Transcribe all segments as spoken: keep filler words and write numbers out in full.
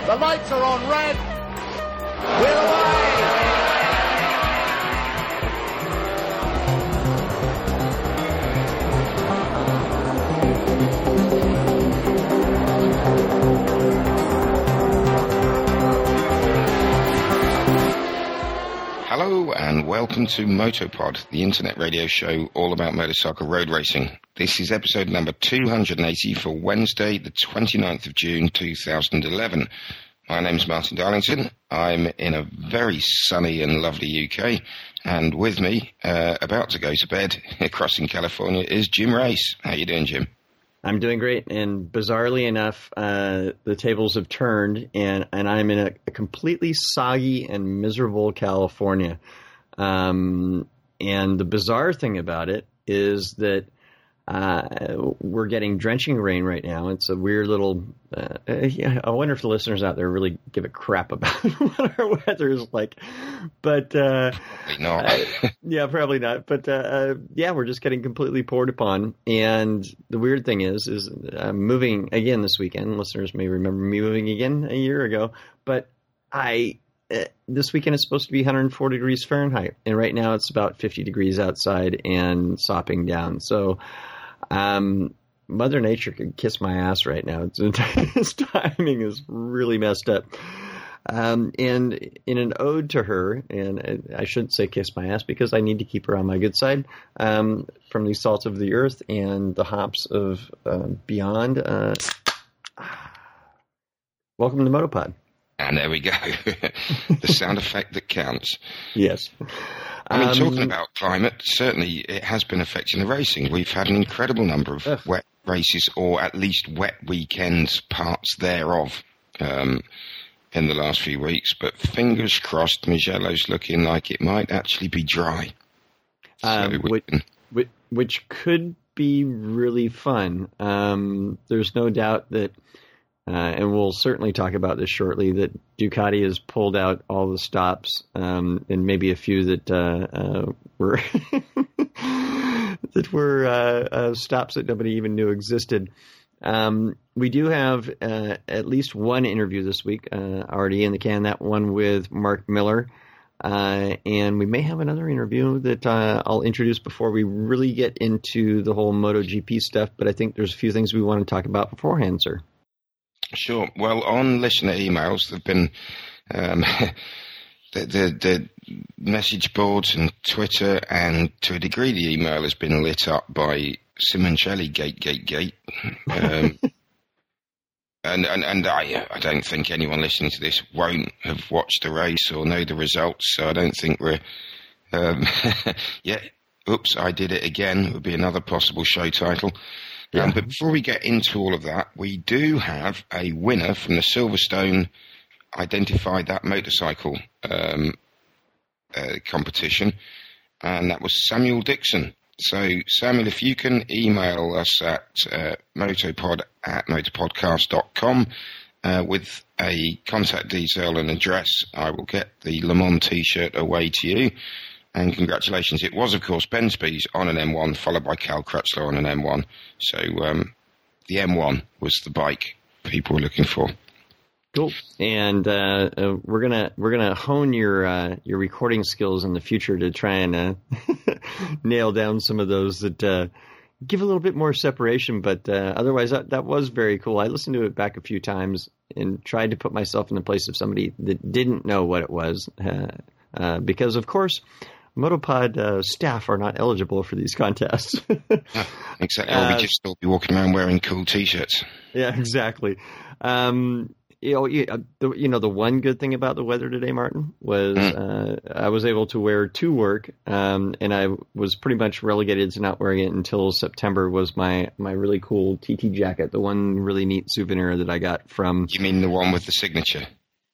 The lights are on red. We're away. Hello and welcome to Motopod, the internet radio show all about motorcycle road racing. This is episode number two hundred eighty for Wednesday, the twenty-ninth of June, two thousand eleven. My name's Martin Darlington. I'm in a very sunny and lovely U K, and with me, uh, about to go to bed across in California, is Jim Race. How you doing, Jim? I'm doing great, and bizarrely enough, uh, the tables have turned, and, and I'm in a, a completely soggy and miserable California. Um, and the bizarre thing about it is that uh, we're getting drenching rain right now. It's a weird little uh, – yeah, I wonder if the listeners out there really give a crap about what our weather is like. But uh, probably not. uh, yeah, probably not. But, uh, yeah, we're just getting completely poured upon. And the weird thing is, is I'm moving again this weekend. Listeners may remember me moving again a year ago. But I uh, this weekend is supposed to be one hundred forty degrees Fahrenheit. And right now it's about fifty degrees outside and sopping down. So um, Mother Nature could kiss my ass right now. It's, its timing is really messed up. Um, and in an ode to her, and I shouldn't say kiss my ass because I need to keep her on my good side, um, from the salt of the earth and the hops of uh, beyond. Uh, welcome to Motopod. And there we go. The sound effect that counts. Yes. I mean, um, talking about climate, certainly it has been affecting the racing. We've had an incredible number of ugh. wet races, or at least wet weekends, parts thereof, um, in the last few weeks. But fingers crossed, Mugello's looking like it might actually be dry. Um, so which, can... which, which could be really fun. Um, there's no doubt that, uh, and we'll certainly talk about this shortly, that Ducati has pulled out all the stops, um, and maybe a few that uh, uh, were that were uh, uh, stops that nobody even knew existed. Um, we do have uh, at least one interview this week uh, already in the can, that one with Mark Miller. Uh, and we may have another interview that uh, I'll introduce before we really get into the whole MotoGP stuff. But I think there's a few things we want to talk about beforehand, sir. Sure. Well, on listener emails, there have been um, the, the, the message boards and Twitter, and to a degree the email has been lit up by Simoncelli gate, gate, gate. Um, and, and, and I, I don't think anyone listening to this won't have watched the race or know the results, so I don't think we're... Um, yeah, oops, I did it again, would be another possible show title. Yeah. Um, but before we get into all of that, we do have a winner from the Silverstone Identify That Motorcycle um, uh, competition, and that was Samuel Dixon. So, Samuel, if you can email us at uh, motopod at motopodcast dot com uh, with a contact detail and address, I will get the Le Mans T-shirt away to you. And congratulations. It was, of course, Ben Spies on an M one, followed by Cal Crutchlow on an M one. So um, the M one was the bike people were looking for. Cool. And uh, uh, we're gonna we're gonna hone your uh, your recording skills in the future to try and uh, nail down some of those that uh, give a little bit more separation. But uh, otherwise, that, that was very cool. I listened to it back a few times and tried to put myself in the place of somebody that didn't know what it was, uh, uh, because of course, Motopod uh, staff are not eligible for these contests. Yeah, exactly. Or we just all be walking around wearing cool T-shirts. Yeah, exactly. Um, you know, you, uh, the, you know, the one good thing about the weather today, Martin, was mm. uh, I was able to wear to work, um, and I was pretty much relegated to not wearing it until September. Was my my really cool T T jacket, the one really neat souvenir that I got from. You mean the one with the signature?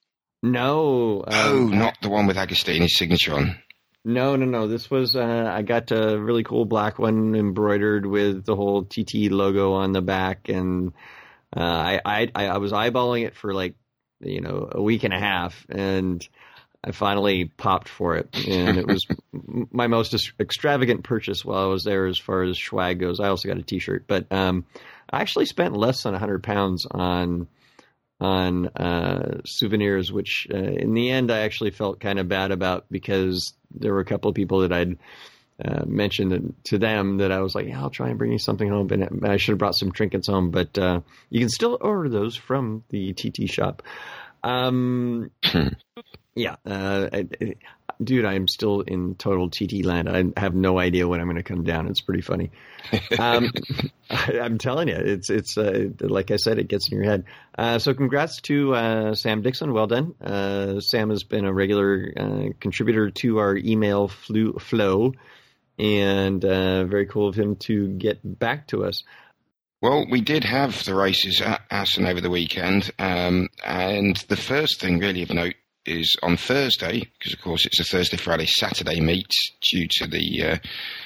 No. Um, oh, not the one with Agostini's signature on. No, no, no. This was, uh, I got a really cool black one embroidered with the whole T T logo on the back. And uh, I, I, I was eyeballing it for like, you know, a week and a half. And I finally popped for it. And it was my most extravagant purchase while I was there as far as swag goes. I also got a T-shirt. But um, I actually spent less than one hundred pounds on on uh, souvenirs, which uh, in the end I actually felt kind of bad about, because there were a couple of people that I'd uh, mentioned to them that I was like, yeah, I'll try and bring you something home, and I should have brought some trinkets home, but uh, you can still order those from the T T shop. Um, yeah, uh, I, I, dude, I'm still in total T T land. I have no idea when I'm going to come down. It's pretty funny. Um, I, I'm telling you, it's it's uh, like I said, it gets in your head. Uh, so congrats to uh, Sam Dixon. Well done. Uh, Sam has been a regular uh, contributor to our email flu- flow, and uh, very cool of him to get back to us. Well, we did have the races at Assen over the weekend, um, and the first thing really of note is on Thursday, because of course it's a Thursday, Friday, Saturday meet due to the uh,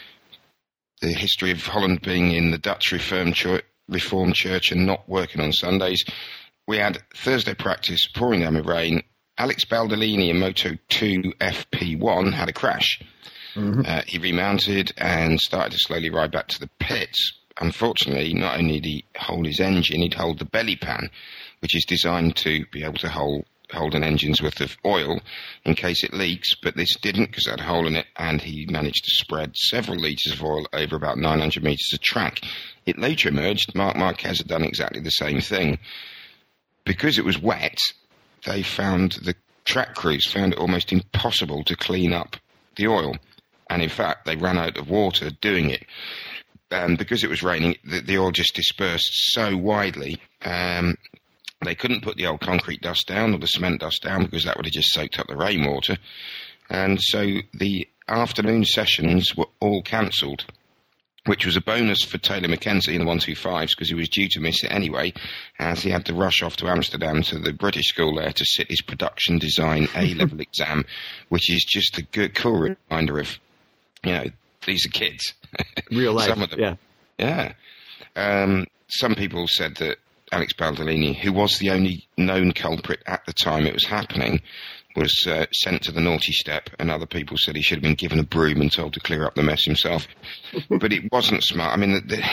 the history of Holland being in the Dutch Reformed Church, Reformed Church and not working on Sundays. We had Thursday practice, pouring down with rain. Alex Baldolini in Moto two F P one had a crash. Mm-hmm. Uh, he remounted and started to slowly ride back to the pits. Unfortunately, not only did he hold his engine, he'd hold the belly pan, which is designed to be able to hold hold an engine's worth of oil in case it leaks, but this didn't because it had a hole in it, and he managed to spread several litres of oil over about nine hundred metres of track. It later emerged Marc Marquez had done exactly the same thing. Because it was wet, they found, the track crews found it almost impossible to clean up the oil, and in fact they ran out of water doing it. Um, because it was raining, the, the oil just dispersed so widely. Um, they couldn't put the old concrete dust down or the cement dust down because that would have just soaked up the rainwater. And so the afternoon sessions were all cancelled, which was a bonus for Taylor Mackenzie in the one twenty-fives because he was due to miss it anyway, as he had to rush off to Amsterdam to the British school there to sit his production design A-level exam, which is just a good, cool reminder of, you know, these are kids. Real life, some of them. yeah. Yeah. Um, some people said that Alex Baldolini, who was the only known culprit at the time it was happening, was uh, sent to the naughty step, and other people said he should have been given a broom and told to clear up the mess himself. But it wasn't smart. I mean, the, the,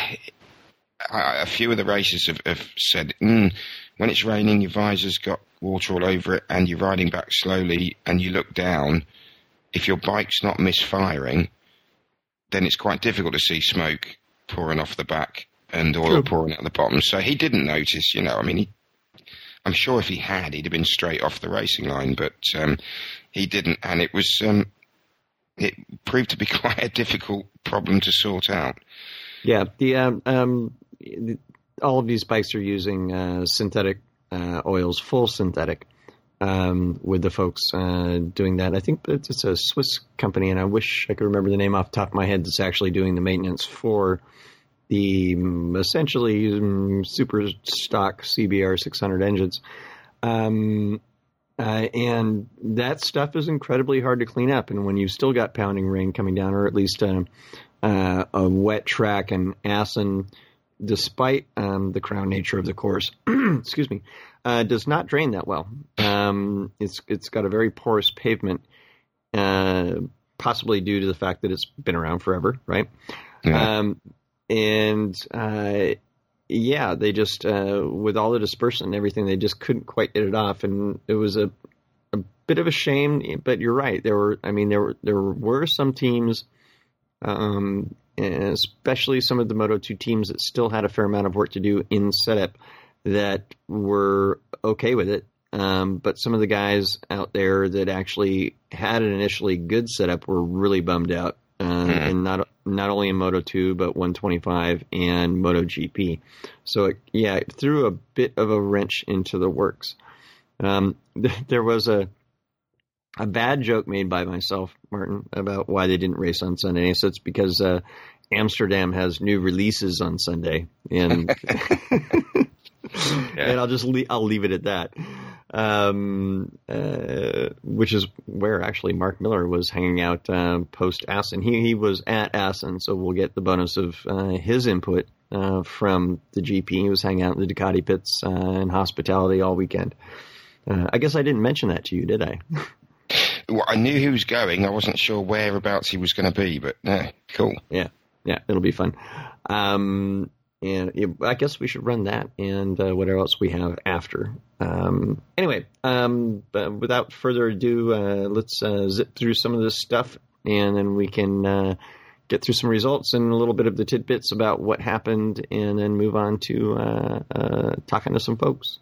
a, a few of the racers have, have said, mm, when it's raining, your visor's got water all over it, and you're riding back slowly, and you look down, if your bike's not misfiring, then it's quite difficult to see smoke pouring off the back and oil True. pouring at the bottom. So he didn't notice, you know, I mean, he, I'm sure if he had, he'd have been straight off the racing line, but um, he didn't, and it was, um, it proved to be quite a difficult problem to sort out. Yeah, the um, um, all of these bikes are using uh, synthetic uh, oils, full synthetic, um, with the folks uh, doing that. I think it's a Swiss company, and I wish I could remember the name off the top of my head, that's actually doing the maintenance for the um, essentially um, super stock C B R six hundred engines. Um, uh, and that stuff is incredibly hard to clean up. And when you've still got pounding rain coming down, or at least uh, uh, a wet track, and Assen, despite um, the crown nature of the course, excuse me, uh, does not drain that well. Um, it's it's got a very porous pavement, uh, possibly due to the fact that it's been around forever, right? Yeah. Um, and uh, yeah, they just uh, with all the dispersant and everything, they just couldn't quite get it off, and it was a a bit of a shame. But you're right, there were, I mean, there were there were some teams, um, especially some of the Moto two teams that still had a fair amount of work to do in setup, that were okay with it. Um, but some of the guys out there that actually had an initially good setup were really bummed out. Uh, mm-hmm. And not not only in Moto two, but one twenty-five and MotoGP. So, it, yeah, it threw a bit of a wrench into the works. Um, th- there was a a bad joke made by myself, Martin, about why they didn't race on Sunday. So it's because uh, Amsterdam has new releases on Sunday, and yeah. and I'll just le- I'll leave it at that. Um, uh, which is where actually Mark Miller was hanging out uh, post Assen. He he was at Assen, so we'll get the bonus of uh, his input uh, from the G P. He was hanging out in the Ducati pits uh, in hospitality all weekend. Uh, I guess I didn't mention that to you, did I? Well, I knew he was going. I wasn't sure whereabouts he was going to be, but yeah, cool. Yeah, yeah, it'll be fun. Um, and yeah, I guess we should run that and uh, whatever else we have after. Um, anyway, um, but without further ado, uh, let's uh, zip through some of this stuff, and then we can uh, get through some results and a little bit of the tidbits about what happened, and then move on to uh, uh, talking to some folks.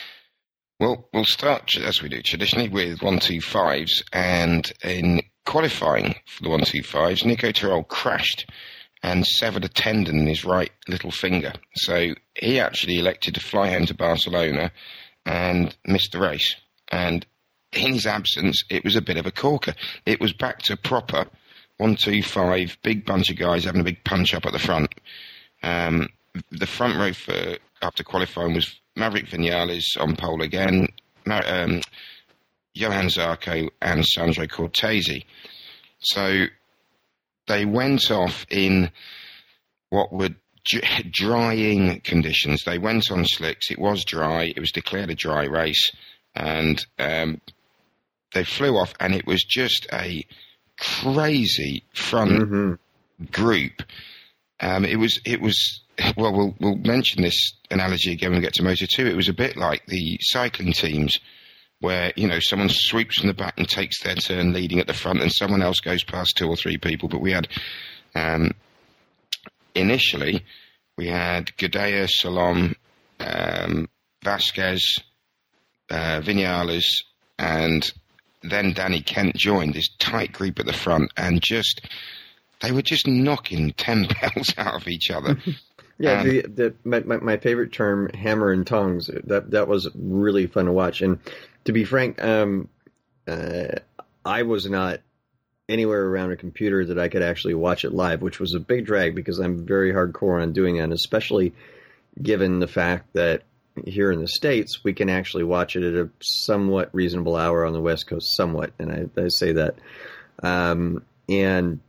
Well, we'll start, as we do traditionally, with one two fives, and in qualifying for the one two fives, Nico Terol crashed and severed a tendon in his right little finger. So he actually elected to fly home to Barcelona and missed the race. And in his absence, it was a bit of a corker. It was back to proper one two five, big bunch of guys having a big punch up at the front. Um, the front row for after qualifying was Maverick Vinales on pole again, um, Johan Zarco and Sandro Cortese. So they went off in what were d- drying conditions. They went on slicks. It was dry. It was declared a dry race. And um, they flew off, and it was just a crazy front mm-hmm. group. Um, it was, it was, well, well, we'll mention this analogy again when we get to Moto two. It was a bit like the cycling teams where, you know, someone sweeps from the back and takes their turn leading at the front, and someone else goes past two or three people. But we had, um, initially, we had Gudea, Salom, um, Vasquez, uh, Vinales, and then Danny Kent joined this tight group at the front, and just, they were just knocking ten bells out of each other. Yeah, um, the, the my, my my favorite term, hammer and tongs. That that was really fun to watch. And to be frank, um, uh, I was not anywhere around a computer that I could actually watch it live, which was a big drag because I'm very hardcore on doing that, especially given the fact that here in the States we can actually watch it at a somewhat reasonable hour on the West Coast, somewhat, and I, I say that. Um, and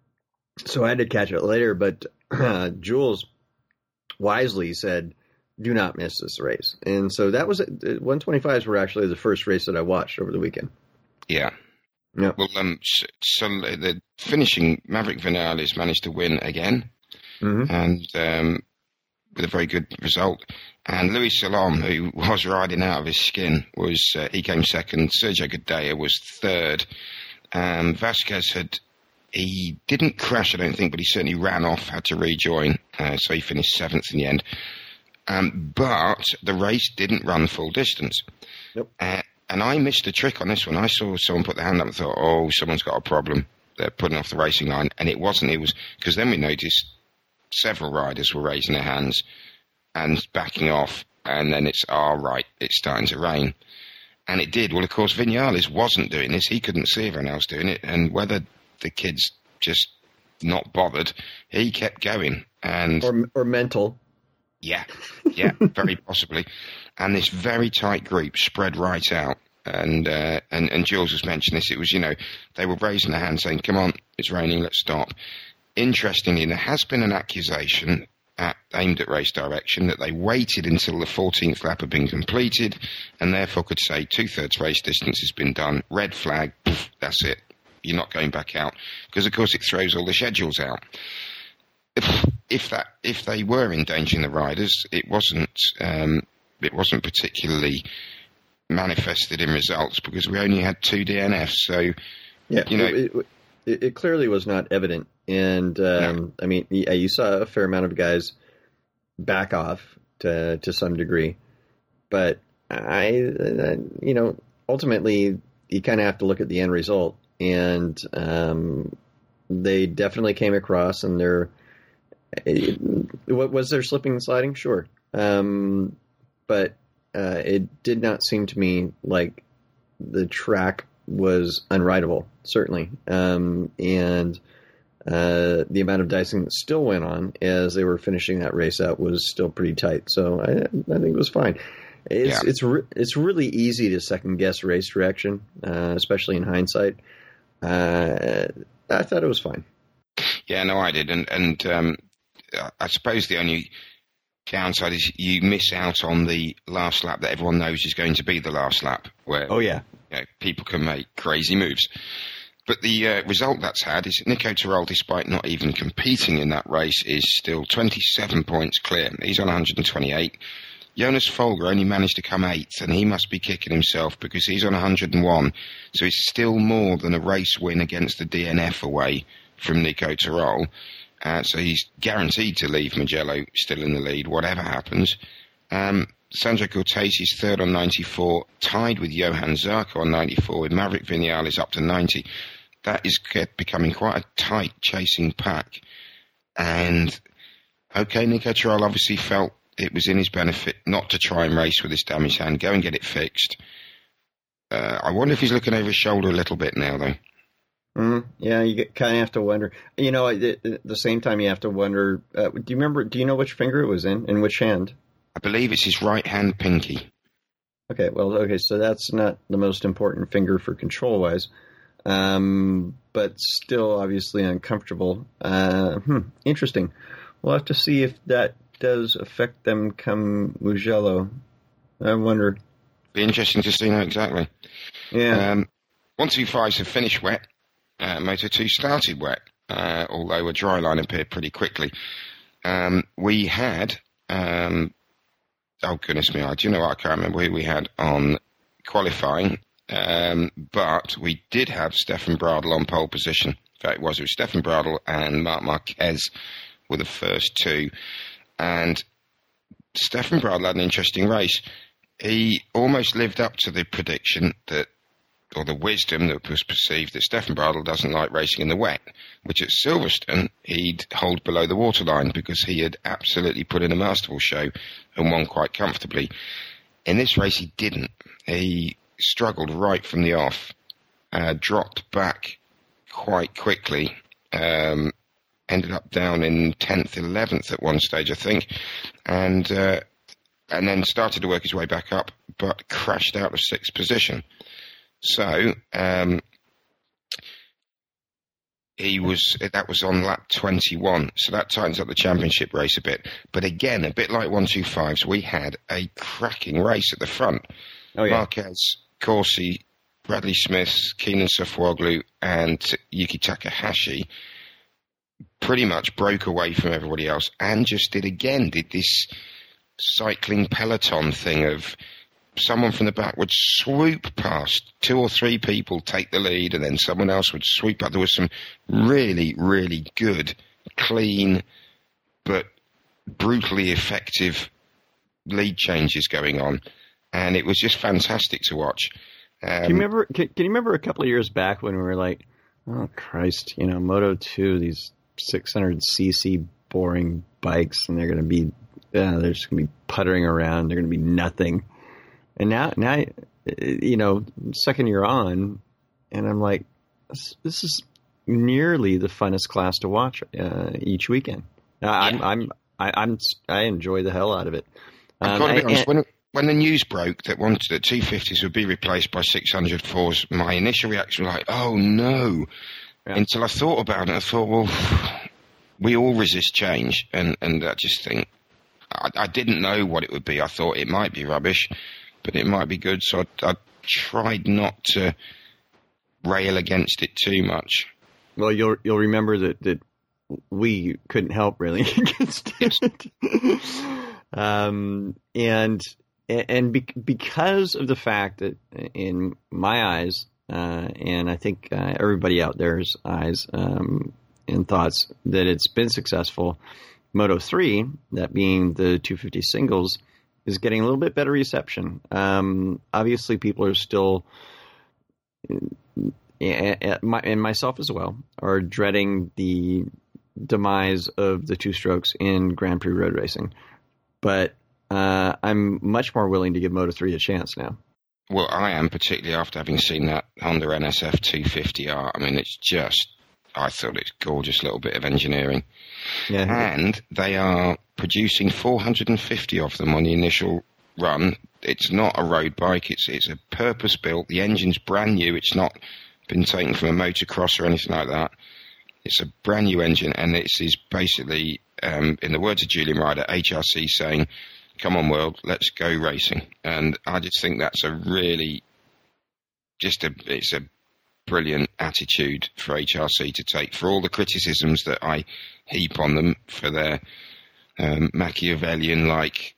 so I had to catch it later, but uh, Jules wisely said, do not miss this race. And so that was it. one twenty-fives were actually the first race that I watched over the weekend. Yeah. Yeah. Well, um, so the finishing, Maverick Vinales managed to win again, mm-hmm. and um, with a very good result. And Luis Salom, who was riding out of his skin, was uh, he came second. Sergio Gudea was third. Um, Vasquez had he didn't crash, I don't think, but he certainly ran off, had to rejoin, uh, so he finished seventh in the end. Um, but the race didn't run full distance. Yep. Uh, and I missed a trick on this one. I saw someone put their hand up and thought, oh, someone's got a problem. They're putting off the racing line. And it wasn't. It was because then we noticed several riders were raising their hands and backing off. And then it's, all oh, right, it's starting to rain. And it did. Well, of course, Vinales wasn't doing this. He couldn't see everyone else doing it. And whether the kid's just not bothered, he kept going. And Or, or mental. Yeah, yeah, very possibly. And this very tight group spread right out. And, uh, and and Jules has mentioned this. It was, you know, they were raising their hands saying, come on, it's raining, let's stop. Interestingly, there has been an accusation at, aimed at Race Direction that they waited until the fourteenth lap had been completed and therefore could say two-thirds race distance has been done, red flag, poof, that's it. You're not going back out. Because, of course, it throws all the schedules out. If, if that if they were endangering the riders, it wasn't um, it wasn't particularly manifested in results because we only had two D N Fs. So yeah, you know, it, it, it clearly was not evident. And um, no. I mean, yeah, you saw a fair amount of guys back off to to some degree, but I, you know, ultimately you kind of have to look at the end result, and um, they definitely came across, and they're. It, what was there slipping and sliding? Sure. Um, but uh, it did not seem to me like the track was unrideable, certainly. Um, and uh, the amount of dicing that still went on as they were finishing that race out was still pretty tight. So I, I think it was fine. It's yeah. it's re- it's really easy to second guess race direction, uh, especially in hindsight. Uh, I thought it was fine. Yeah, no, I did, and and um, I suppose the only downside is you miss out on the last lap that everyone knows is going to be the last lap, where oh yeah, you know, people can make crazy moves. But the uh, result that's had is that Nico Terol, despite not even competing in that race, is still twenty-seven points clear. He's on one hundred twenty-eight. Jonas Folger only managed to come eighth, and he must be kicking himself because he's on one hundred one. So it's still more than a race win against the D N F away from Nico Terol. Uh, so he's guaranteed to leave Mugello still in the lead, whatever happens. Um, Sandro Cortese is third on ninety-four, tied with Johan Zarco on ninety-four, with Maverick Vinales up to ninety. That is becoming quite a tight chasing pack. And, okay, Nico Terol obviously felt it was in his benefit not to try and race with his damaged hand, go and get it fixed. Uh, I wonder if he's looking over his shoulder a little bit now, though. Mm, yeah, you kind of have to wonder. You know, at the same time, you have to wonder, uh, do you remember, do you know which finger it was in, in which hand? I believe it's his right hand pinky. Okay, well, okay, so that's not the most important finger for control-wise, um, but still obviously uncomfortable. Uh, hmm, interesting. We'll have to see if that does affect them come Mugello. I wonder. Be interesting to see now exactly. Yeah. Um, one two fives have finished wet. Uh, Moto two started wet, uh, although a dry line appeared pretty quickly. Um, we had, um, oh goodness me, I do you know what? I can't remember who we had on qualifying, um, but we did have Stefan Bradl on pole position. In fact, it was, it was Stefan Bradl and Marc Marquez were the first two. And Stefan Bradl had an interesting race. He almost lived up to the prediction that, or the wisdom that was perceived that Stefan Bradl doesn't like racing in the wet, which at Silverstone he'd hold below the waterline because he had absolutely put in a masterful show and won quite comfortably. In this race he didn't. He struggled right from the off, uh, dropped back quite quickly, um, ended up down in tenth, eleventh at one stage, I think, and uh, and then started to work his way back up, but crashed out of sixth position. So um, he was that was on lap twenty-one, so that tightens up the championship race a bit. But again, a bit like one two fives, we had a cracking race at the front. Oh, yeah. Marquez, Corsi, Bradley Smith, Kenan Sofuoglu, and Yuki Takahashi pretty much broke away from everybody else and just did again, did this cycling peloton thing of someone from the back would swoop past two or three people, take the lead, and then someone else would sweep up. There was some really, really good, clean, but brutally effective lead changes going on, and it was just fantastic to watch. Um, can you remember? Can, can you remember a couple of years back when we were like, "Oh Christ, you know, Moto two, these six hundred c c boring bikes, and they're going to be, uh, they're just going to be puttering around. They're going to be nothing." And now, now, you know, second year on, and I'm like, this, this is nearly the funnest class to watch uh, each weekend. Yeah. I'm, I'm, I, I'm, I enjoy the hell out of it. I've got to be honest, when, when the news broke that wanted that two fifties would be replaced by six hundred fours, my initial reaction was like, oh no. Yeah. Until I thought about it, I thought, well, we all resist change. And, and I just think, I, I didn't know what it would be. I thought it might be rubbish, but it might be good. So I, I tried not to rail against it too much. Well, you'll you'll remember that, that we couldn't help railing against it. um, and and be, because of the fact that, in my eyes, uh, and I think uh, everybody out there's eyes um, and thoughts, that it's been successful, Moto three, that being the two fifty singles, is getting a little bit better reception. Um, obviously, people are still, and myself as well, are dreading the demise of the two strokes in Grand Prix road racing. But uh, I'm much more willing to give Moto three a chance now. Well, I am, particularly after having seen that Honda N S F two fifty R. I mean, it's just, I thought it's a gorgeous little bit of engineering. Yeah. And they are producing four hundred fifty of them on the initial run. It's not a road bike. It's it's a purpose-built. The engine's brand new. It's not been taken from a motocross or anything like that. It's a brand new engine, and this is basically, um, in the words of Julian Ryder, H R C saying, come on, world, let's go racing. And I just think that's a really, just a, it's a brilliant attitude for H R C to take, for all the criticisms that I heap on them for their um, Machiavellian-like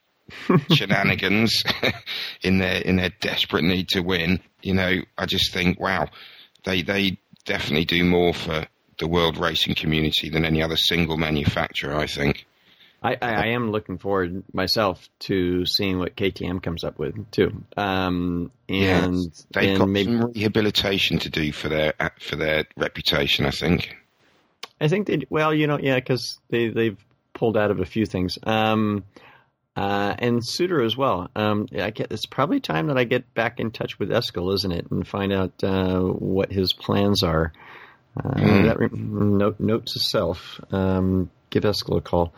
shenanigans in their in their desperate need to win. You know, I just think, wow, they they definitely do more for the world racing community than any other single manufacturer, I think. I, I, I am looking forward myself to seeing what K T M comes up with too. Um, and yeah, they've and got maybe, some rehabilitation to do for their for their reputation, I think. I think they well, you know, yeah, because they they've pulled out of a few things. Um, uh, and Suter as well. Um, I get, it's probably time that I get back in touch with Eskel, isn't it, and find out uh, what his plans are. Uh, mm. That re- note note to self: um, give Eskel a call.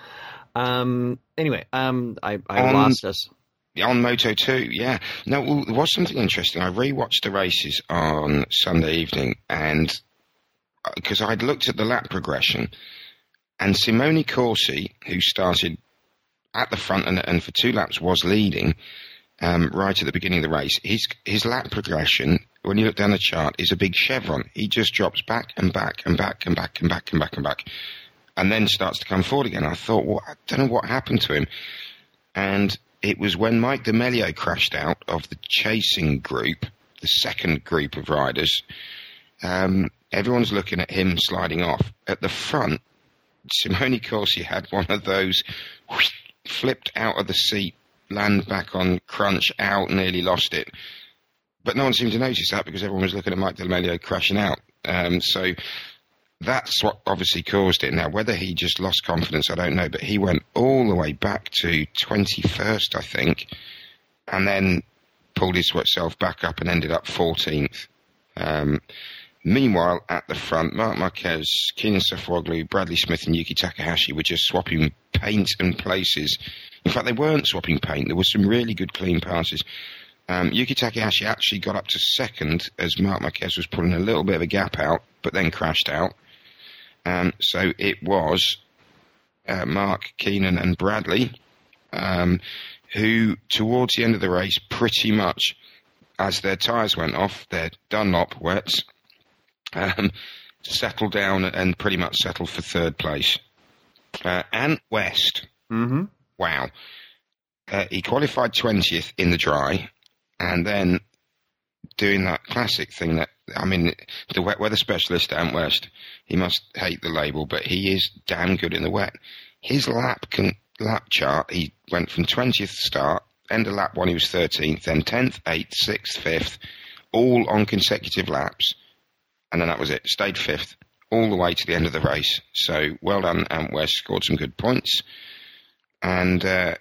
Um, anyway, um, I, I on, lost us. On Moto two, yeah. No, well, there was something interesting. I rewatched the races on Sunday evening, and because I'd looked at the lap progression, and Simone Corsi, who started at the front and, and for two laps was leading um, right at the beginning of the race, his, his lap progression, when you look down the chart, is a big chevron. He just drops back and back and back and back and back and back and back. And then starts to come forward again. I thought, well, I don't know what happened to him. And it was when Mike D'Amelio crashed out of the chasing group, the second group of riders. Um, everyone's looking at him sliding off. At the front, Simone Corsi had one of those whoosh, flipped out of the seat, land back on crunch, out, nearly lost it. But no one seemed to notice that because everyone was looking at Mike D'Amelio crashing out. Um, so... That's what obviously caused it. Now, whether he just lost confidence, I don't know, but he went all the way back to twenty-first, I think, and then pulled himself back up and ended up fourteenth. Um, meanwhile, at the front, Marc Marquez, Kenan Sofuoglu, Bradley Smith and Yuki Takahashi were just swapping paint and places. In fact, they weren't swapping paint. There were some really good clean passes. Um, Yuki Takahashi actually got up to second as Marc Marquez was pulling a little bit of a gap out, but then crashed out. Um, so it was uh, Mark, Kenan and Bradley um, who, towards the end of the race, pretty much, as their tyres went off, their Dunlop wets, um, settled down and pretty much settled for third place. Uh, Ant West, mm-hmm. wow. Uh, he qualified twentieth in the dry, and then doing that classic thing that, I mean, the wet weather specialist, Ant West, he must hate the label, but he is damn good in the wet. His lap can, lap chart, he went from twentieth start, end of lap one he was thirteenth, then tenth, eighth, sixth, fifth, all on consecutive laps, and then that was it, stayed fifth, all the way to the end of the race. So, well done, Ant West, scored some good points. And uh,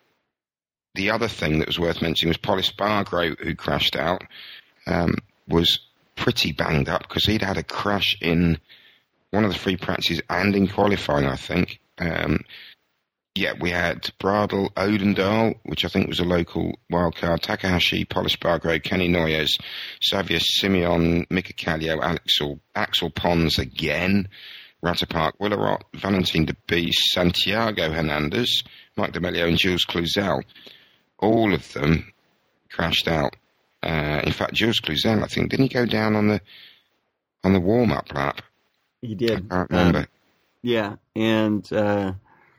the other thing that was worth mentioning was Paul Espargaro, who crashed out, um, was pretty banged up because he'd had a crash in one of the free practices and in qualifying, I think. Um, yeah, we had Bradl, Odendahl, which I think was a local wildcard, Takahashi, Paul Espargaro, Kenny Noyes, Xavier Simeon, Mika Kallio, Axel, Axel Pons again, Ratapark, Willerot, Valentin de Bees, Santiago Hernandez, Mike D'Amelio and Jules Cluzel. All of them crashed out. Uh, in fact, Jules Cluzel, I think, didn't he go down on the on the warm-up lap? He did. I can't remember. Um, yeah, and uh,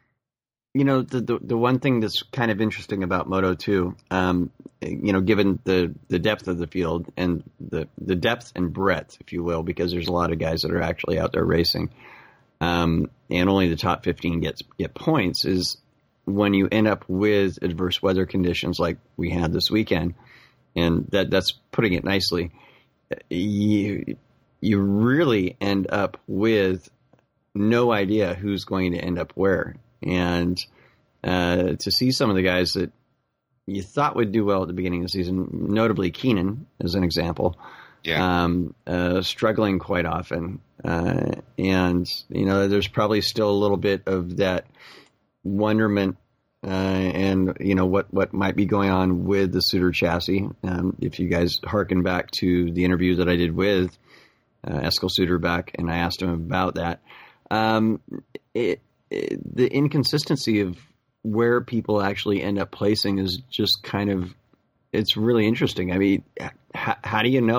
you know the, the the one thing that's kind of interesting about Moto two, um, you know, given the, the depth of the field and the the depth and breadth, if you will, because there's a lot of guys that are actually out there racing, um, and only the top fifteen gets get points, is when you end up with adverse weather conditions like we had this weekend. And that that's putting it nicely. You you really end up with no idea who's going to end up where. And uh, to see some of the guys that you thought would do well at the beginning of the season, notably Kenan, as an example, yeah. um, uh, struggling quite often. Uh, and, you know, there's probably still a little bit of that wonderment Uh, and, you know, what, what might be going on with the Suter chassis. Um, if you guys harken back to the interview that I did with uh, Eskel Suter back, and I asked him about that, um, it, it, the inconsistency of where people actually end up placing is just kind of, it's really interesting. I mean, h- how do you know?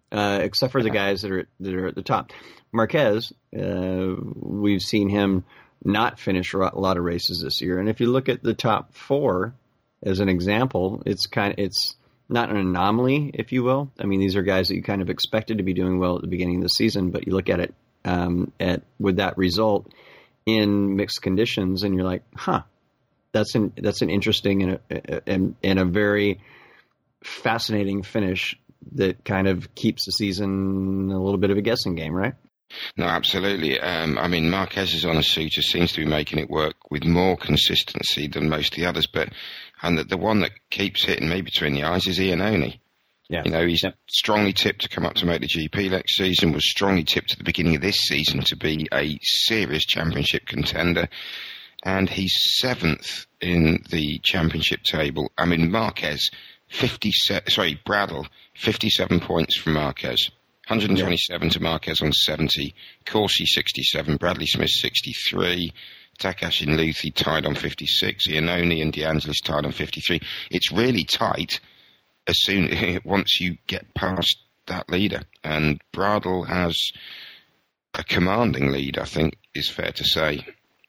uh, except for the guys that are that are at the top. Marquez, uh, we've seen him not finish a lot of races this year, and if you look at the top four as an example, it's kind of, it's not an anomaly, if you will. I mean, these are guys that you kind of expected to be doing well at the beginning of the season, but you look at it um, at with that result in mixed conditions, and you're like, huh, that's an that's an interesting and a, and, and a very fascinating finish that kind of keeps the season a little bit of a guessing game, right? No, absolutely. Um, I mean, Marquez is on a suitor, seems to be making it work with more consistency than most of the others, but and the, the one that keeps hitting me between the eyes is Iannone. Yeah. You know, he's yep. strongly tipped to come up to make the G P next season, was strongly tipped at the beginning of this season to be a serious championship contender, and he's seventh in the championship table. I mean, Marquez, fifty-seven, sorry, Bradl, fifty-seven points from Marquez. one hundred twenty-seven yeah. to Marquez on seventy, Corsi sixty-seven, Bradley Smith sixty-three, Takashi and Luthi tied on fifty-six, Iannone and DeAngelis tied on fifty-three. It's really tight as soon once you get past that leader, and Bradl has a commanding lead, I think is fair to say.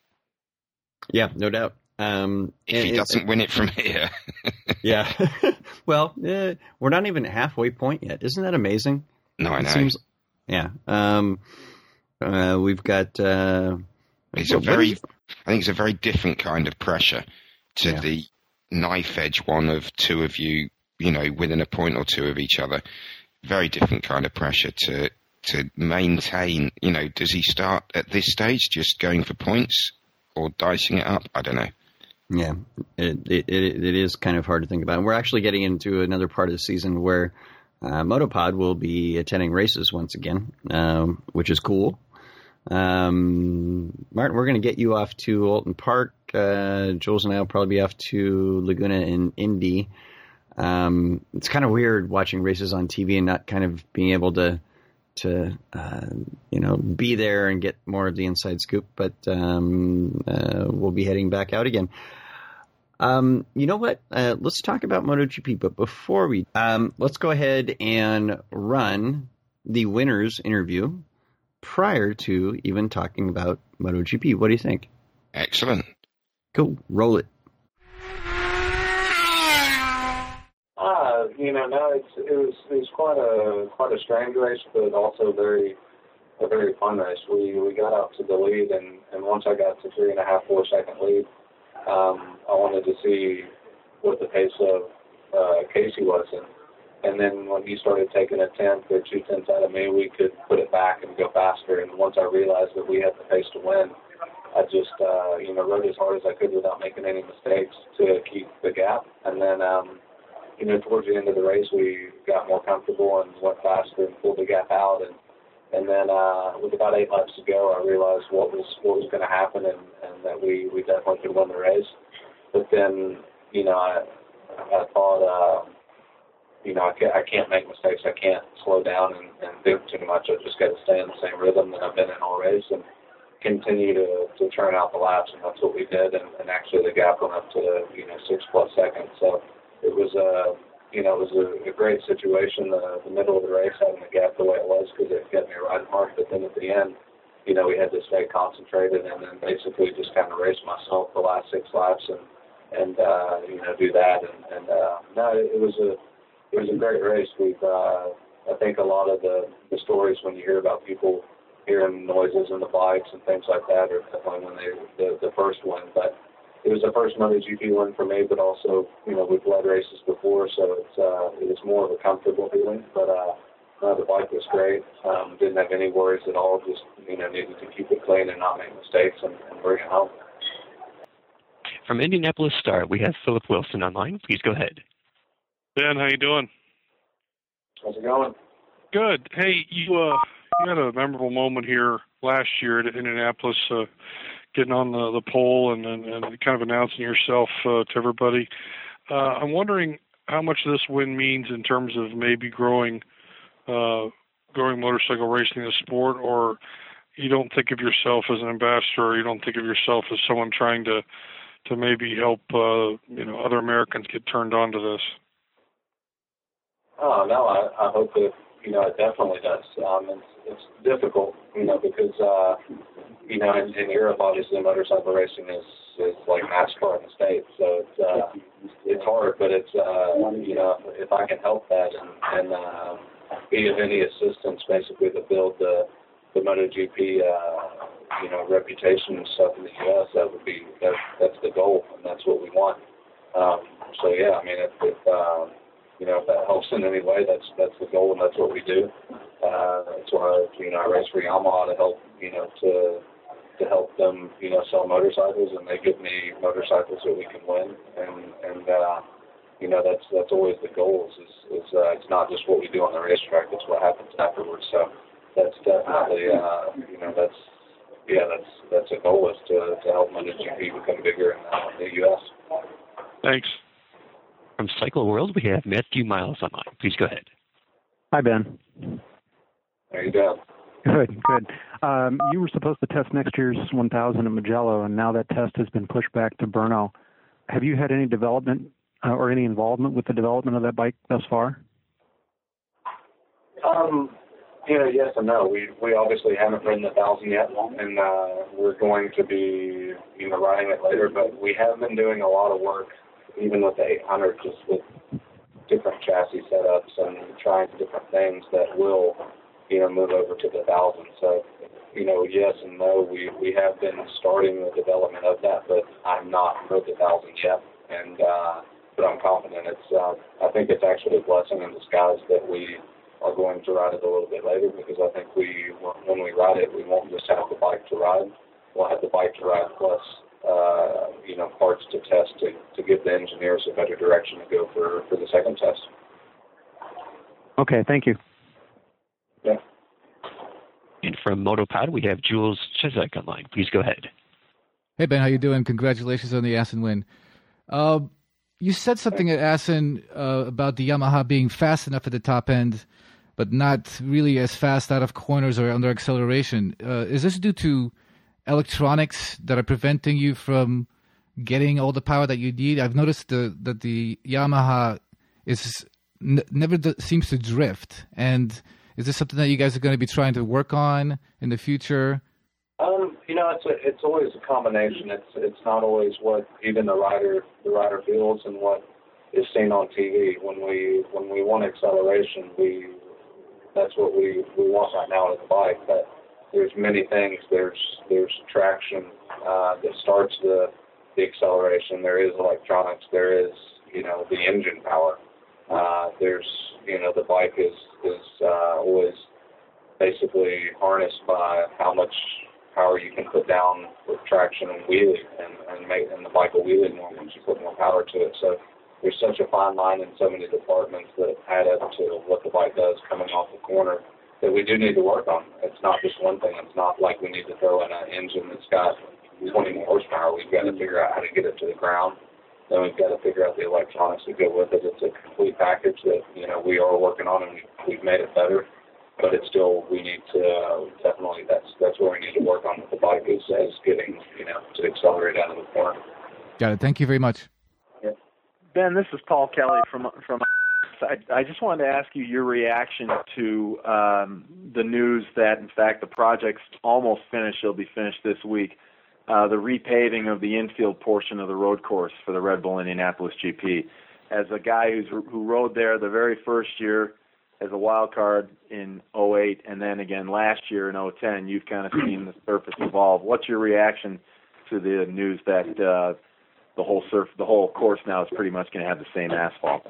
Yeah, no doubt. Um, if he doesn't win it from here. yeah. Well, uh, we're not even at halfway point yet. Isn't that amazing? No, I know. It seems, yeah. Um, uh, we've got. Uh, it's a very. I think it's a very different kind of pressure to yeah. the knife edge one of two of you, you know, within a point or two of each other. Very different kind of pressure to to maintain. You know, does he start at this stage just going for points or dicing it up? I don't know. Yeah, it it it is kind of hard to think about. And we're actually getting into another part of the season where. Uh, Motopod will be attending races once again, um, which is cool. Um, Martin, we're going to get you off to Alton Park. Uh, Jules and I will probably be off to Laguna and Indy. Um, it's kind of weird watching races on T V and not kind of being able to, to uh, you know, be there and get more of the inside scoop. But um, uh, we'll be heading back out again. Um, you know what? Uh, let's talk about MotoGP. But before we, um, let's go ahead and run the winners interview prior to even talking about MotoGP. What do you think? Excellent. Cool. Roll it. Uh, you know, no, it's, it was it was quite a quite a strange race, but also very a very fun race. We we got out to the lead, and, and once I got to three and a half, four second lead. Um, I wanted to see what the pace of uh, Casey was, and, and then when he started taking a tenth or two tenths out of me, we could put it back and go faster. And once I realized that we had the pace to win, I just uh, you know rode as hard as I could without making any mistakes to keep the gap. And then um, you know towards the end of the race, we got more comfortable and went faster and pulled the gap out. And And then uh, with about eight laps to go, I realized what was what was going to happen, and, and that we, we definitely could win the race. But then, you know, I I thought, uh, you know, I can't, I can't make mistakes. I can't slow down and, and do too much. I just got to stay in the same rhythm that I've been in all race and continue to, to turn out the laps, and that's what we did. And, and actually, the gap went up to you know six plus seconds. So it was a uh, You know, it was a, a great situation, uh, the middle of the race, having the gap the way it was, because it kept me right mark. But then at the end, you know, we had to stay concentrated and then basically just kind of race myself the last six laps and, and uh, you know, do that. And, and uh, no, it was a it was a great race. We've, uh, I think a lot of the, the stories when you hear about people hearing noises in the bikes and things like that are definitely when they the, the first one. But it was the first MotoGP win for me, but also, you know, we've led races before, so it's uh, it was more of a comfortable feeling. But uh, no, the bike was great. Um, didn't have any worries at all. Just, you know, needed to keep it clean and not make mistakes and, and bring it home. From Indianapolis Star, we have Philip Wilson online. Please go ahead. Ben, how you doing? How's it going? Good. Hey, you uh, you had a memorable moment here last year at Indianapolis. Uh, getting on the, the pole and, and, and kind of announcing yourself uh, to everybody. Uh, I'm wondering how much this win means in terms of maybe growing uh, growing motorcycle racing as a sport, or you don't think of yourself as an ambassador, or you don't think of yourself as someone trying to to maybe help uh, you know other Americans get turned on to this. Oh, no, I, I hope that, you know, it definitely does. Um, it's, it's difficult, you know, because, uh, you know, in, in Europe, obviously, motorcycle racing is, is like NASCAR in the States. So it's, uh, it's hard, but it's, uh, you know, if I can help that and, and uh, be of any assistance, basically, to build the, the MotoGP, uh, you know, reputation and stuff in the U S, that would be, that, that's the goal, and that's what we want. Um, so, yeah, I mean, if, if uh, you know, if that helps in any way, that's that's the goal, and that's what we do. Uh, that's why, you know, I race for Yamaha to help, you know, to to help them, you know, sell motorcycles, and they give me motorcycles that we can win, and and uh, you know, that's that's always the goal. Is is uh, it's not just what we do on the racetrack; it's what happens afterwards. So that's definitely, uh, you know, that's yeah, that's that's a goal, is to to help MotoGP become bigger in uh, the U S. Thanks. From Cycle World, we have Matthew Miles online. Please go ahead. Hi, Ben. There you go. Good, good. Um, you were supposed to test next year's one thousand at Mugello, and now that test has been pushed back to Brno. Have you had any development uh, or any involvement with the development of that bike thus far? Um, you know, yes and no. We we obviously haven't ridden the thousand yet, and uh, we're going to be, you know, riding it later. But we have been doing a lot of work, even with the eight hundred, just with different chassis setups and trying different things that will, you know, move over to the thousand. So, you know, yes and no. We we have been starting the development of that, but I'm not rode the thousand yet, and uh, but I'm confident. It's uh, I think it's actually a blessing in disguise that we are going to ride it a little bit later, because I think we, when we ride it, we won't just have the bike to ride. We'll have the bike to ride plus, uh, you know, parts to test to, to give the engineers a better direction to go for, for the second test. Okay, thank you. Yeah. And from Motopod, we have Jules Chizek online. Please go ahead. Hey, Ben, how you doing? Congratulations on the Assen win. Uh, you said something at Assen uh, about the Yamaha being fast enough at the top end, but not really as fast out of corners or under acceleration. Uh, is this due to electronics that are preventing you from getting all the power that you need? I've noticed the, that the Yamaha is n- never d- seems to drift. And is this something that you guys are going to be trying to work on in the future? Um, you know, it's a, it's always a combination. It's it's not always what even the rider the rider feels and what is seen on T V. When we when we want acceleration, we that's what we, we want right now as a bike. But there's many things. There's there's traction uh, that starts the the acceleration. There is electronics. There is, you know, the engine power. Uh, there's, you know, the bike is is uh, always basically harnessed by how much power you can put down with traction and wheelie, and, and make and the bike will wheelie more once you put more power to it. So there's such a fine line in so many departments that add up to what the bike does coming off the corner that we do need to work on. It's not just one thing. It's not like we need to throw in an engine that's got twenty more horsepower. We've got to figure out how to get it to the ground. Then we've got to figure out the electronics that go with it. It's a complete package that, you know, we are working on, and we've made it better. But it's still, we need to uh, definitely, that's that's where we need to work on with the bike, is, is getting, you know, to accelerate out of the corner. Got it. Thank you very much. Yeah. Ben, this is Paul Kelly from from. I, I just wanted to ask you your reaction to um, the news that, in fact, the project's almost finished. It'll be finished this week. Uh, the repaving of the infield portion of the road course for the Red Bull Indianapolis G P. As a guy who's who rode there the very first year as a wild card in oh eight, and then again last year in oh ten, you've kind of seen the surface evolve. What's your reaction to the news that uh, the whole surf, the whole course now is pretty much going to have the same asphalt?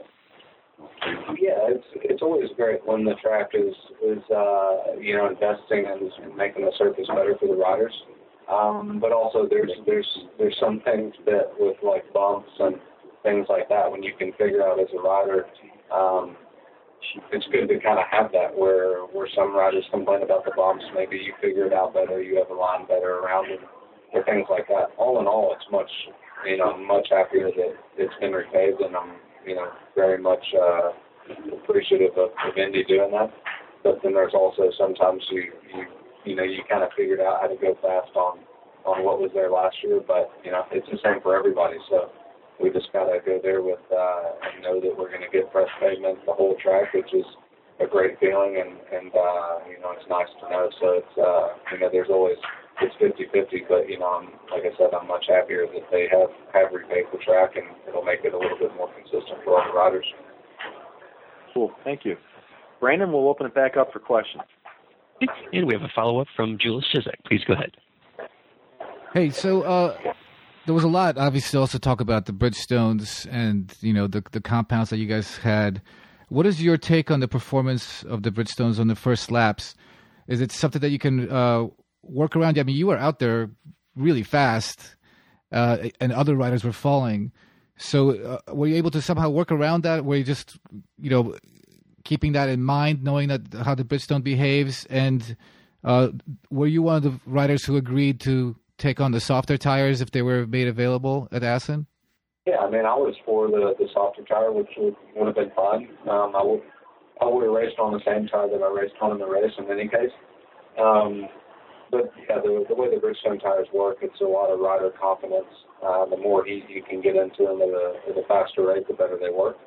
Yeah, it's it's always great when the track is is uh, you know, investing and making the surface better for the riders. Um, but also there's there's there's some things that with like bumps and things like that, when you can figure out as a rider. Um, It's good to kind of have that where where some riders complain about the bumps. Maybe you figure it out better, you have a line better around it, or things like that. All in all, it's much, you know, much happier that it's been repaved, and I'm, you know, very much uh, appreciative of, of Indy doing that. But then there's also sometimes you you you know you kind of figured out how to go fast on on what was there last year, but you know it's the same for everybody. So we just got to go there with uh, and know that we're going to get fresh pavement the whole track, which is a great feeling, and and uh, you know, it's nice to know. So it's uh, you know, there's always it's fifty-fifty, but you know, I'm, like I said, I'm much happier that they have have repaved the track, and it'll make it a little bit more consistent for all the riders. Cool, thank you, Brandon. We'll open it back up for questions. And we have a follow-up from Jules Chisek. Please go ahead. Hey, so uh, there was a lot, obviously, also talk about the Bridgestones and, you know, the the compounds that you guys had. What is your take on the performance of the Bridgestones on the first laps? Is it something that you can uh, work around? I mean, you were out there really fast, uh, and other riders were falling. So uh, were you able to somehow work around that? Were you just, you know, keeping that in mind, knowing that how the Bridgestone behaves? And uh, were you one of the riders who agreed to take on the softer tires if they were made available at Assen? Yeah, I mean, I was for the, the softer tire, which would, would have been fun. Um, I would I would have raced on the same tire that I raced on in the race in any case. Um, but yeah, the, the way the Bridgestone tires work, it's a lot of rider confidence. Uh, the more heat you can get into them at a, at a faster rate, the better they work.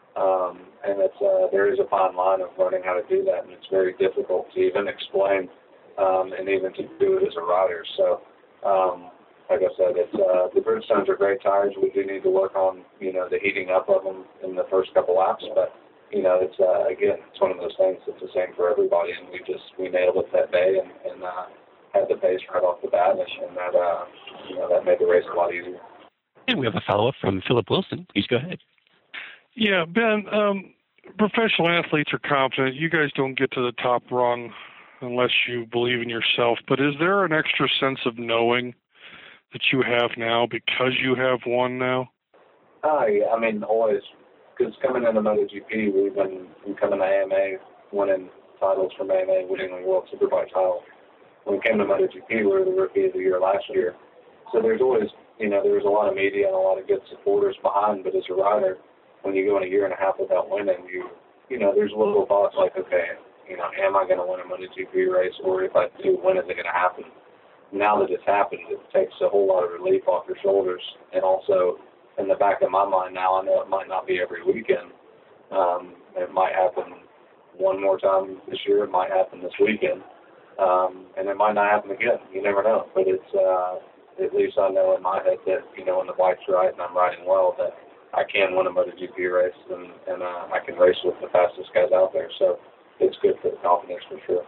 Um, and it's uh, there is a fine line of learning how to do that, and it's very difficult to even explain um, and even to do it as a rider. So, um, like I said, it's uh, the Bridgestones are great tires. We do need to work on, you know, the heating up of them in the first couple laps, but you know, it's uh, again, it's one of those things that's the same for everybody, and we just we nailed it that day and, and uh, had the pace right off the bat, and, and that uh, you know that made the race a lot easier. And we have a follow-up from Philip Wilson. Please go ahead. Yeah, Ben, um, professional athletes are confident. You guys don't get to the top rung unless you believe in yourself. But is there an extra sense of knowing that you have now because you have won now? Uh, yeah, I mean, always. Because coming into MotoGP, we've been, been coming to A M A, winning titles from A M A, winning the World Superbike title. When we came to MotoGP, we were the Rookie of the Year last year. So there's always, you know, there's a lot of media and a lot of good supporters behind. But as a rider, when you go in a year and a half without winning, you, you know, there's little thoughts like, okay, you know, am I going to win a MotoGP race? Or if I do, when is it going to happen? Now that it's happened, it takes a whole lot of relief off your shoulders. And also, in the back of my mind now, I know it might not be every weekend. Um, it might happen one more time this year. It might happen this weekend. Um, and it might not happen again. You never know. But it's uh, at least I know in my head that, you know, when the bike's right and I'm riding well, that I can win a MotoGP race and, and uh, I can race with the fastest guys out there. So it's good for the confidence for sure.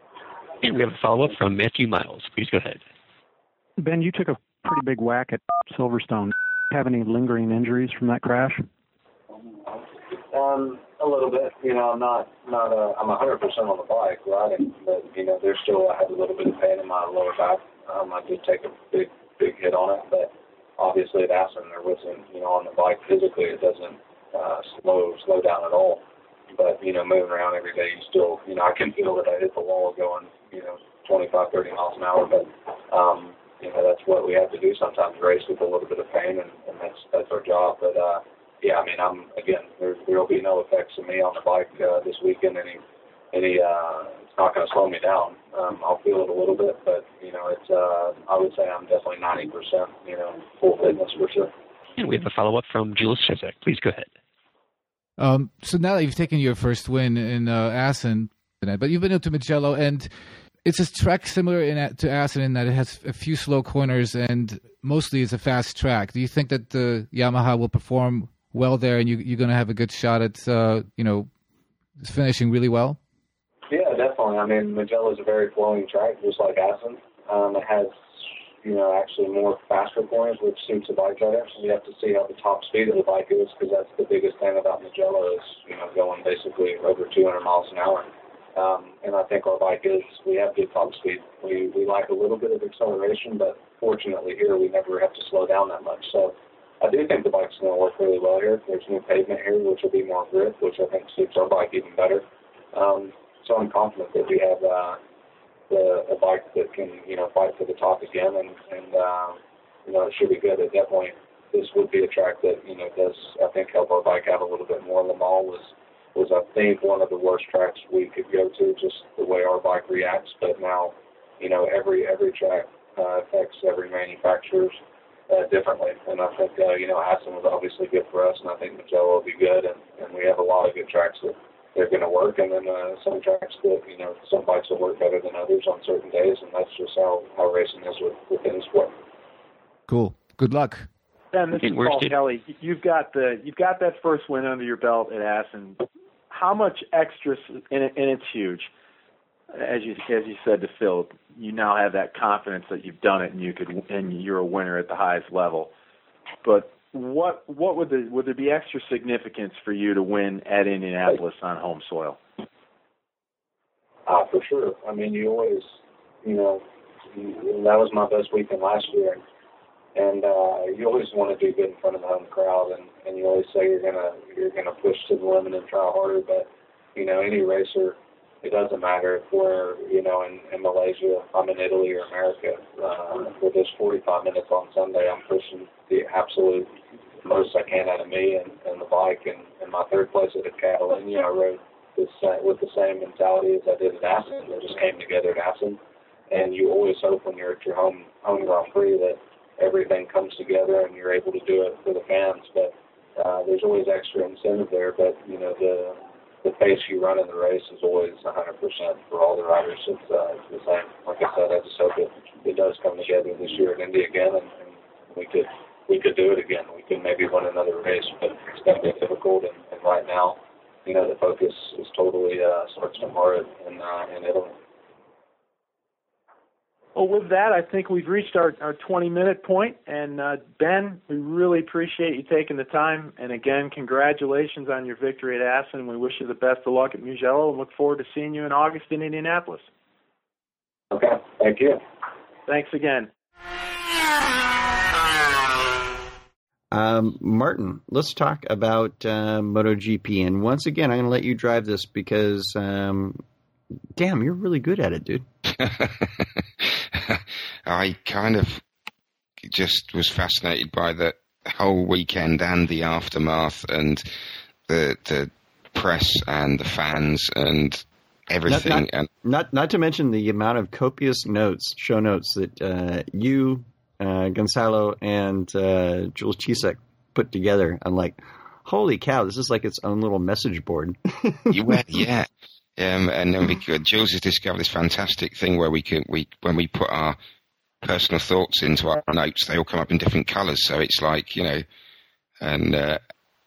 And we have a follow-up from Matthew Miles. Please go ahead. Ben, you took a pretty big whack at Silverstone. Have any lingering injuries from that crash? Um, a little bit. You know, I'm not, not uh, I'm one hundred percent on the bike riding, but, you know, there's still, I had a little bit of pain in my lower back. Um, I did take a big, big hit on it, but obviously at Assen there wasn't, you know, on the bike physically it doesn't uh, slow, slow down at all. But, you know, moving around every day, you still, you know, I can feel that I hit the wall going, you know, twenty-five, thirty miles an hour, but, um, you know, that's what we have to do sometimes, race with a little bit of pain, and, and that's that's our job. But, uh, yeah, I mean, I'm, again, there will be no effects of me on the bike uh, this weekend. Any, any, uh, it's not going to slow me down. Um, I'll feel it a little bit, but, you know, it's, uh, I would say I'm definitely ninety percent, you know, full fitness for sure. And we have a follow-up from Jules Chisek. Please go ahead. Um, so now that you've taken your first win in uh, Assen, but you've been into Mugello, and it's a track similar in, to Assen in that it has a few slow corners and mostly it's a fast track. Do you think that the Yamaha will perform well there, and you, you're going to have a good shot at, uh, you know, finishing really well? Yeah, definitely. I mean, Mugello is a very flowing track, just like Assen. Um, it has, you know, actually more faster corners, which suits the bike better. So you have to see how the top speed of the bike is, because that's the biggest thing about Mugello is, you know, going basically over two hundred miles an hour. Um, and I think our bike is, we have good top speed. We we like a little bit of acceleration, but fortunately here we never have to slow down that much. So I do think the bike's going to work really well here. There's new pavement here, which will be more grip, which I think suits our bike even better. Um, so I'm confident that we have uh, the, a bike that can, you know, fight for the top again, and, and uh, you know, it should be good. It definitely, this would be a track that, you know, does, I think, help our bike out a little bit more. Le Mans was was, I think, one of the worst tracks we could go to, just the way our bike reacts. But now, you know, every every track uh, affects every manufacturer's uh, differently. And I think, uh, you know, Assen was obviously good for us, and I think Mugello will be good. And, and we have a lot of good tracks that they're going to work. And then uh, some tracks that, you know, some bikes will work better than others on certain days, and that's just how, how racing is with, with any sport. Cool. Good luck. Ben, this is Paul Kelly. You've got the you've got that first win under your belt at Assen. How much extra, and, it, and it's huge, as you as you said to Phil. You now have that confidence that you've done it and you could and you're a winner at the highest level. But what what would the would there be extra significance for you to win at Indianapolis on home soil? Ah, for sure. I mean, you always, you know, you, that was my best weekend last year. And, And uh, you always want to do good in front of the home crowd, and, and you always say you're gonna you're gonna push to the limit and try harder. But you know, any racer, it doesn't matter if we're you know in, in Malaysia, I'm in Italy or America. Uh, for this forty-five minutes on Sunday, I'm pushing the absolute most I can out of me and, and the bike. And, and my third place at the Catalunya, I rode this, uh, with the same mentality as I did at Assen. It just came together at Assen, and you always hope when you're at your home home Grand Prix that everything comes together and you're able to do it for the fans. But uh, there's always extra incentive there. But, you know, the the pace you run in the race is always one hundred percent for all the riders. It's, uh, it's the same. Like I said, I just hope it, it does come together this year at Indy again, and, and we could we could do it again. We could maybe win another race, but it's going to be difficult. And, and right now, you know, the focus is totally uh, starts tomorrow in, uh, in Italy. Well, with that, I think we've reached our, our twenty-minute point. And, uh, Ben, we really appreciate you taking the time. And, again, congratulations on your victory at Assen. We wish you the best of luck at Mugello and look forward to seeing you in August in Indianapolis. Okay. Thank you. Thanks again. Um, Martin, let's talk about uh, MotoGP. And once again, I'm going to let you drive this because, um, damn, you're really good at it, dude. I kind of just was fascinated by the whole weekend and the aftermath and the the press and the fans and everything. Not, not, and not, not to mention the amount of copious notes, show notes that uh, you, uh, Gonzalo, and uh, Jules Chisek put together. I'm like, holy cow, this is like its own little message board. you went, yeah. Um, and then we could, Jules has discovered this fantastic thing where we can, we when we put our personal thoughts into our notes, they all come up in different colours. So it's like, you know, and uh,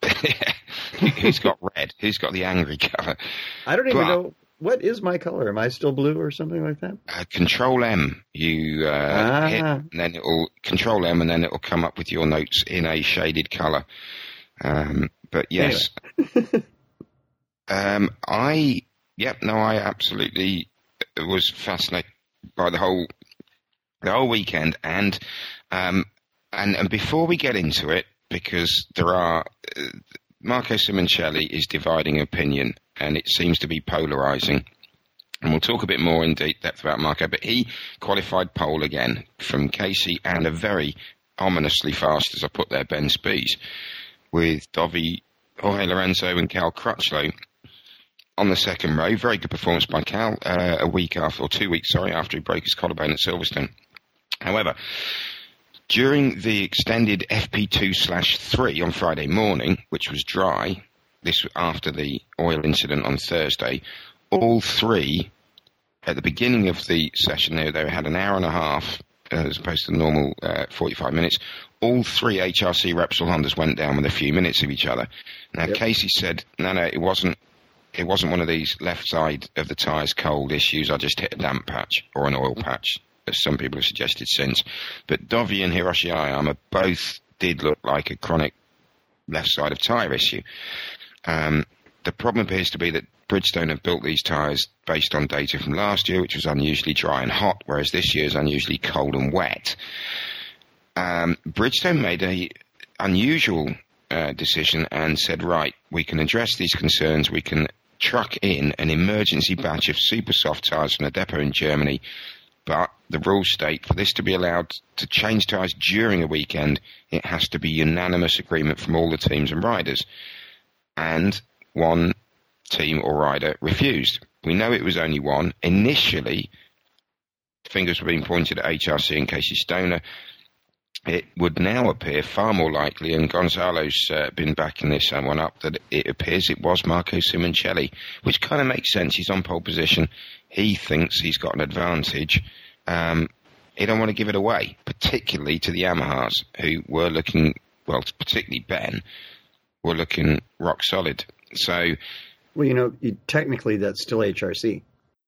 who's got red? Who's got the angry colour? I don't even but, know. What is my color? Am I still blue or something like that? Uh, control M. You uh, ah. hit, and then it'll Control M, and then it'll come up with your notes in a shaded colour. Um, but yes, anyway. um, I. Yep, no, I absolutely was fascinated by the whole the whole weekend, and um, and and before we get into it, because there are uh, Marco Simoncelli is dividing opinion, and it seems to be polarising. And we'll talk a bit more in deep depth about Marco, but he qualified pole again from Casey and a very ominously fast, as I put there, Ben Spies, with Dovi, Jorge Lorenzo and Cal Crutchlow on the second row. Very good performance by Cal, uh, a week after, or two weeks, sorry, after he broke his collarbone at Silverstone. However, during the extended F P two slash three on Friday morning, which was dry, this after the oil incident on Thursday, all three, at the beginning of the session, they, they had an hour and a half, uh, as opposed to the normal uh, forty-five minutes, all three H R C Repsol Hondas went down with a few minutes of each other. Now, yep. Casey said, no, no, it wasn't, it wasn't one of these left side of the tyres cold issues. I just hit a damp patch or an oil patch, as some people have suggested since. But Dovi and Hiroshi Ayama both did look like a chronic left side of tyre issue. Um, the problem appears to be that Bridgestone have built these tyres based on data from last year, which was unusually dry and hot, whereas this year is unusually cold and wet. Um, Bridgestone made a unusual uh, decision and said, right, we can address these concerns, we can truck in an emergency batch of super soft tyres from the depot in Germany, but the rules state for this to be allowed to change tyres during a weekend, it has to be unanimous agreement from all the teams and riders. And one team or rider refused. We know it was only one. Initially, fingers were being pointed at H R C and Casey Stoner. it would now appear far more likely, and Gonzalo's uh, been backing this one up, that it appears it was Marco Simoncelli, which kind of makes sense. He's on pole position. He thinks he's got an advantage. Um, he don't want to give it away, particularly to the Yamahas, who were looking, well, particularly Ben, were looking rock solid. So, well, you know, you, technically that's still H R C.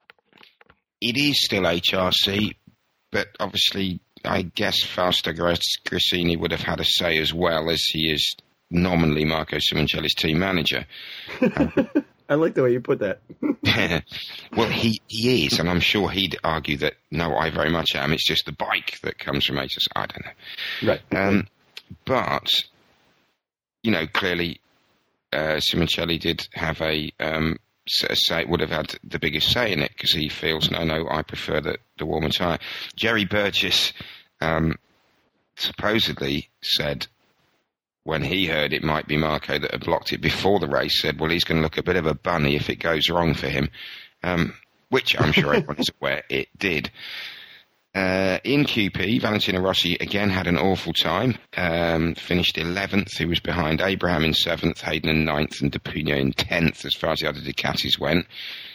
It is still H R C, but obviously, I guess Fausto Gresini would have had a say as well, as he is nominally Marco Simoncelli's team manager. Um, I like the way you put that. Well, he, he is, and I'm sure he'd argue that, no, I very much am. It's just the bike that comes from H R C. I don't know. Right. Um, but, you know, clearly uh, Simoncelli did have a... Um, say would have had the biggest say in it, because he feels, no, no, I prefer the, the warmer tyre. Jerry Burgess um, supposedly said, when he heard it might be Marco that had blocked it before the race, said, well, he's going to look a bit of a bunny if it goes wrong for him, um, which I'm sure everyone is aware it did. Uh, in Q P, Valentino Rossi again had an awful time, um, finished eleventh. He was behind Abraham in seventh, Hayden in ninth, and Depugno in tenth as far as the other Ducatis went.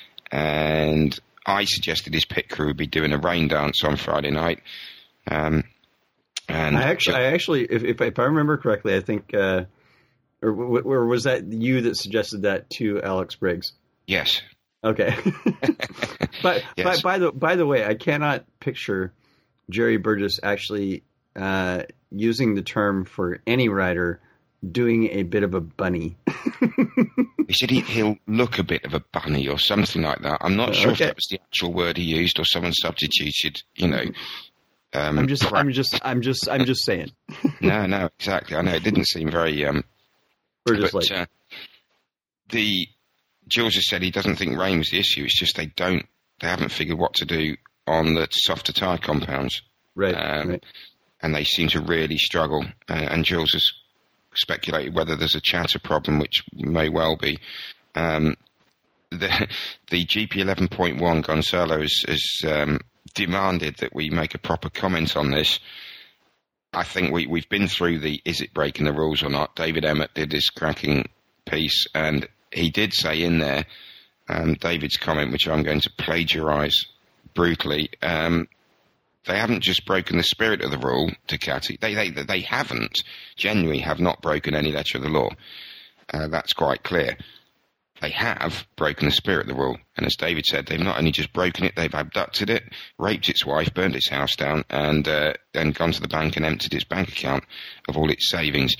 And I suggested his pit crew would be doing a rain dance on Friday night. Um, and I actually, I actually if, if, if I remember correctly, I think, uh, or, or was that you that suggested that to Alex Briggs? Yes. Okay. but yes. by, by the by the way, I cannot picture Jerry Burgess actually uh, using the term for any rider doing a bit of a bunny. He said he, he'll look a bit of a bunny or something like that. I'm not sure okay. if that was the actual word he used or someone substituted, you know. Um, I'm just, I'm just, I'm just, I'm just saying. no, no, exactly. I know it didn't seem very. Um, Burgess but, like uh, the Jules has said he doesn't think rain was the issue. It's just they don't, they haven't figured what to do on the softer tyre compounds. Right, um, right. And they seem to really struggle. Uh, and Jules has speculated whether there's a chatter problem, which may well be. Um, the the G P eleven point one, Gonzalo has, has um, demanded that we make a proper comment on this. I think we, we've been through the is it breaking the rules or not. David Emmett did his cracking piece, and he did say in there, um, David's comment, which I'm going to plagiarise brutally, um, they haven't just broken the spirit of the rule, Ducati. They, they, they haven't, genuinely have not broken any letter of the law. Uh, that's quite clear. They have broken the spirit of the rule. And as David said, they've not only just broken it, they've abducted it, raped its wife, burned its house down, and uh, then gone to the bank and emptied its bank account of all its savings.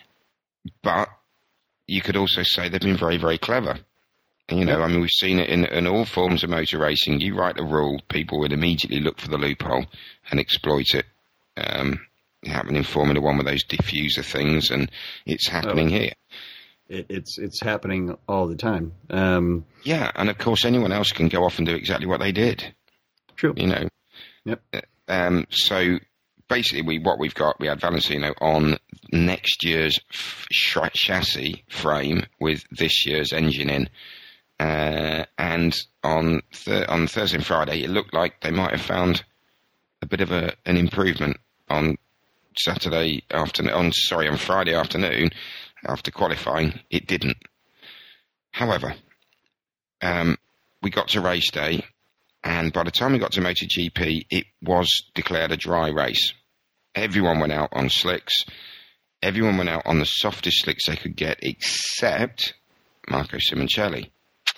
But you could also say they've been very, very clever. You know, I mean, we've seen it in, in all forms of motor racing. You write a rule, people would immediately look for the loophole and exploit it. Um, it happened in Formula One with those diffuser things, and it's happening oh, here. It, it's it's happening all the time. Um, yeah, and of course, anyone else can go off and do exactly what they did. True. You know. Yep. Um, so basically, we what we've got, we had Valentino on next year's f- sh- chassis frame with this year's engine in. Uh, and on th- on Thursday and Friday, it looked like they might have found a bit of a, an improvement on Saturday afternoon. On sorry, on Friday afternoon, after qualifying, it didn't. However, um, we got to race day, and by the time we got to MotoGP, it was declared a dry race. Everyone went out on slicks. Everyone went out on the softest slicks they could get, except Marco Simoncelli.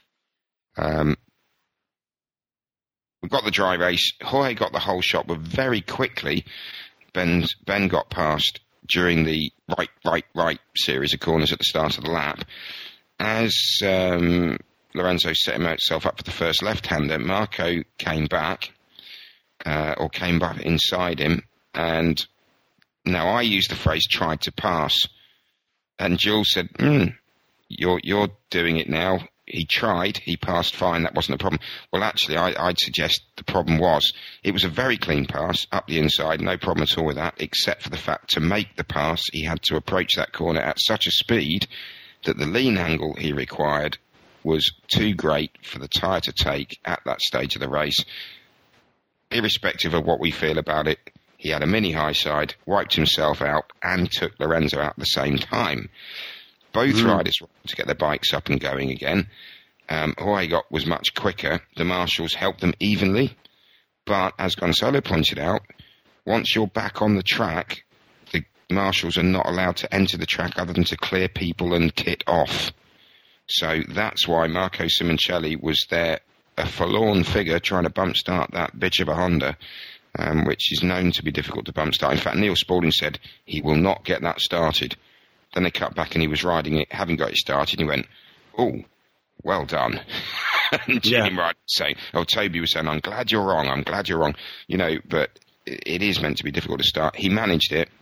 Um, we got the dry race. Jorge got the whole shot, but very quickly, Ben Ben got past during the right, right, right series of corners at the start of the lap. As um, Lorenzo set himself up for the first left-hander, Marco came back, uh, or came back inside him, and now I used the phrase "tried to pass," and Jules said, mm, "You're you're doing it now." He tried, he passed fine, that wasn't a problem. Well, actually, I, I'd suggest the problem was, it was a very clean pass, up the inside, no problem at all with that, except for the fact to make the pass, he had to approach that corner at such a speed that the lean angle he required was too great for the tyre to take at that stage of the race. Irrespective of what we feel about it, He had a mini high side, wiped himself out, and took Lorenzo out at the same time. Both mm. riders were able to get their bikes up and going again. Um, Jorge got was much quicker. The marshals helped them evenly. But as Gonzalo pointed out, once you're back on the track, the marshals are not allowed to enter the track other than to clear people and kit off. So that's why Marco Simoncelli was there, a forlorn figure, trying to bump start that bitch of a Honda, um, which is known to be difficult to bump start. In fact, Neil Spaulding said he will not get that started. Then they cut back and he was riding it, having got it started, and he went, oh, well done. And Jim yeah. Wright was saying, oh, Toby was saying, I'm glad you're wrong, I'm glad you're wrong. You know, but it is meant to be difficult to start. He managed it.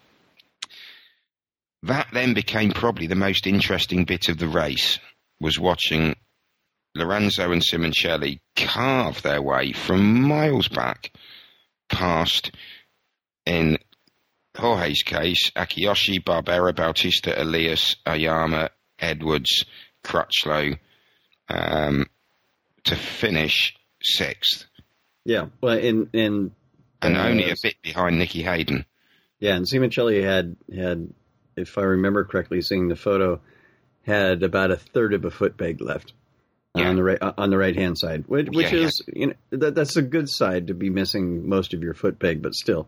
That then became probably the most interesting bit of the race, was watching Lorenzo and Simoncelli carve their way from miles back past, in Jorge's case, Akiyoshi, Barbera, Bautista, Elias, Ayama, Edwards, Crutchlow, um, to finish sixth. Yeah, well, in in and uh, only a bit behind Nicky Hayden. Yeah, and Simoncelli had had, if I remember correctly, seeing the photo, had about a third of a foot peg left yeah. on the right on the right hand side, which, which yeah, is yeah. you know that that's a good side to be missing most of your foot peg, but still.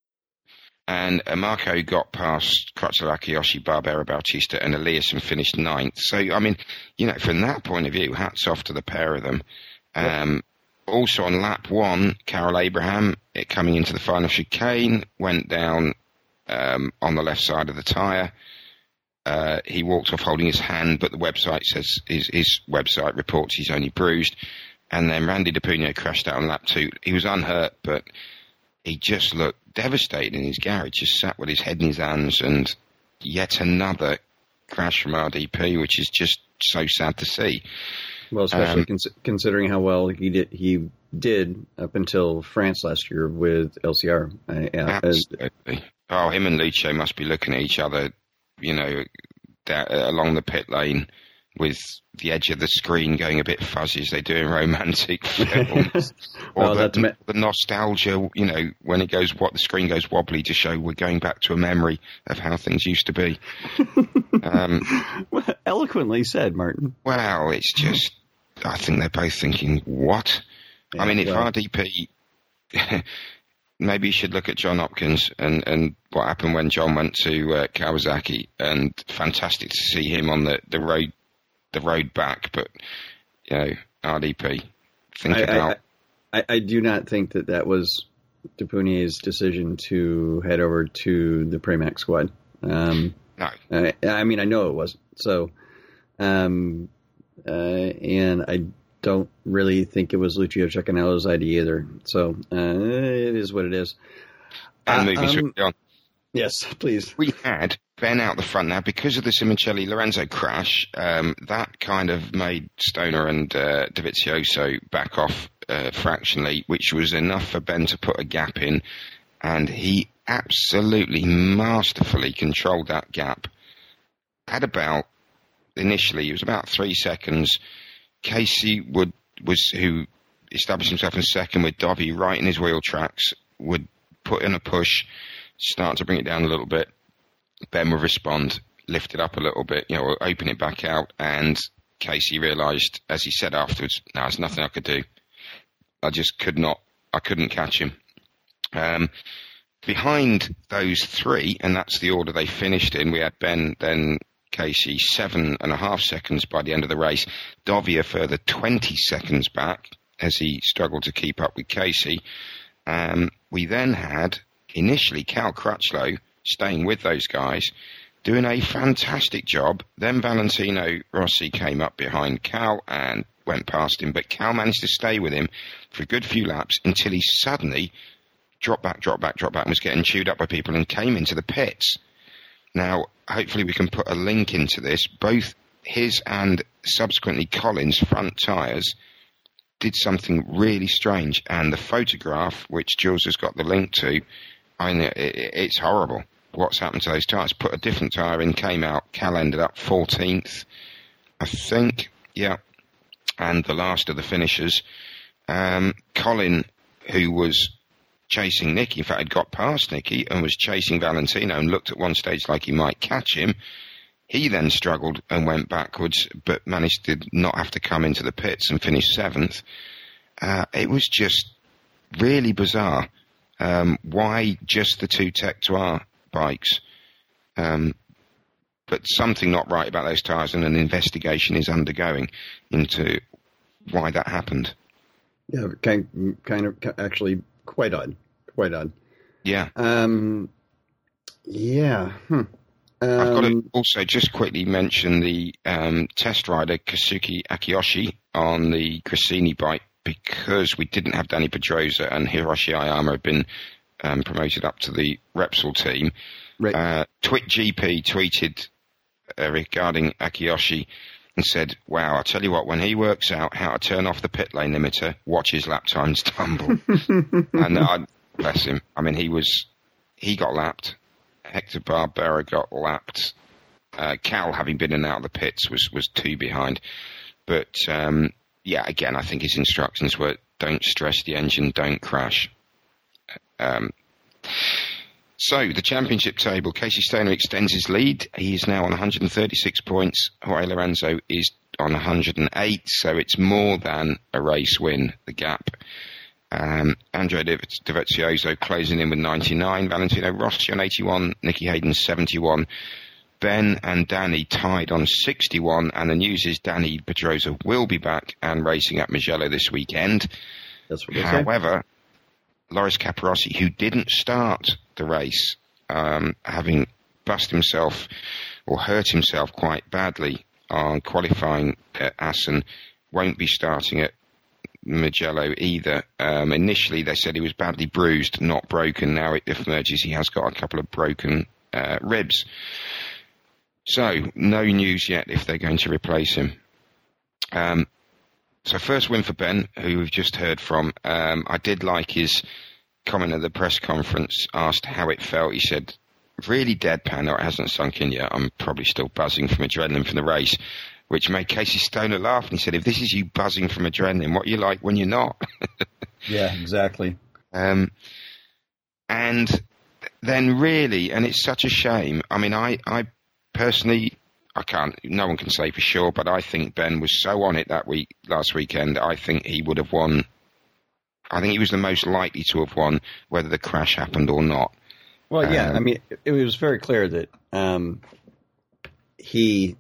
And uh, Marco got past Crutchlow, Akiyoshi, Barbera, Bautista, and Elias and finished ninth. So, I mean, you know, from that point of view, hats off to the pair of them. Um, yep. Also on lap one, Carol Abraham, it coming into the final chicane, went down um, on the left side of the tyre. Uh, he walked off holding his hand, but the website says his, his website reports he's only bruised. And then Randy DePugno crashed out on lap two. He was unhurt, but he just looked devastated in his garage, just sat with his head in his hands, and yet another crash from R D P, which is just so sad to see. Well, especially um, cons- considering how well he did, he did up until France last year with L C R. Uh, absolutely. Oh, him and Lucio must be looking at each other, you know, that, uh, along the pit lane with the edge of the screen going a bit fuzzy as they do in romantic films. Or well, the, me- the nostalgia, you know, when it goes, what the screen goes wobbly to show we're going back to a memory of how things used to be. um, well, eloquently said, Martin. Well, it's just, I think they're both thinking, what? Yeah, I mean, if well. R D P, maybe you should look at John Hopkins and, and what happened when John went to uh, Kawasaki, and fantastic to see him on the, the road the road back, but, you know, R D P, think I, about... I, I, I do not think that that was DePugno's decision to head over to the Pramac squad. Um, no. I, I mean, I know it wasn't. So, um, uh, and I don't really think it was Lucio Cecchinello's idea either. So, uh, it is what it is. And uh, moving um, swiftly on. Yes, please. We had Ben out the front now because of the Simoncelli-Lorenzo crash. Um, that kind of made Stoner and uh, Dovizioso back off uh, fractionally, which was enough for Ben to put a gap in, and he absolutely masterfully controlled that gap. At about, initially, it was about three seconds. Casey would was who established himself in second with Dovi right in his wheel tracks, would put in a push, start to bring it down a little bit. Ben would respond, lift it up a little bit, you know, open it back out, and Casey realised, as he said afterwards, no, there's nothing I could do. I just could not, I couldn't catch him. Um, behind those three, and that's the order they finished in, we had Ben, then Casey, seven and a half seconds by the end of the race. Dovi a further twenty seconds back as he struggled to keep up with Casey. Um, we then had, initially, Cal Crutchlow staying with those guys, doing a fantastic job. Then Valentino Rossi came up behind Cal and went past him, but Cal managed to stay with him for a good few laps until he suddenly dropped back, dropped back, dropped back, and was getting chewed up by people and came into the pits. Now, hopefully we can put a link into this. Both his and subsequently Colin's front tyres did something really strange, and the photograph, which Jules has got the link to, I mean, it, it, it's horrible what's happened to those tyres. Put a different tyre in, came out, Cal ended up fourteenth, I think, yeah, and the last of the finishers. Um, Colin, who was chasing Nicky. In fact, had got past Nicky and was chasing Valentino and looked at one stage like he might catch him. He then struggled and went backwards, but managed to not have to come into the pits and finish seventh. Uh, it was just really bizarre. Um, why just the two Tech Trois bikes? Um, but something not right about those tyres, and an investigation is undergoing into why that happened. Yeah, kind, kind of, actually quite odd. Quite odd. Yeah. Um, yeah. Hmm. Um, I've got to also just quickly mention the um, test rider Kazuki Akiyoshi on the Gresini bike, because we didn't have Danny Pedrosa and Hiroshi Ayama had been um, promoted up to the Repsol team. Right. Uh, TwitGP tweeted uh, regarding Akiyoshi and said, wow, I'll tell you what, when he works out how to turn off the pit lane limiter, watch his lap times tumble. And I, bless him. I mean, he was, he got lapped. Hector Barbera got lapped. Uh, Cal, having been in and out of the pits, was, was two behind. But, um, yeah, again, I think his instructions were don't stress the engine, don't crash. Um, so, the championship table, Casey Stoner extends his lead. He is now on one hundred thirty-six points. Jorge Lorenzo is on one hundred eight, so it's more than a race win, the gap. Um, Andrea Dovizioso closing in with ninety-nine. Valentino Rossi on eighty-one. Nicky Hayden seventy-one. Ben and Danny tied on sixty-one, and the news is Danny Pedrosa will be back and racing at Mugello this weekend. That's what they However, say. Loris Capirossi, who didn't start the race, um, having bust himself or hurt himself quite badly on qualifying at Assen, won't be starting at Mugello either. Um, initially, they said he was badly bruised, not broken. Now it emerges he has got a couple of broken uh, ribs. So, no news yet if they're going to replace him. Um, so, first win for Ben, who we've just heard from. Um, I did like his comment at the press conference, asked how it felt. He said, really deadpan, or it hasn't sunk in yet. I'm probably still buzzing from adrenaline from the race, which made Casey Stoner laugh. And he said, if this is you buzzing from adrenaline, what are you like when you're not? Yeah, exactly. Um, and then really, and it's such a shame. I mean, I, I personally, I can't, no one can say for sure, but I think Ben was so on it that week, last weekend, I think he would have won. I think he was the most likely to have won, whether the crash happened or not. Well, yeah, um, I mean, it, it was very clear that um, he,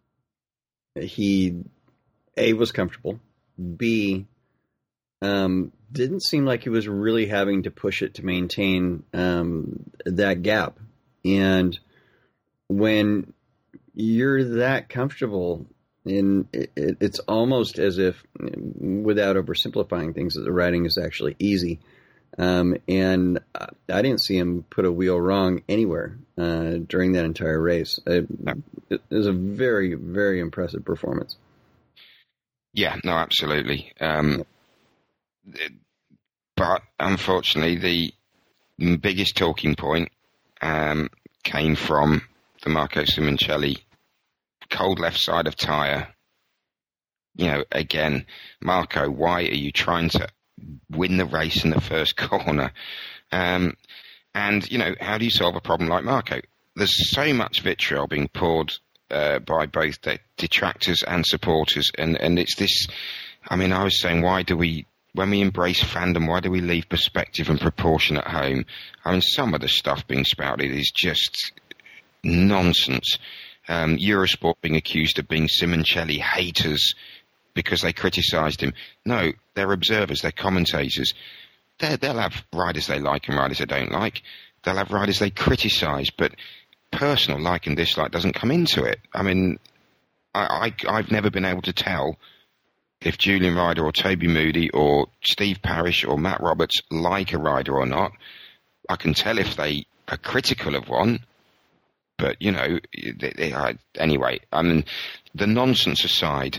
he, A, was comfortable, B, um, didn't seem like he was really having to push it to maintain um, that gap. And when you're that comfortable, and it, it, it's almost as if, without oversimplifying things, that the riding is actually easy. Um, and I didn't see him put a wheel wrong anywhere uh, during that entire race. It, it was a very, very impressive performance. Yeah, no, absolutely. Um, it, but unfortunately, the biggest talking point um, came from the Marco Simoncelli cold left side of tyre. You know, again, Marco, why are you trying to win the race in the first corner? Um, and, you know, how do you solve a problem like Marco? There's so much vitriol being poured uh, by both the detractors and supporters. And, and it's this, I mean, I was saying, why do we, when we embrace fandom, why do we leave perspective and proportion at home? I mean, some of the stuff being spouted is just nonsense. Um, Eurosport being accused of being Simoncelli haters because they criticised him. No, they're observers, they're commentators. They're, they'll have riders they like and riders they don't like. They'll have riders they criticise, but personal like and dislike doesn't come into it. I mean, I, I, I've never been able to tell if Julian Ryder or Toby Moody or Steve Parrish or Matt Roberts like a rider or not. I can tell if they are critical of one. But, you know, they, they, I, anyway, I mean, the nonsense aside,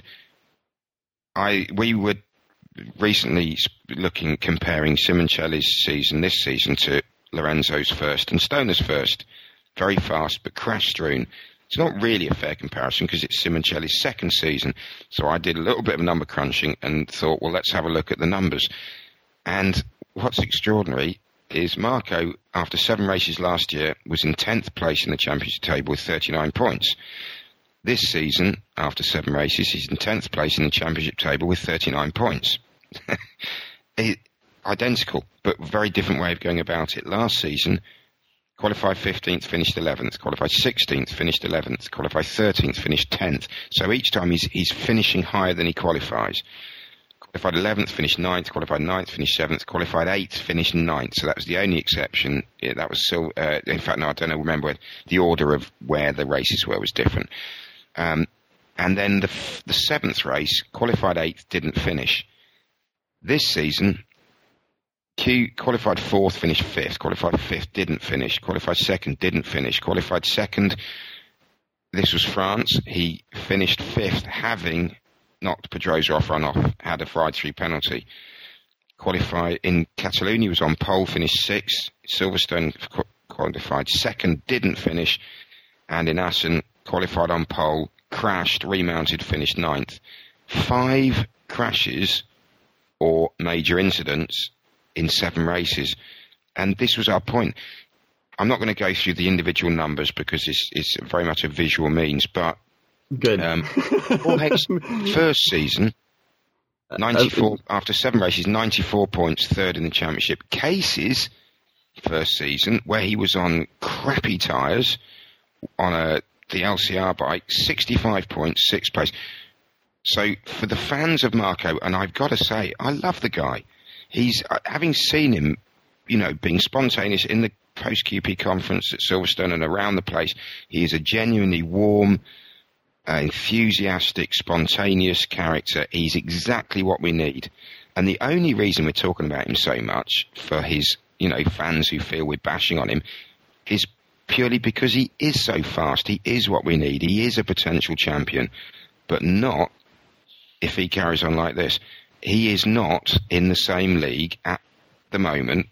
I we were recently looking, comparing Simoncelli's season, this season, to Lorenzo's first and Stoner's first. Very fast, but crash-strewn. It's not really a fair comparison because it's Simoncelli's second season. So I did a little bit of number crunching and thought, well, let's have a look at the numbers. And what's extraordinary, is Marco, after seven races last year, was in tenth place in the championship table with thirty-nine points. This season, after seven races, he's in tenth place in the championship table with thirty-nine points. it, identical, but very different way of going about it. Last season, qualified fifteenth, finished eleventh. Qualified sixteenth, finished eleventh. Qualified thirteenth, finished tenth. So each time he's, he's finishing higher than he qualifies. Qualified eleventh, finished ninth. Qualified ninth, finished seventh. Qualified eighth, finished ninth. So that was the only exception. Yeah, that was still, uh, in fact, no, I don't know, remember the order of where the races were was different. Um, and then the, the seventh race, qualified eighth, didn't finish. This season, Q qualified fourth, finished fifth. Qualified fifth, didn't finish. Qualified second, didn't finish. Qualified second, this was France. He finished fifth, having knocked Pedrosa off run-off, had a ride-through penalty. Qualified in Catalonia, he was on pole, finished sixth. Silverstone qu- qualified second, didn't finish. And in Assen, qualified on pole, crashed, remounted, finished ninth. Five crashes or major incidents in seven races. And this was our point. I'm not going to go through the individual numbers because it's, it's very much a visual means, but Good. Um, Jorge's first season, ninety-four after seven races, ninety-four points, third in the championship. Case's first season, where he was on crappy tyres on a the L C R bike, sixty-five points, sixth place. So for the fans of Marco, and I've got to say, I love the guy. He's having seen him, you know, being spontaneous in the post-Q P conference at Silverstone and around the place. He is a genuinely warm, Uh, enthusiastic, spontaneous character. He's exactly what we need. And the only reason we're talking about him so much for his, you know, fans who feel we're bashing on him is purely because he is so fast. He is what we need. He is a potential champion, but not if he carries on like this. He is not in the same league at the moment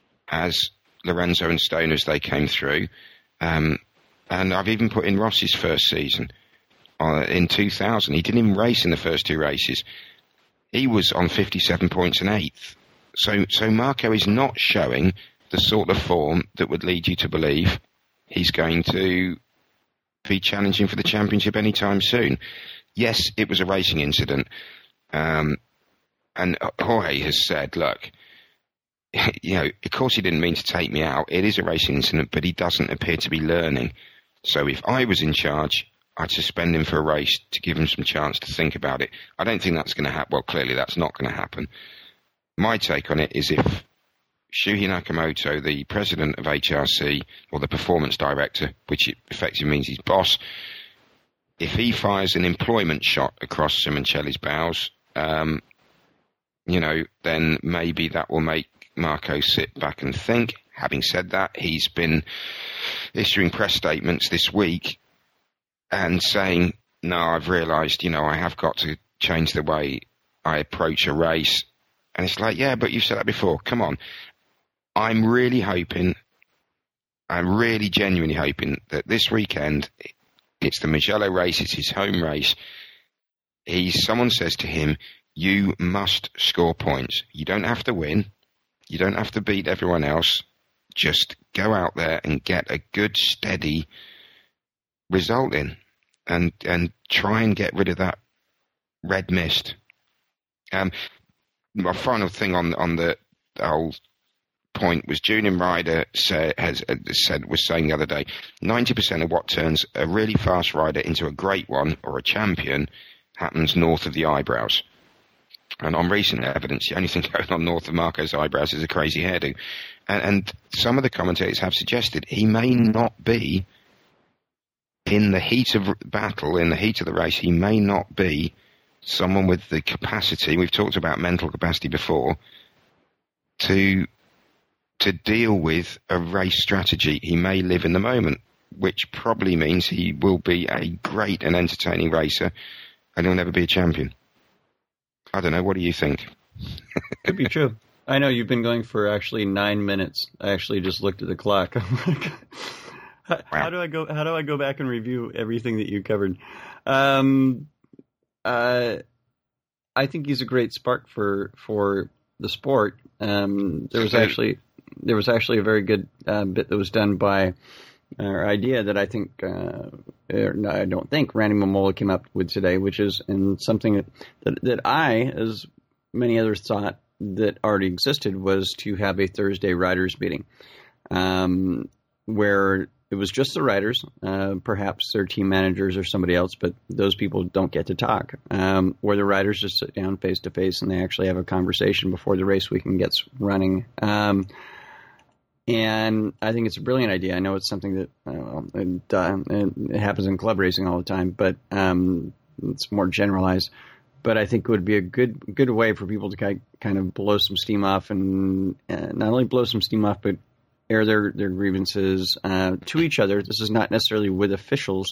as Lorenzo and Stoner as they came through. Um, and I've even put in Rossi's first season. Uh, in two thousand, he didn't even race in the first two races. He was on fifty-seven points and eighth. So, so Marco is not showing the sort of form that would lead you to believe he's going to be challenging for the championship anytime soon. Yes, it was a racing incident. Um, and Jorge has said, look, you know, of course he didn't mean to take me out. It is a racing incident, but he doesn't appear to be learning. So if I was in charge, I'd suspend him for a race to give him some chance to think about it. I don't think that's going to happen. Well, clearly that's not going to happen. My take on it is if Shuhei Nakamoto, the president of H R C, or the performance director, which effectively means his boss, if he fires an employment shot across Simoncelli's bows, um, you know, then maybe that will make Marco sit back and think. Having said that, he's been issuing press statements this week and saying, no, I've realised, you know, I have got to change the way I approach a race. And it's like, yeah, but you've said that before. Come on. I'm really hoping, I'm really genuinely hoping that this weekend, it's the Mugello race, it's his home race. He's, someone says to him, you must score points. You don't have to win. You don't have to beat everyone else. Just go out there and get a good, steady result in, and and try and get rid of that red mist. Um, my final thing on on the, the whole point was Julian Ryder say, has uh, said was saying the other day, ninety percent of what turns a really fast rider into a great one or a champion happens north of the eyebrows. And on recent evidence, the only thing going on north of Marco's eyebrows is a crazy hairdo. And, and some of the commentators have suggested he may not be, in the heat of battle, in the heat of the race, he may not be someone with the capacity, we've talked about mental capacity before, to to deal with a race strategy. He may live in the moment, which probably means he will be a great and entertaining racer, and he'll never be a champion. I don't know. What do you think? Could be true. I know you've been going for actually nine minutes. I actually just looked at the clock. how, how do I go? How do I go back and review everything that you covered? Um, uh, I think he's a great spark for for the sport. Um, there was actually there was actually a very good uh, bit that was done by our idea that I think, uh, no, I don't think Randy Mamola came up with today, which is and something that, that, that I, as many others thought that already existed, was to have a Thursday writers meeting um, where it was just the writers, uh, perhaps their team managers or somebody else, but those people don't get to talk, um, where the writers just sit down face to face and they actually have a conversation before the race weekend gets running. Um, And I think it's a brilliant idea. I know it's something that uh, it, uh, it happens in club racing all the time, but um, it's more generalized. But I think it would be a good good way for people to kind of blow some steam off, and uh, not only blow some steam off, but air their their grievances uh, to each other. This is not necessarily with officials.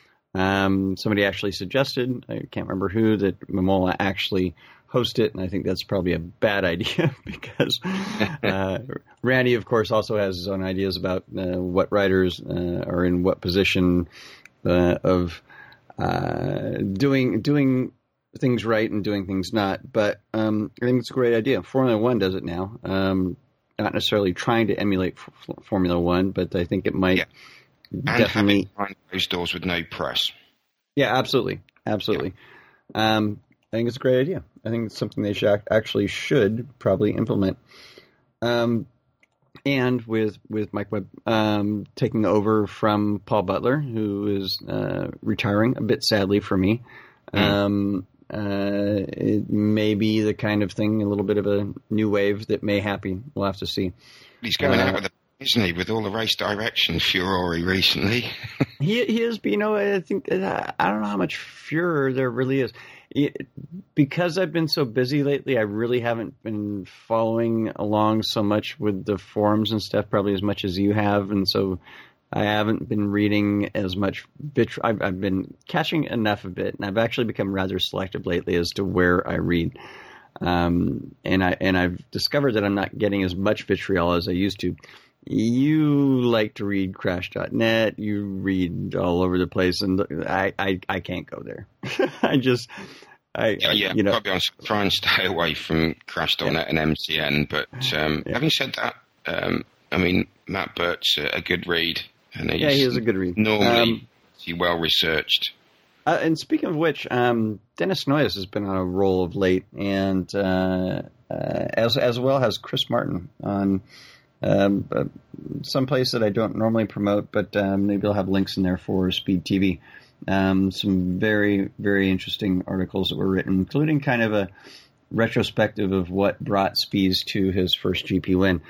Um, somebody actually suggested, I can't remember who, that Mamola actually host it, and I think that's probably a bad idea because uh, Randy, of course, also has his own ideas about uh, what riders uh, are in what position uh, of uh, doing doing things right and doing things not. But um, I think it's a great idea. Formula One does it now, um, not necessarily trying to emulate f- Formula One, but I think it might yeah. and definitely behind closed doors with no press. Yeah, absolutely, absolutely. Yeah. Um, I think it's a great idea. I think it's something they should actually should probably implement. Um, and with with Mike Webb um, taking over from Paul Butler, who is uh, retiring a bit sadly for me, mm. um, uh, it may be the kind of thing, a little bit of a new wave that may happen. We'll have to see. He's going uh, out with a isn't he, with all the race direction furore recently? he, he is, but you know, I think, I don't know how much furor there really is. It, because I've been so busy lately, I really haven't been following along so much with the forums and stuff, probably as much as you have, and so I haven't been reading as much. Bit- I've, I've been catching enough of it, and I've actually become rather selective lately as to where I read. Um, and I and I've discovered that I'm not getting as much vitriol as I used to. You like to read crash dot net, you read all over the place, and I, I, I can't go there. I just, I, yeah, yeah, you know, probably I'll try and stay away from crash dot net yeah. and M C N, but um, yeah. having said that, um, I mean, Matt Burt's a, a good read. And he's yeah, he is a good read. Normally, um, he's well researched. Uh, and speaking of which, um, Dennis Noyes has been on a roll of late, and uh, uh, as as well has Chris Martin on um, uh, some place that I don't normally promote, but um, maybe I'll have links in there for Speed T V. Um, some very, very interesting articles that were written, including kind of a retrospective of what brought Spies to his first G P win.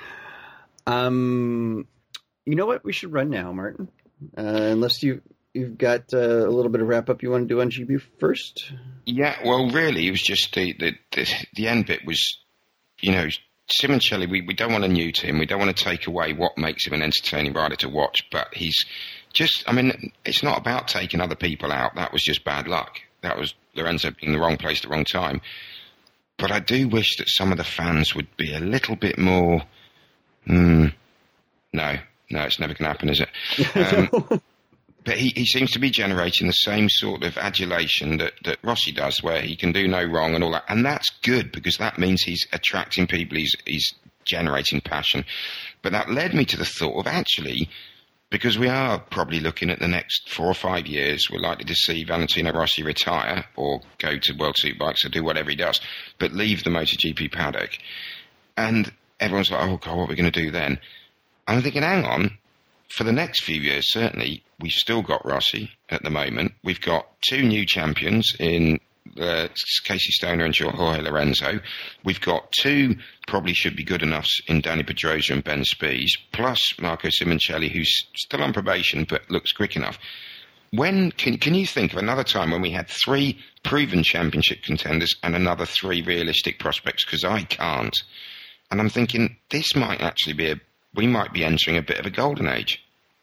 Um, you know what? We should run now, Martin, uh, unless you... You've got uh, a little bit of wrap-up you want to do on G P first? Yeah, well, really, it was just the the, the, the end bit was, you know, Simoncelli, we, we don't want to neuter him. We don't want to take away what makes him an entertaining rider to watch. But he's just, I mean, it's not about taking other people out. That was just bad luck. That was Lorenzo being in the wrong place at the wrong time. But I do wish that some of the fans would be a little bit more, hmm, no, no, it's never going to happen, is it? Um, But he, he seems to be generating the same sort of adulation that, that Rossi does, where he can do no wrong and all that. And that's good, because that means he's attracting people, he's, he's generating passion. But that led me to the thought of actually, because we are probably looking at the next four or five years, we're likely to see Valentino Rossi retire or go to World Superbikes or do whatever he does, but leave the MotoGP paddock. And everyone's like, oh, God, what are we going to do then? I'm thinking, hang on. For the next few years, certainly, we've still got Rossi at the moment. We've got two new champions in uh, Casey Stoner and Jorge Lorenzo. We've got two probably should be good enoughs in Danny Pedrosa and Ben Spies, plus Marco Simoncelli, who's still on probation but looks quick enough. When can, can you think of another time when we had three proven championship contenders and another three realistic prospects? Because I can't. And I'm thinking this might actually be a we might be entering a bit of a golden age.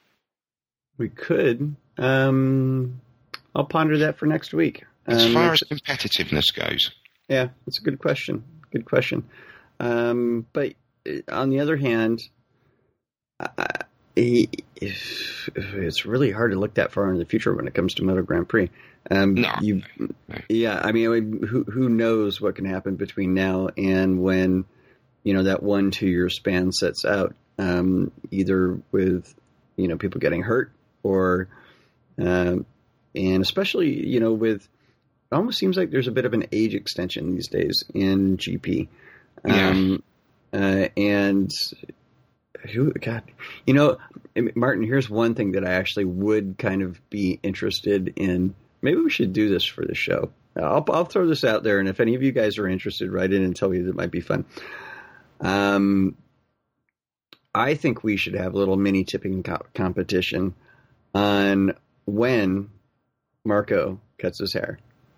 We could. Um, I'll ponder that for next week. As um, far as competitiveness goes. Yeah, it's a good question. Good question. Um, but on the other hand, uh, he, it's really hard to look that far into the future when it comes to Moto Grand Prix. Um, no, you, no, no. Yeah, I mean, who, who knows what can happen between now and when, you know, that one, two year span sets out. um, either with, you know, people getting hurt or, um, and especially, you know, with, it almost seems like there's a bit of an age extension these days in G P. Um, yeah. uh, and who, God, you know, Martin, here's one thing that I actually would kind of be interested in. Maybe we should do this for the show. I'll, I'll throw this out there, and if any of you guys are interested, write in and tell me that it might be fun. Um, I think we should have a little mini tipping co- competition on when Marco cuts his hair.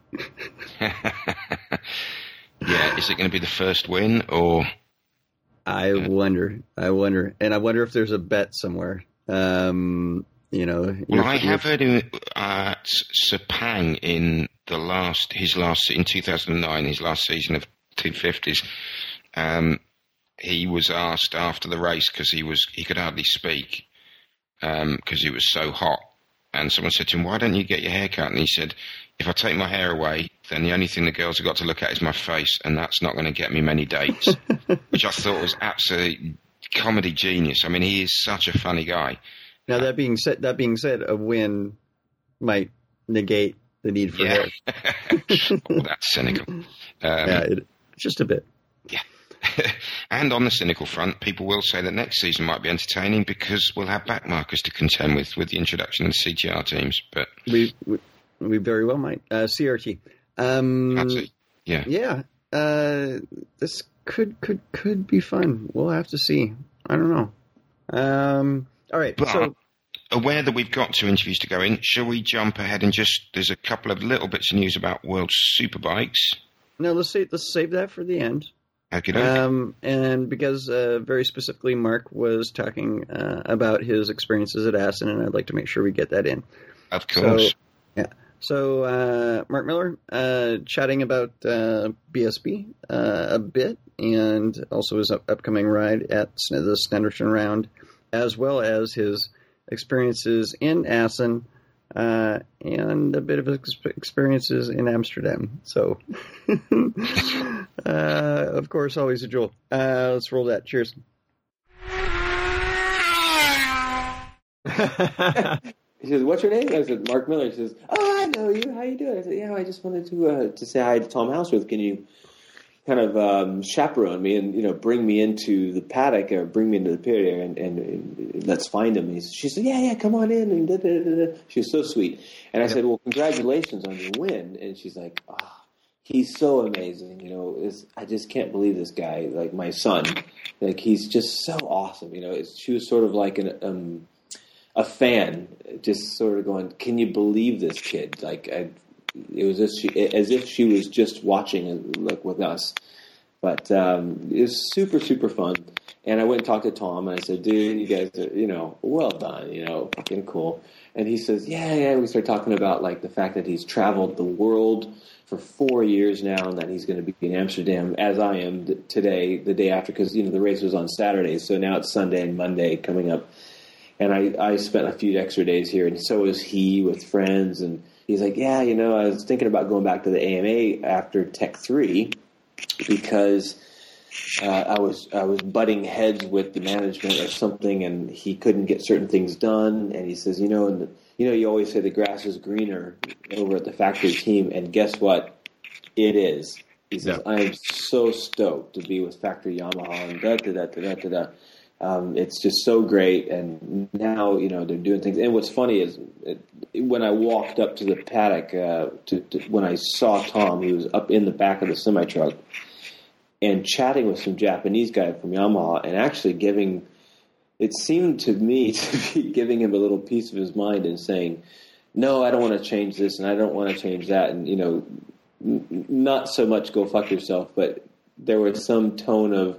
Yeah, is it going to be the first win or? I uh, wonder. I wonder, and I wonder if there's a bet somewhere. Um, you know. Well, I have heard him at Sepang in the last his last in two thousand nine, his last season of two fifties. Um, he was asked after the race because he was he could hardly speak because um, he was so hot, and someone said to him, "Why don't you get your hair cut?" And he said, "If I take my hair away, then the only thing the girls have got to look at is my face, and that's not going to get me many dates." Which I thought was absolute comedy genius. I mean, he is such a funny guy. Now that being said, that being said, a win might negate the need for yeah. hair. Oh, that's cynical. Um, yeah, it, just a bit. Yeah. And on the cynical front, people will say that next season might be entertaining because we'll have backmarkers to contend with with the introduction of the C T R teams. But we we, we very well might. Uh, C R T. Um, That's it. Yeah. Yeah. Uh, this could could could be fun. We'll have to see. I don't know. Um, all right. But so, aware that we've got two interviews to go in, shall we jump ahead and just? There's a couple of little bits of news about World Superbikes. No, let's save let's save that for the end. Okay. Um, and because uh, very specifically, Mark was talking uh, about his experiences at Assen, and I'd like to make sure we get that in. Of course. So, yeah. So uh, Mark Miller uh, chatting about uh, B S B uh, a bit, and also his up- upcoming ride at the Snetterton Round, as well as his experiences in Assen. Uh, and a bit of experiences in Amsterdam. So, uh, of course, always a jewel. Uh, let's roll that. Cheers. He says, "What's your name?" I said, "Mark Miller." He says, "Oh, I know you. How you doing?" I said, "Yeah, I just wanted to uh, to say hi to Tom Houseworth. Can you kind of um, chaperone me and, you know, bring me into the paddock or bring me into the pit area and, and, and let's find him?" And he, she said, "Yeah, yeah, come on in." And da, da, da, da. She was so sweet. And I said, "Well, congratulations on your win." And she's like, "Oh, he's so amazing. You know, it's, I just can't believe this guy, like my son. Like, he's just so awesome." You know, it's, she was sort of like an, um, a fan, just sort of going, "Can you believe this kid?" Like, I, it was just she, as if she was just watching, like, with us. But um, it was super, super fun. And I went and talked to Tom, and I said, "Dude, you guys are, you know, well done, you know, fucking cool." And he says, yeah, yeah. And we started talking about, like, the fact that he's traveled the world for four years now and that he's going to be in Amsterdam, as I am today, the day after, because, you know, the race was on Saturday. So now it's Sunday and Monday coming up. And I, I spent a few extra days here, and so is he with friends. And he's like, "Yeah, you know, I was thinking about going back to the A M A after Tech three because uh, I was I was butting heads with the management or something, and he couldn't get certain things done." And he says, "You know, and the, you know, you always say the grass is greener over at the factory team, and guess what? It is." He says, yeah. "I am so stoked to be with Factory Yamaha and da da da da da da." Um, it's just so great, and now, you know, they're doing things. And what's funny is it, when I walked up to the paddock, uh, to, to, when I saw Tom, he was up in the back of the semi-truck and chatting with some Japanese guy from Yamaha and actually giving, it seemed to me to be giving him a little piece of his mind and saying, "No, I don't want to change this, and I don't want to change that." And, you know, n- not so much go fuck yourself, but there was some tone of,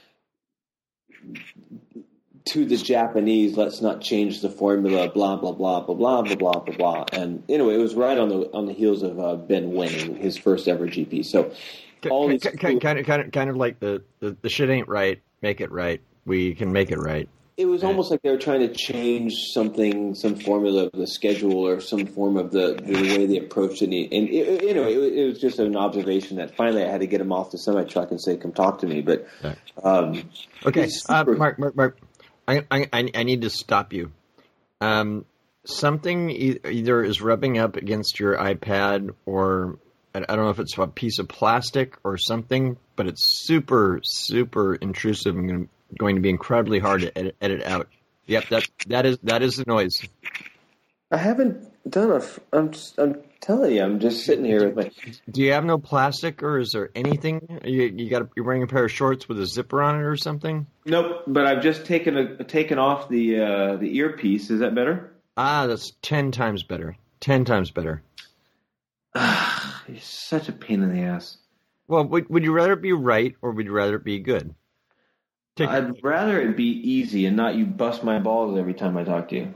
to the Japanese, let's not change the formula, blah, blah, blah, blah, blah, blah, blah, blah, blah. And anyway, it was right on the on the heels of uh, Ben winning his first ever G P. So all these kind, cool, kind of kind of kind of like the, the, the shit ain't right, make it right. We can make it right. It was almost like they were trying to change something, some formula of the schedule or some form of the, the way they approached it. And it, anyway, it, it was just an observation that finally I had to get him off the semi truck and say, "Come talk to me." But um, okay, uh, Mark, Mark, Mark. I, I I need to stop you. Um, something e- either is rubbing up against your iPad, or I don't know if it's a piece of plastic or something, but it's super, super intrusive and going to be incredibly hard to edit, edit out. Yep, that that is that is the noise. I haven't done a. I'm just, I'm telling you, I'm just sitting here with my. Do you have no plastic, or is there anything? You, you got you're wearing a pair of shorts with a zipper on it or something? Nope, but I've just taken a taken off the uh, the earpiece. Is that better? Ah, that's ten times better. Ten times better. You're such a pain in the ass. Well, would would you rather it be right, or would you rather it be good? Take I'd it. rather it be easy and not you bust my balls every time I talk to you.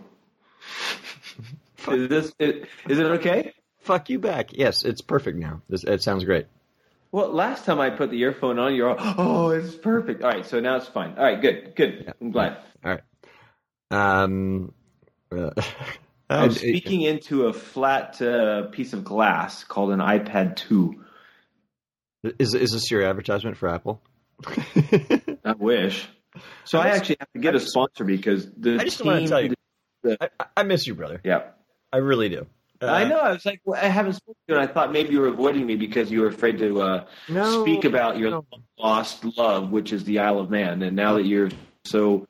Is this is, is it okay? Fuck you back. Yes, it's perfect now. This, it sounds great. Well, last time I put the earphone on, you're all, oh, it's perfect. All right, so now it's fine. All right, good, good. Yeah. I'm glad. All right. Um, uh, I'm speaking it, into a flat uh, piece of glass called an iPad two. Is is this your advertisement for Apple? I wish. So I, I actually have to get a sponsor because the I just team, want to tell you, the, I, I miss you, brother. Yeah. I really do. Uh, I know. I was like, well, I haven't spoken to you, and I thought maybe you were avoiding me because you were afraid to uh, no, speak about your no. lost love, which is the Isle of Man. And now that you're so,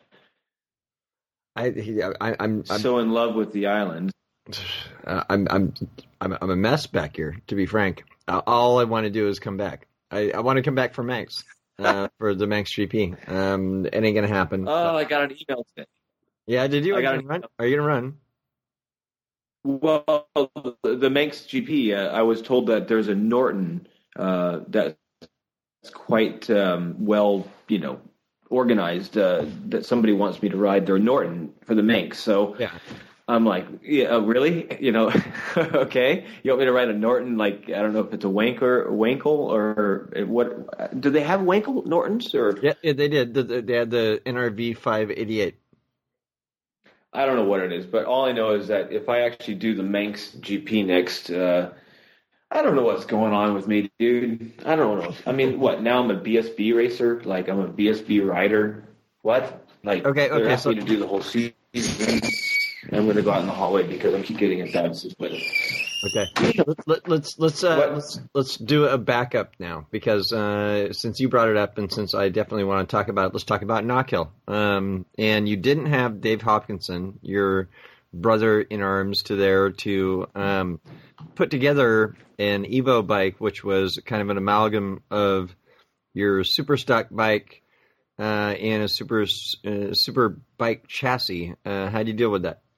I, I I'm, I'm so in love with the island, uh, I'm I'm I'm I'm a mess back here. To be frank, uh, all I want to do is come back. I, I want to come back for Manx, uh, for the Manx G P. Um, it ain't gonna happen. Oh, I got an email today. Yeah, did you? I Are got you an gonna run? Are you gonna run? Well, the Manx G P, uh, I was told that there's a Norton uh, that's quite um, well, you know, organized. Uh, that somebody wants me to ride their Norton for the Manx. So yeah. I'm like, yeah, really? You know, okay. You want me to ride a Norton? Like, I don't know if it's a Wanker or Wankel or what? Do they have Wankel Nortons or? Yeah, yeah they did. They had the N R V five eighty-eight. I don't know what it is, but all I know is that if I actually do the Manx G P next, uh, I don't know what's going on with me, dude. I don't know. I mean, what, now I'm a B S B racer? Like, I'm a B S B rider? What? Like, okay, okay, they're asking so... me to do the whole season. I'm going to go out in the hallway because I'm keep getting it done. Okay, let's let, let's let's uh, let's let's do a backup now because uh, since you brought it up and since I definitely want to talk about it, let's talk about Knockhill. Um, and you didn't have Dave Hopkinson, your brother in arms, to there to um, put together an Evo bike, which was kind of an amalgam of your super stock bike uh, and a super uh, super bike chassis. Uh, how do you deal with that?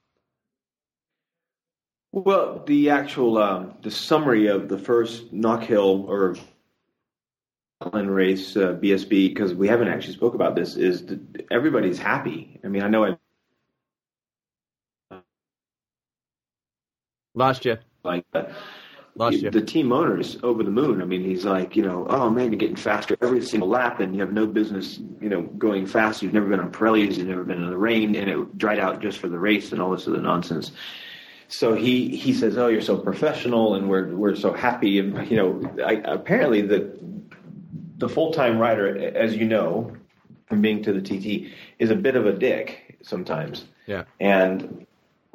Well, the actual um, the summary of the first Knockhill or Island race uh, B S B, because we haven't actually spoke about this, is that everybody's happy. I mean, I know I lost you. Like uh, lost you. The team owner's over the moon. I mean, he's like, you know, oh man, you're getting faster every single lap, and you have no business, you know, going fast. You've never been on Pirellis, you've never been in the rain, and it dried out just for the race and all this other nonsense. So he, he says, oh, you're so professional, and we're we're so happy. And you know, I, apparently the the full time rider, as you know, from being to the T T, is a bit of a dick sometimes. Yeah. And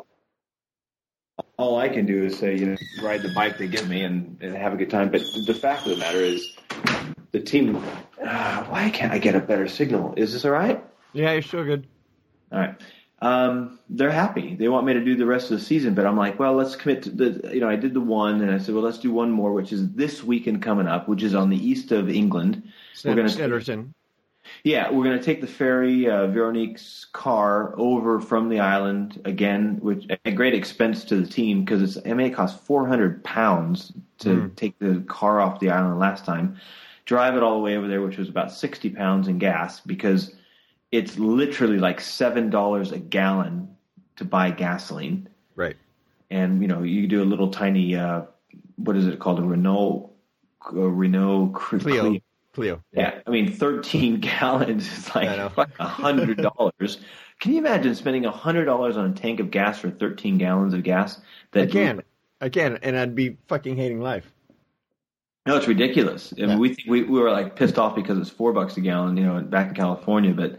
all I can do is say, you know, ride the bike they give me and, and have a good time. But the fact of the matter is, the team. Uh, why can't I get a better signal? Is this all right? Yeah, you're still good. All right. Um, they're happy. They want me to do the rest of the season, but I'm like, well, let's commit to the, you know, I did the one and I said, well, let's do one more, which is this weekend coming up, which is on the east of England. We're going to Sanderson. Yeah, we're going to take the ferry, uh, Veronique's car over from the island again, which at great expense to the team because it's, I mean, it cost four hundred pounds to mm. take the car off the island last time, drive it all the way over there, which was about sixty pounds in gas because it's literally like seven dollars a gallon to buy gasoline. Right. And, you know, you do a little tiny, uh, what is it called? A Renault, a Renault Clio. Clio. Clio. Yeah. I mean, thirteen gallons is like one hundred dollars. Can you imagine spending one hundred dollars on a tank of gas for thirteen gallons of gas? That I can. I can. And I'd be fucking hating life. No, it's ridiculous. I mean, yeah. we, we we were like pissed off because it's four bucks a gallon, you know, back in California. But yeah.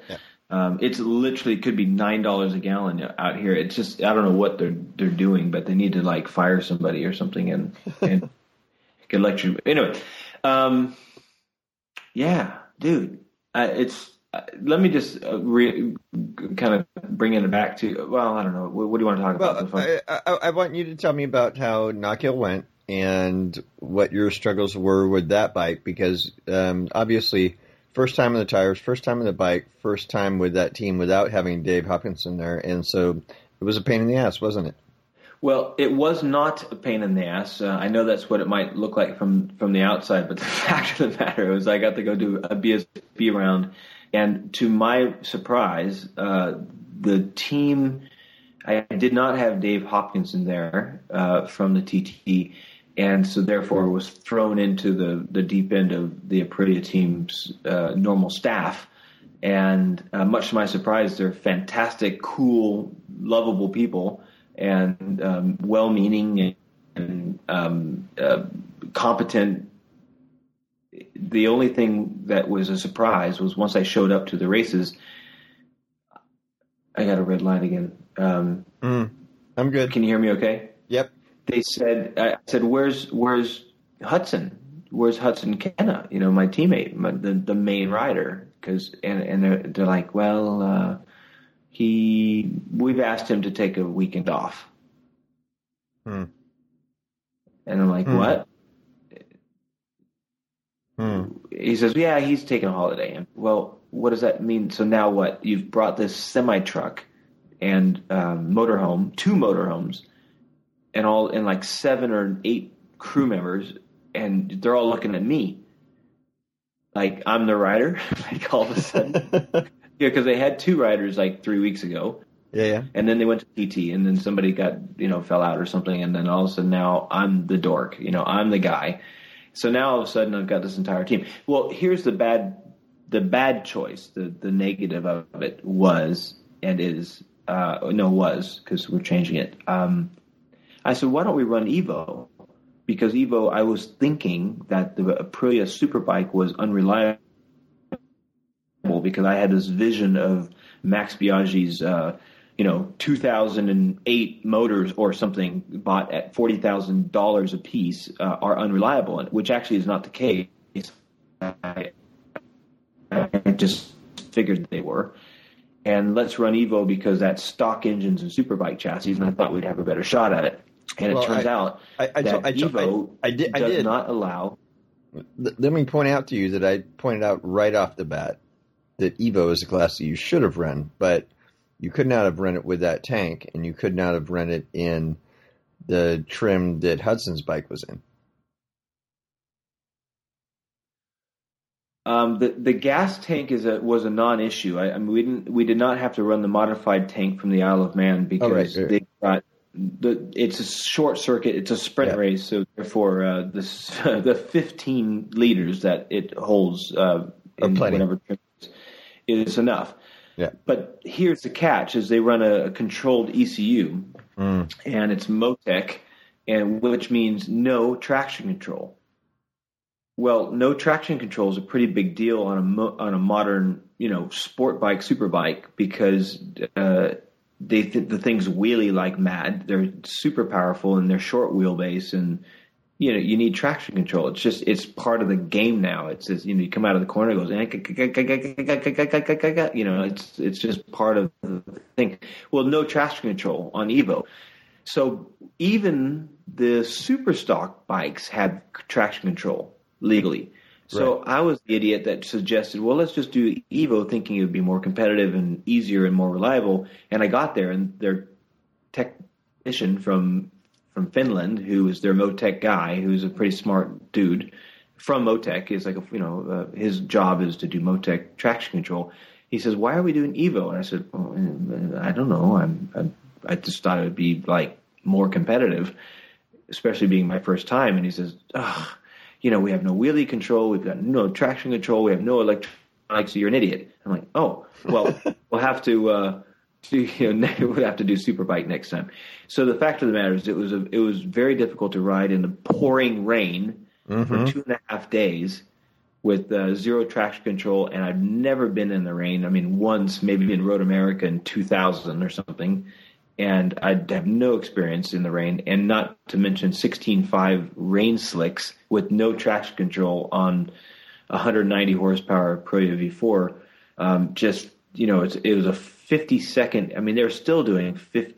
Um, it's literally could be nine dollars a gallon out here. It's just I don't know what they're they're doing, but they need to like fire somebody or something and and get electric. Anyway, um, yeah, dude, uh, it's. Uh, let me just uh, re- kind of bring it back to. Well, I don't know. What, what do you want to talk well, about? I, I, I want you to tell me about how Knockhill went and what your struggles were with that bike, because um, obviously, first time in the tires, first time in the bike, first time with that team without having Dave Hopkinson there, and so it was a pain in the ass, wasn't it? Well, it was not a pain in the ass. Uh, I know that's what it might look like from, from the outside, but the fact of the matter is I got to go do a B S B round. And to my surprise, uh, the team, I did not have Dave Hopkinson there uh, from the T T, and so therefore was thrown into the, the deep end of the Aprilia team's uh, normal staff. And uh, much to my surprise, they're fantastic, cool, lovable people, and um, well-meaning and um, uh, competent. The only thing that was a surprise was once I showed up to the races, I got a red line again. Um, mm, I'm good. Can you hear me okay? Yep. They said, I said, where's, where's Hudson? Where's Hudson Kenna? You know, my teammate, my, the, the main rider. Cause, and, and they're, they're like, well, uh, he, we've asked him to take a weekend off. Hmm. And I'm like, hmm. what? Hmm. He says, yeah, he's taking a holiday. And, well, what does that mean? So now what? You've brought this semi-truck and um, motorhome, two motorhomes, and all, and like seven or eight crew members, and they're all looking at me. Like, I'm the rider, like all of a sudden. Yeah, because they had two riders like three weeks ago. Yeah, yeah. And then they went to T T, and then somebody got, you know, fell out or something, and then all of a sudden now I'm the dork. You know, I'm the guy. So now all of a sudden I've got this entire team. Well, here's the bad, the bad choice. The the negative of it was and is uh, no was because we're changing it. Um, I said, why don't we run Evo? Because Evo, I was thinking that the Aprilia Superbike was unreliable because I had this vision of Max Biaggi's, uh, you know, two thousand eight motors or something bought at forty thousand dollars a piece uh, are unreliable, which actually is not the case. I, I just figured they were. And let's run Evo because that's stock engines and Superbike chassis, and I thought we'd have a better shot at it. And well, it turns I, out I, I, that I, Evo I, I did, I does did. not allow. Let me point out to you that I pointed out right off the bat that Evo is a class that you should have run, but you could not have run it with that tank, and you could not have run it in the trim that Hudson's bike was in. Um, the the gas tank is a was a non-issue. I, I mean, we didn't we did not have to run the modified tank from the Isle of Man because oh, right, right. they got the it's a short circuit. It's a sprint yeah. race, so therefore uh, the the fifteen liters that it holds uh, in whatever trim is enough. Yeah. But here's the catch: is they run a, a controlled E C U, mm. and it's Motec, and which means no traction control. Well, no traction control is a pretty big deal on a mo- on a modern, you know, sport bike, super bike, because uh, they th- the things wheelie like mad. They're super powerful and they're short wheelbase, and you know you need traction control. It's just it's part of the game now. It's just, you know you come out of the corner, it goes, you know, it's it's just part of the thing. Well, no traction control on Evo, so even the super stock bikes have traction control legally. So right. I was the idiot that suggested, well, let's just do Evo, thinking it would be more competitive and easier and more reliable. And I got there, and their technician from from Finland, who is their Motec guy, who's a pretty smart dude from Motec, is like, a, you know, uh, his job is to do Motec traction control. He says, "Why are we doing Evo?" And I said, oh, "I don't know. I'm, I'm I just thought it would be like more competitive, especially being my first time." And he says, "Ugh. You know, we have no wheelie control, we've got no traction control, we have no electronics, so you're an idiot." I'm like, oh, well, we'll have to, uh, do, you know, we'll have to do Superbike next time. So the fact of the matter is, it was a, it was very difficult to ride in the pouring rain mm-hmm. for two and a half days, with uh, zero traction control, and I've never been in the rain. I mean, once maybe in Road America in two thousand or something, and I have no experience in the rain, and not to mention sixteen point five rain slicks with no traction control on one hundred ninety horsepower Protea V four. Um, just, you know, it's, it was a fifty second, I mean, they're still doing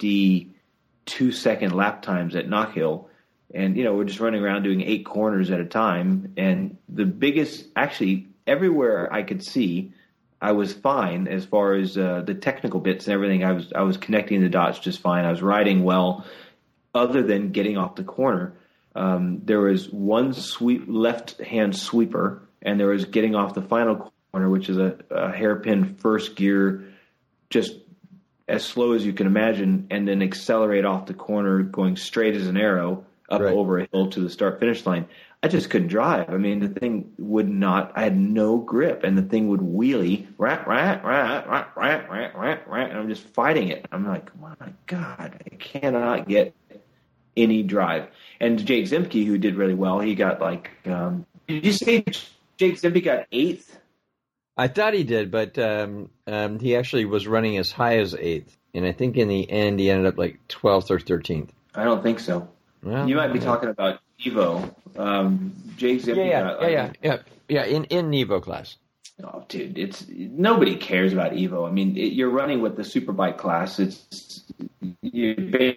fifty-two second lap times at Knockhill. And, you know, we're just running around doing eight corners at a time. And the biggest, actually, everywhere I could see, I was fine as far as uh, the technical bits and everything. I was I was connecting the dots just fine. I was riding well, other than getting off the corner. Um, there was one sweep, left-hand sweeper, and there was getting off the final corner, which is a, a hairpin first gear, just as slow as you can imagine, and then accelerate off the corner, going straight as an arrow up right. over a hill to the start-finish line. I just couldn't drive. I mean, the thing would not, I had no grip, and the thing would wheelie, rat, rat, rat, rat, rat, rat, rat, rat, and I'm just fighting it. I'm like, oh my God, I cannot get any drive. And Jake Zemke, who did really well, he got like, um, did you say Jake Zemke got eighth? I thought he did, but um, um, he actually was running as high as eighth, and I think in the end he ended up like twelfth or thirteenth. I don't think so. Well, you might be talking about Evo. Um, Jake Zemke yeah, yeah, got, yeah, yeah, yeah, yeah, in in Evo class. Oh, dude, it's nobody cares about Evo. I mean, it, you're running with the Superbike class. It's you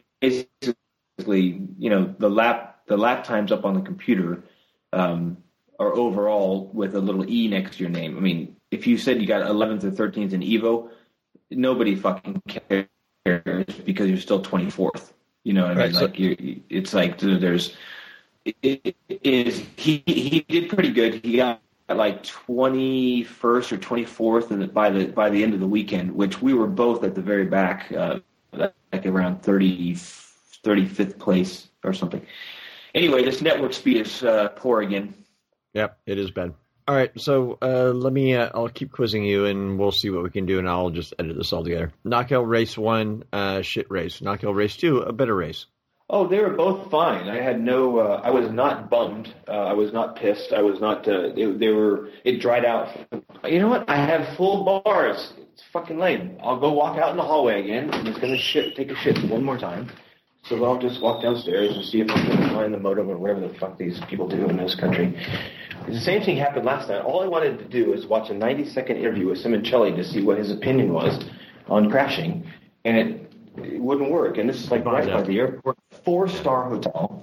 basically, you know, the lap the lap times up on the computer um, are overall with a little E next to your name. I mean, if you said you got eleventh or thirteenth in Evo, nobody fucking cares because you're still twenty-fourth. You know what I mean? Right, so, like you, it's like there's it, it is he he did pretty good. He got like twenty-first or twenty-fourth, and by the by the end of the weekend, which we were both at the very back, uh, like around thirty, thirty-fifth place or something. Anyway, this network speed is uh, poor again. Yep, it is bad. All right, so uh, let me. Uh, I'll keep quizzing you, and we'll see what we can do, and I'll just edit this all together. Knockhill race one, uh, shit race. Knockhill race two, a better race. Oh, they were both fine. I had no. Uh, I was not bummed. Uh, I was not pissed. I was not. Uh, they, they were. It dried out. You know what? I have full bars. It's fucking lame. I'll go walk out in the hallway again. I'm just gonna shit, take a shit one more time. So I'll just walk downstairs and see if I can find the modem or whatever the fuck these people do in this country. The same thing happened last night. All I wanted to do was watch a ninety-second interview with Simoncelli to see what his opinion was on crashing, and it, it wouldn't work. And this is like right by the airport, four-star hotel.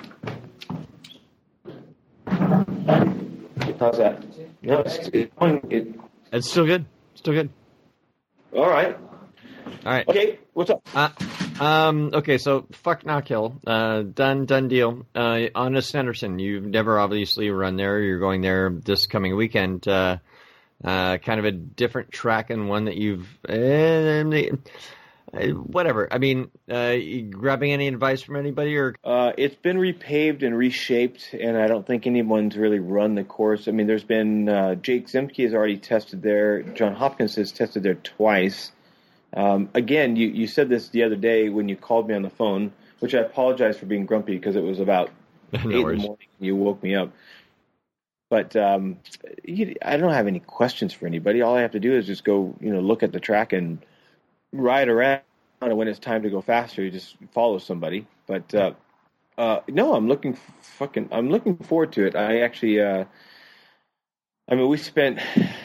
How's that? No, it's, it's, it, it's still good. Still good. All right. All right. Okay, what's up? Uh, um, okay, so fuck Knockhill. Uh, done, done deal. Uh, Honest Henderson, you've never obviously run there. You're going there this coming weekend. Uh, uh, kind of a different track and one that you've... Uh, whatever. I mean, uh, you grabbing any advice from anybody? or? Uh, it's been repaved and reshaped, and I don't think anyone's really run the course. I mean, there's been... Uh, Jake Zemke has already tested there. John Hopkins has tested there twice. Um, again, you, you said this the other day when you called me on the phone, which I apologize for being grumpy because it was about no eight worries. in the morning and you woke me up. But um, you, I don't have any questions for anybody. All I have to do is just go, you know, look at the track and ride around. And when it's time to go faster, you just follow somebody. But uh, uh, no, I'm looking fucking. I'm looking forward to it. I actually, uh, I mean, we spent.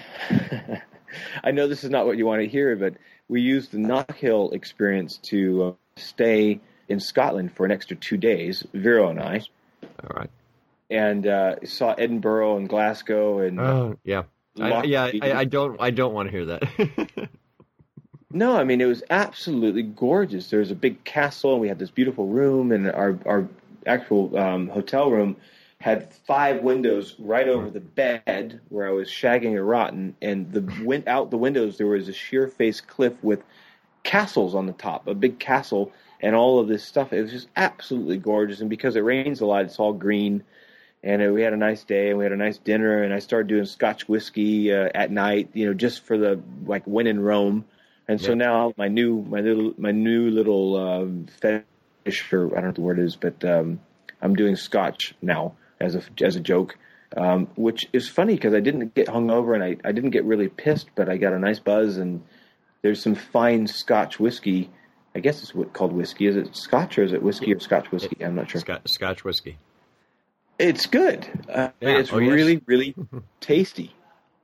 I know this is not what you want to hear, but we used the Knockhill experience to uh, stay in Scotland for an extra two days, Vero and I. All right. And uh, saw Edinburgh and Glasgow and oh yeah, I, yeah. I, I don't, I don't want to hear that. No, I mean it was absolutely gorgeous. There was a big castle, and we had this beautiful room, and our our actual um, hotel room had five windows right over the bed where I was shagging a rotten, and the went out the windows there was a sheer face cliff with castles on the top, a big castle, and all of this stuff. It was just absolutely gorgeous, and because it rains a lot, it's all green. And we had a nice day, and we had a nice dinner, and I started doing Scotch whiskey uh, at night, you know, just for the like when in Rome. And so yep. now my new my little my new little um, fetish, or I don't know what the word is, but um, I'm doing Scotch now. As a as a joke, um, which is funny because I didn't get hungover and I, I didn't get really pissed, but I got a nice buzz. And there's some fine Scotch whiskey. I guess it's what, called whiskey. Is it Scotch or is it whiskey or Scotch whiskey? I'm not sure. Scotch, Scotch whiskey. It's good. Uh, Yeah. It's Oh, yes. really, really tasty.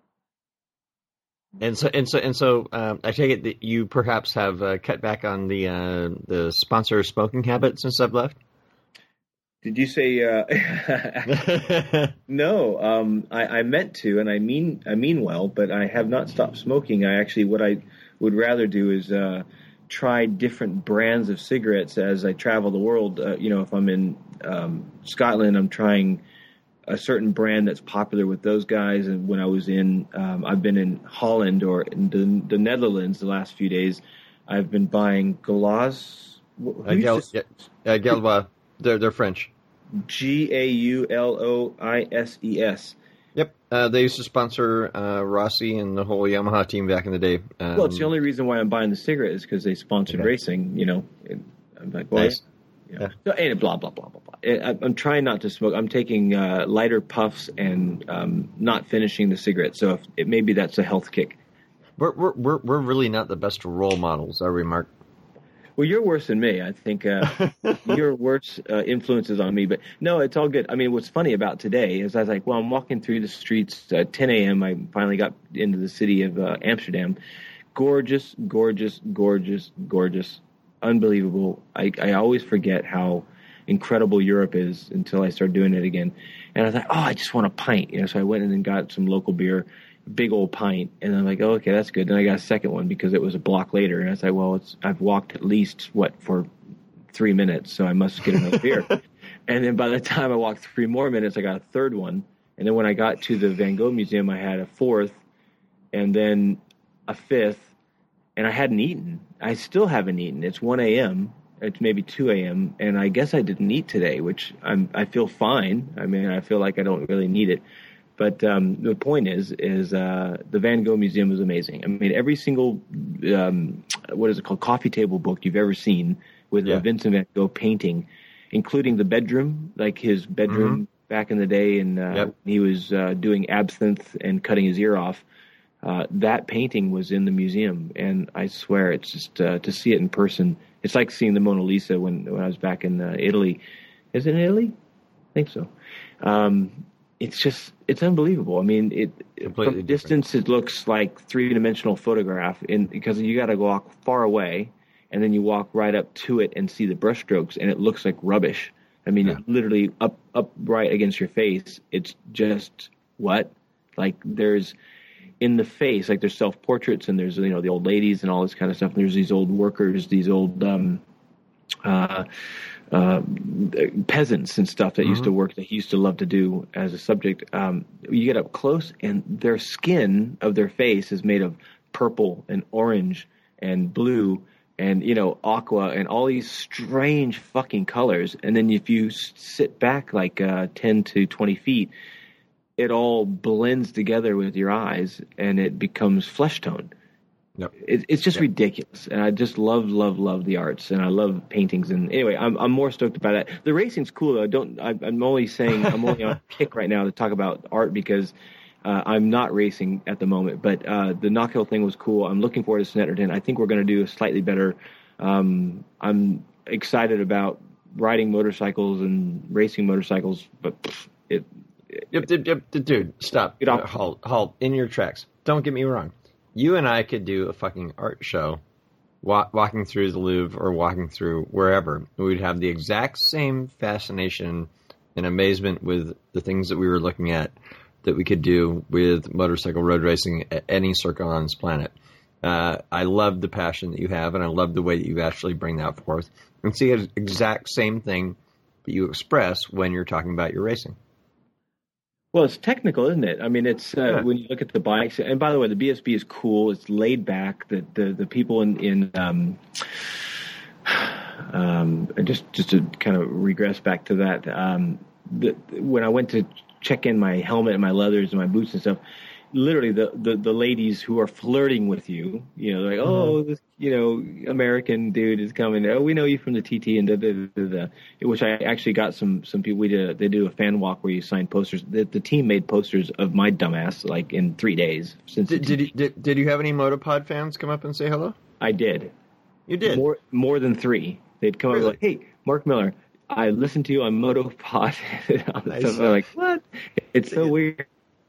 And so, and so, and so, um, I take it that you perhaps have uh, cut back on the uh, the sponsor smoking habit since I've left. Did you say uh, no? Um, I, I meant to, and I mean I mean well, but I have not stopped smoking. I actually, what I would rather do is uh, try different brands of cigarettes as I travel the world. Uh, you know, if I'm in um, Scotland, I'm trying a certain brand that's popular with those guys. And when I was in, um, I've been in Holland or in the, the Netherlands the last few days. I've been buying Galaz. Uh, Gal- yeah, uh, Gaulois. They're they're French. G A U L O I S E S. Yep. Uh, they used to sponsor uh, Rossi and the whole Yamaha team back in the day. Um, Well, it's the only reason why I'm buying the cigarette is because they sponsored Okay. racing. You know, and I'm like, well, Nice. yeah. So, and blah blah blah blah blah. I, I'm trying not to smoke. I'm taking uh, lighter puffs and um, not finishing the cigarette. So if, it, maybe that's a health kick. We're we're we're we're really not the best role models, are we, Mark? Well, you're worse than me. I think uh, your worse uh, influences on me. But no, it's all good. I mean, what's funny about today is I was like, well, I'm walking through the streets at ten a.m. I finally got into the city of uh, Amsterdam. Gorgeous, gorgeous, gorgeous, gorgeous. Unbelievable. I, I always forget how incredible Europe is until I start doing it again. And I was like, oh, I just want a pint. You know, so I went in and got some local beer, big old pint, and I'm like, oh, okay, that's good. Then I got a second one because it was a block later, and I was like, well, it's I've walked at least what for three minutes, so I must get another beer. And then by the time I walked three more minutes, I got a third one, and then when I got to the Van Gogh Museum, I had a fourth, and then a fifth, and I hadn't eaten. I still haven't eaten. It's one a.m. It's maybe two a.m., and I guess I didn't eat today, which I'm I feel fine. I mean, I feel like I don't really need it. But um, the point is, is uh, the Van Gogh Museum is amazing. I mean, every single, um, what is it called, coffee table book you've ever seen with Yeah. a Vincent Van Gogh painting, including the bedroom, like his bedroom Mm-hmm. back in the day, and uh, Yep. he was uh, doing absinthe and cutting his ear off. Uh, that painting was in the museum, and I swear it's just uh, to see it in person. It's like seeing the Mona Lisa when when I was back in uh, Italy. Is it in Italy? I think so. Um, it's just it's unbelievable. I mean, it Completely from a distance it looks like three dimensional photograph, in because you got to walk far away, and then you walk right up to it and see the brushstrokes, and it looks like rubbish. I mean, Yeah. it literally up up right against your face. It's just what like there's. In the face, like there's self-portraits and there's, you know, the old ladies and all this kind of stuff. And there's these old workers, these old um, uh, uh, peasants and stuff that used to work, that he used to love to do as a subject. Um, you get up close and their skin of their face is made of purple and orange and blue and, you know, aqua and all these strange fucking colors. And then if you s- sit back like uh, ten to twenty feet, it all blends together with your eyes and it becomes flesh tone. Yep. It, it's just Yep. ridiculous. And I just love, love, love the arts, and I love paintings. And anyway, I'm, I'm more stoked about that. The racing's cool though. I don't, I, I'm only saying, I'm only on a kick right now to talk about art because uh, I'm not racing at the moment, but uh, the Knockhill thing was cool. I'm looking forward to Snetterton. I think we're going to do a slightly better. Um, I'm excited about riding motorcycles and racing motorcycles, but pff, it, Yep, yep, yep, dude, stop. Get off. Uh, halt, halt, in your tracks. Don't get me wrong. You and I could do a fucking art show, wa- walking through the Louvre or walking through wherever. We'd have the exact same fascination and amazement with the things that we were looking at that we could do with motorcycle road racing at any circle on this planet. Uh, I love the passion that you have, and I love the way that you actually bring that forth. And see the exact same thing that you express when you're talking about your racing. Well, it's technical, isn't it? I mean, it's uh, Yeah. when you look at the bikes. And by the way, the B S B is cool. It's laid back. The the, the people in in um, um, just just to kind of regress back to that. Um, the, when I went to check in my helmet and my leathers and my boots and stuff, literally the, the, the ladies who are flirting with you, you know, they're like, Mm-hmm. oh, this, you know, American dude is coming. Oh, we know you from the T T and da, da, da, da, da. Which I actually got some, some people, we did, a, they do a fan walk where you sign posters. The, the team made posters of my dumbass like in three days. Since Did, did, you, did, did you have any Motopod fans come up and say hello? I did. You did? More, more than three. They'd come Really? up like, hey, Mark Miller, I listened to you on Motopod. Nice. So I'm like, what? It's so weird.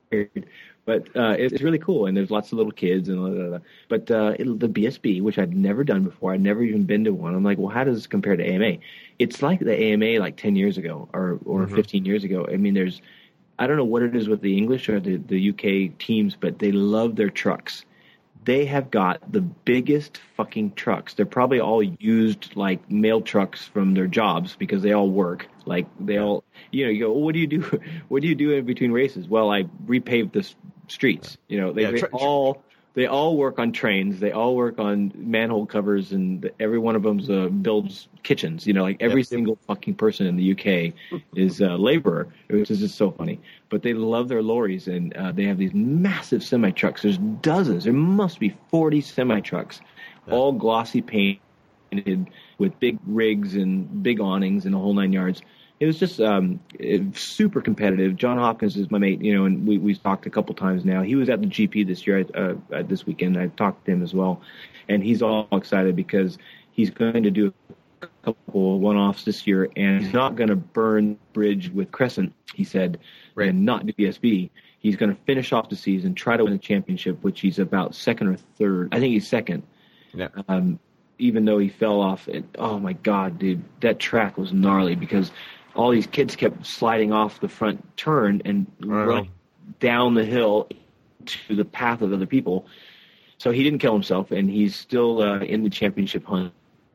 But uh, it's really cool, and there's lots of little kids and blah, blah, blah. But uh, it, the B S B, which I'd never done before, I'd never even been to one. I'm like, well, how does this compare to A M A? It's like the A M A like ten years ago or or Mhm. fifteen years ago. I mean, there's I don't know what it is with the English or the the U K teams, but they love their trucks. They have got the biggest fucking trucks. They're probably all used like mail trucks from their jobs because they all work. Like they all, you know, you go, well, what do you do? What do you do in between races? Well, I repaved the s- streets. You know, they, Yeah, they tr- all they all work on trains. They all work on manhole covers, and every one of them uh, builds kitchens. You know, like every Yep. single fucking person in the U K is a laborer, which is just so funny. But they love their lorries, and uh, they have these massive semi trucks. There's dozens. There must be forty semi trucks, Yeah. all glossy painted with big rigs and big awnings and the whole nine yards. It was just um, it, super competitive. John Hopkins is my mate, you know, and we we've talked a couple times now. He was at the G P this year, uh, uh, this weekend. I talked to him as well, and he's all excited because he's going to do a couple of one-offs this year, and he's not going to burn bridge with Crescent, he said, Right. and not do B S B. He's going to finish off the season, try to win a championship, which he's about second or third. I think he's second. Yeah. Um, even though he fell off, it, oh my God, dude, that track was gnarly because all these kids kept sliding off the front turn and Wow. running down the hill to the path of other people. So he didn't kill himself, and he's still uh, in the championship hunt.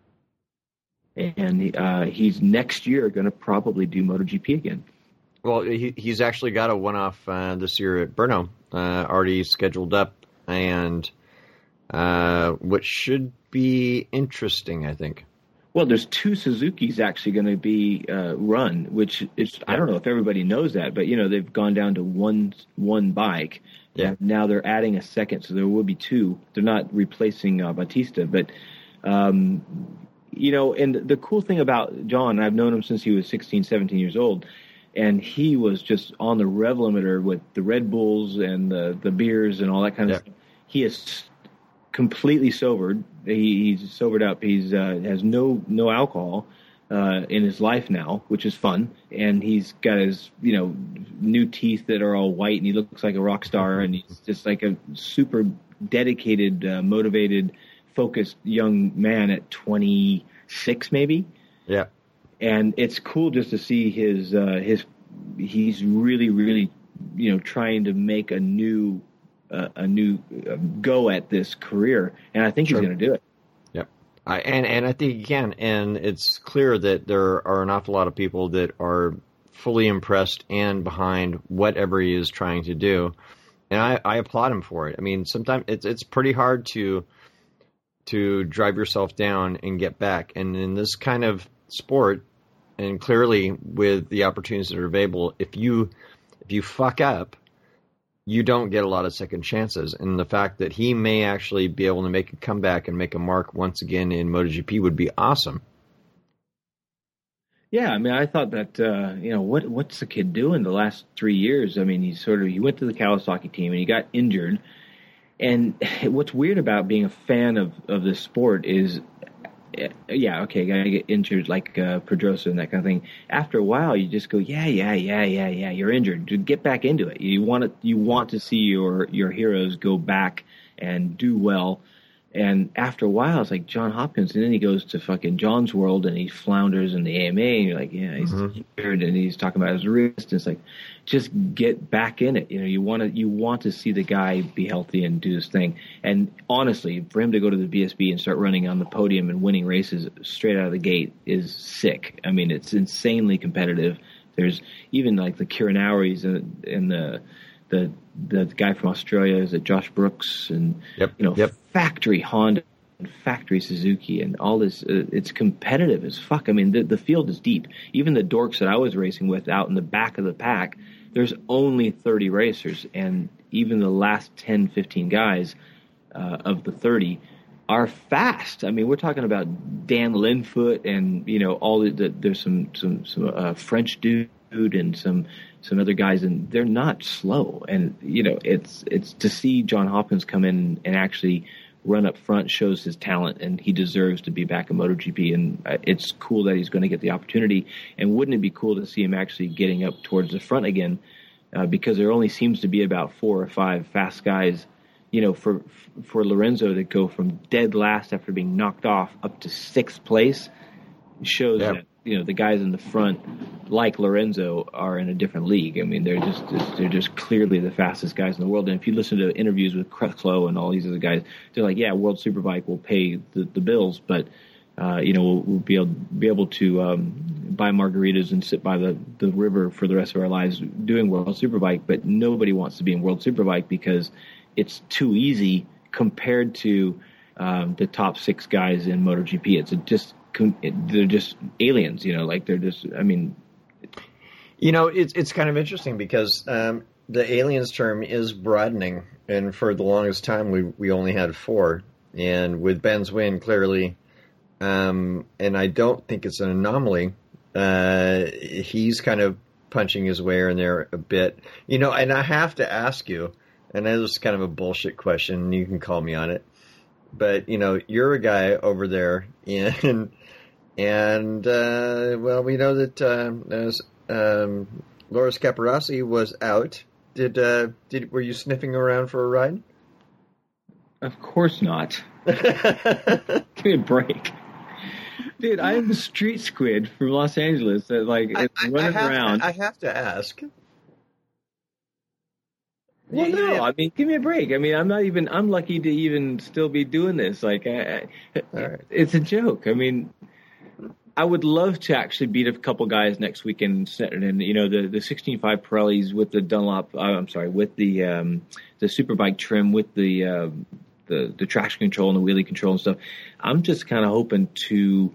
And uh, he's next year going to probably do MotoGP again. Well, he, he's actually got a one-off uh, this year at Brno, uh, already scheduled up, and uh, which should be interesting, I think. Well, there's two Suzuki's actually going to be uh, run, which is I don't know if everybody knows that, but you know they've gone down to one one bike. Yeah. And now they're adding a second, so there will be two. They're not replacing uh, Bautista, but um, you know, and the cool thing about John, I've known him since he was sixteen, seventeen years old, and he was just on the rev limiter with the Red Bulls and the the beers and all that kind of Yeah. stuff. He is completely sobered. He, he's sobered up. He's uh, has no no alcohol uh, in his life now, which is fun. And he's got his you know new teeth that are all white, and he looks like a rock star. And he's just like a super dedicated, uh, motivated, focused young man at twenty-six, maybe. Yeah. And it's cool just to see his uh, his. He's really, really, you know, trying to make a new. Uh, a new uh, go at this career, and I think Sure. he's going to do it. Yep. I, and, and I think he can. And it's clear that there are an awful lot of people that are fully impressed and behind whatever he is trying to do. And I, I applaud him for it. I mean, sometimes it's it's pretty hard to to drive yourself down and get back. And in this kind of sport, and clearly with the opportunities that are available, if you if you fuck up, you don't get a lot of second chances. And the fact that he may actually be able to make a comeback and make a mark once again in MotoGP would be awesome. Yeah, I mean, I thought that uh, you know what what's the kid doing the last three years? I mean, he sort of he went to the Kawasaki team and he got injured. And what's weird about being a fan of of this sport is, yeah, okay, gotta get injured like uh, Pedrosa and that kind of thing. After a while, you just go, yeah, yeah, yeah, yeah, yeah. You're injured. Dude, get back into it. You want to you want to see your your heroes go back and do well. And after a while, it's like John Hopkins, and then he goes to fucking John's World, and he flounders in the A M A, and you're like, yeah, he's Mm-hmm. injured, and he's talking about his wrist. And it's like, just get back in it. You know, you want to you want to see the guy be healthy and do his thing. And honestly, for him to go to the B S B and start running on the podium and winning races straight out of the gate is sick. I mean, it's insanely competitive. There's even like the Kirinauris and, and the the the guy from Australia, is it Josh Brooks, and Yep. you know, Yep. factory Honda and factory Suzuki and all this. Uh, it's competitive as fuck. I mean, the, the field is deep. Even the dorks that I was racing with out in the back of the pack, there's only thirty racers, and even the last ten, fifteen guys uh, of the thirty are fast. I mean, we're talking about Dan Linfoot and, you know, all the, the there's some, some, some uh, French dude and some, some other guys, and they're not slow. And, you know, it's, it's to see John Hopkins come in and actually run up front shows his talent, and he deserves to be back in MotoGP. And it's cool that he's going to get the opportunity. And wouldn't it be cool to see him actually getting up towards the front again? Uh, because there only seems to be about four or five fast guys, you know, for for Lorenzo to go from dead last after being knocked off up to sixth place shows yep. that, you know, the guys in the front, like Lorenzo, are in a different league. I mean, they're just, just they're just clearly the fastest guys in the world. And if you listen to interviews with Crutchlow and all these other guys, they're like, yeah, World Superbike will pay the, the bills, but uh, you know, we'll, we'll be able be able to um, buy margaritas and sit by the, the river for the rest of our lives doing World Superbike. But nobody wants to be in World Superbike because it's too easy compared to um, the top six guys in MotoGP. It's a just they're just aliens, you know, like they're just, I mean. You know, it's it's kind of interesting because um, the aliens term is broadening, and for the longest time we, we only had four. And with Ben's win, clearly, um, and I don't think it's an anomaly, uh, he's kind of punching his way in there a bit. You know, and I have to ask you, and this is kind of a bullshit question, you can call me on it, but, you know, you're a guy over there in... And, uh, well, we know that uh, as, um, Loris Capirossi was out. Did uh, did were you sniffing around for a ride? Of course not. Give me a break. Dude, I am the street squid from Los Angeles that, like, is I, running I have around. To, I have to ask. Well, no, yeah. I mean, give me a break. I mean, I'm not even, I'm lucky to even still be doing this. Like, I, I, right. It's a joke. I mean... I would love to actually beat a couple guys next weekend, and you know the the sixteen point five Pirellis with the Dunlop. Uh, I'm sorry, with the um, the Superbike trim, with the uh, the the traction control and the wheelie control and stuff. I'm just kind of hoping to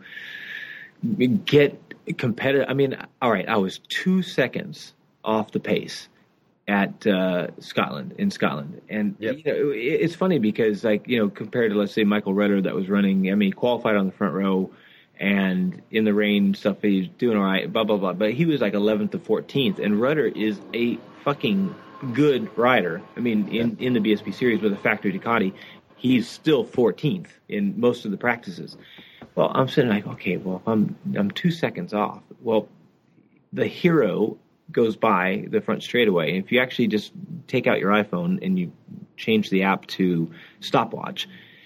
get competitive. I mean, all right, I was two seconds off the pace at uh, Scotland in Scotland, and yep. you know, it, it's funny because, like, you know, compared to, let's say, Michael Rudder that was running. I mean, he qualified on the front row. And in the rain stuff, he's doing all right, blah, blah, blah. But he was like eleventh to fourteenth. And Rudder is a fucking good rider. I mean, in, in the B S P series with a factory Ducati, he's still fourteenth in most of the practices. Well, I'm sitting like, okay, well, if I'm, I'm two seconds off. Well, the hero goes by the front straightaway. And if you actually just take out your iPhone and you change the app to stopwatch,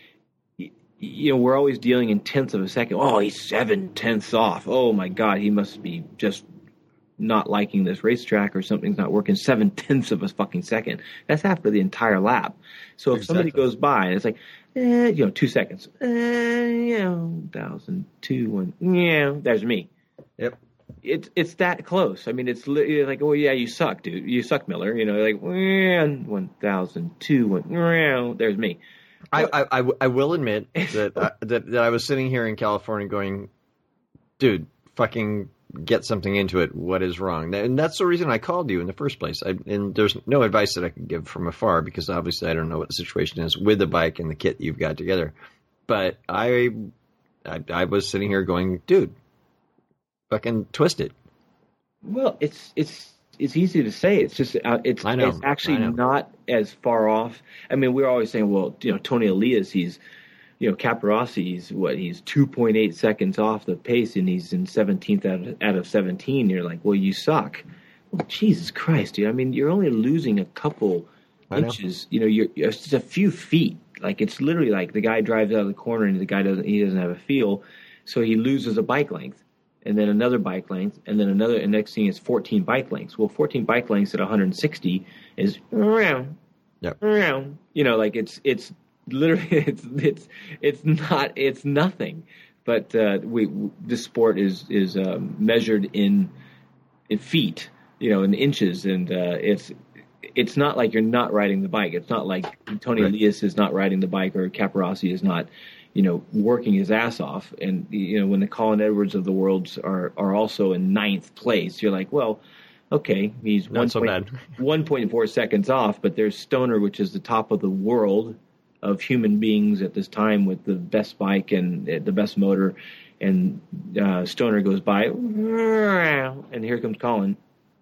you know, we're always dealing in tenths of a second. Oh, he's seven tenths off. Oh, my God, he must be just not liking this racetrack or something's not working. Seven tenths of a fucking second. That's after the entire lap. So if exactly. somebody goes by and it's like, eh, you know, two seconds, eh, you know, thousand, two, one, yeah, there's me. Yep. It's it's that close. I mean, it's like, oh, yeah, you suck, dude. You suck, Miller. You know, like, one thousand, two, one, there's me. I, I, I will admit that, uh, that that I was sitting here in California going, dude, fucking get something into it. What is wrong? And that's the reason I called you in the first place. I, and there's no advice that I can give from afar because obviously I don't know what the situation is with the bike and the kit you've got together. But I, I, I was sitting here going, dude, fucking twist it. Well, it's it's. It's easy to say. It's just uh, it's, I know. it's actually I know. not as far off. I mean, we're always saying, well, you know, Tony Elias, he's, you know, Capirossi, he's what, he's two point eight seconds off the pace, and he's in seventeenth out of, out of seventeen. You're like, well, you suck. Well, Jesus Christ, dude. I mean, you're only losing a couple I know. inches. You know, you're, you're it's just a few feet. Like, it's literally like the guy drives out of the corner and the guy doesn't, he doesn't have a feel, so he loses a bike length. And then another bike length, and then another, and next thing is fourteen bike lengths. Well, fourteen bike lengths at one hundred sixty is, yep. you know, like it's it's literally it's it's it's not it's nothing. But uh, we this sport is is um, measured in in feet, you know, in inches, and uh, it's it's not like you're not riding the bike. It's not like Tony right. Elias is not riding the bike or Capirossi is not, you know, working his ass off. And, you know, when the Colin Edwards of the world are, are also in ninth place, you're like, well, Okay, he's Not one so bad. one point four seconds off, but there's Stoner, which is the top of the world of human beings at this time with the best bike and the best motor, and uh, Stoner goes by, and here comes Colin.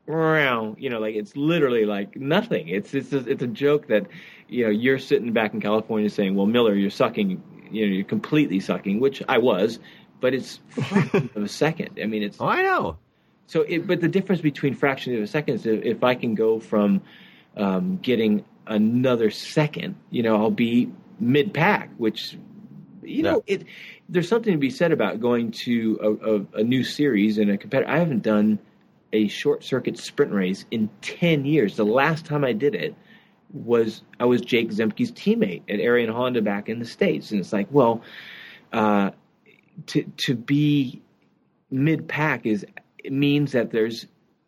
You know, like it's literally like nothing. It's it's a, it's a joke that, you know, you're sitting back in California saying, well, Miller, you're sucking, you know, you're completely sucking, which I was, but it's fraction of a second. I mean, it's. Oh, I know. So, it, but the difference between fraction of a second is if, if I can go from um, getting another second, you know, I'll be mid-pack, which, you know, yeah. it. There's something to be said about going to a, a, a new series and a competitor. I haven't done a short circuit sprint race in ten years. The last time I did it was I was Jake Zemke's teammate at Arian Honda back in the States. And it's like, well, uh, to to be mid-pack is it means that there's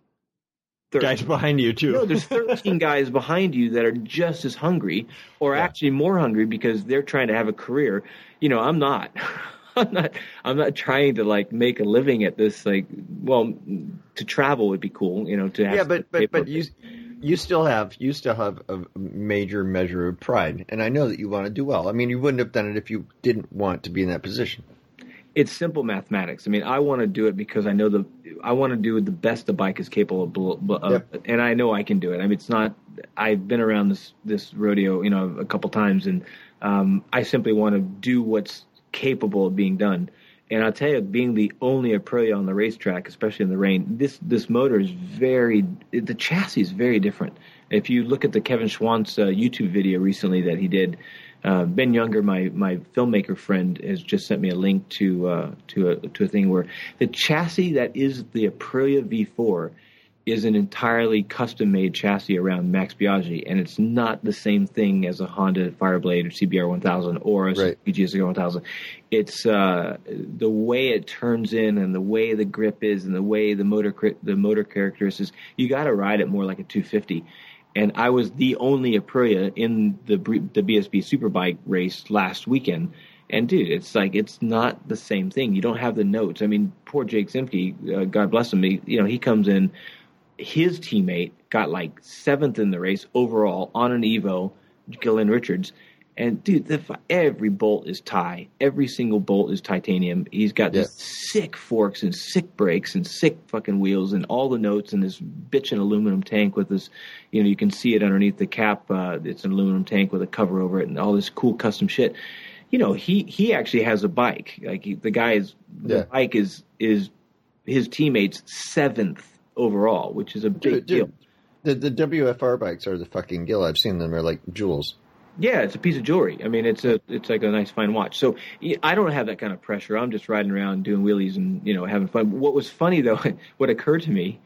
thirteen guys behind you too. No, there's thirteen guys behind you that are just as hungry, or yeah. actually more hungry because they're trying to have a career. You know, I'm not. I'm not. I'm not trying to like make a living at this. Like, well, to travel would be cool. You know, to have yeah, but but but you you still have you still have a major measure of pride, and I know that you want to do well. I mean, you wouldn't have done it if you didn't want to be in that position. It's simple mathematics. I mean, I want to do it because I know the I want to do the best the bike is capable of, yep. and I know I can do it. I mean, it's not. I've been around this this rodeo, you know, a couple times, and um, I simply want to do what's capable of being done. And I'll tell you, being the only Aprilia on the racetrack, especially in the rain, this this motor is very. The chassis is very different. If you look at the Kevin Schwantz uh, YouTube video recently that he did. Uh, Ben Younger, my, my filmmaker friend, has just sent me a link to uh, to a to a thing where the chassis that is the Aprilia V four is an entirely custom-made chassis around Max Biaggi, and it's not the same thing as a Honda Fireblade or C B R one thousand or a right. G S R one thousand. It's uh, the way it turns in and the way the grip is and the way the motor the motor characteristics. You got to ride it more like a two fifty. And I was the only Aprilia in the the B S B Superbike race last weekend. And, dude, it's like it's not the same thing. You don't have the notes. I mean, poor Jake Zemke, uh, God bless him, he, you know, he comes in. His teammate got, like, seventh in the race overall on an Evo, Glenn Richards. And, dude, the, every bolt is tie. Every single bolt is titanium. He's got yeah. these sick forks and sick brakes and sick fucking wheels and all the notes and this bitchin' aluminum tank with this, you know, you can see it underneath the cap. Uh, it's an aluminum tank with a cover over it and all this cool custom shit. You know, he, he actually has a bike. Like, he, the guy is, the yeah. bike is, is his teammate's seventh overall, which is a big dude, deal. Dude, the, the W F R bikes are the fucking gill. I've seen them. They're like jewels. Yeah, it's a piece of jewelry. I mean, it's a it's like a nice fine watch. So I don't have that kind of pressure. I'm just riding around doing wheelies and, you know, having fun. What was funny though, what occurred to me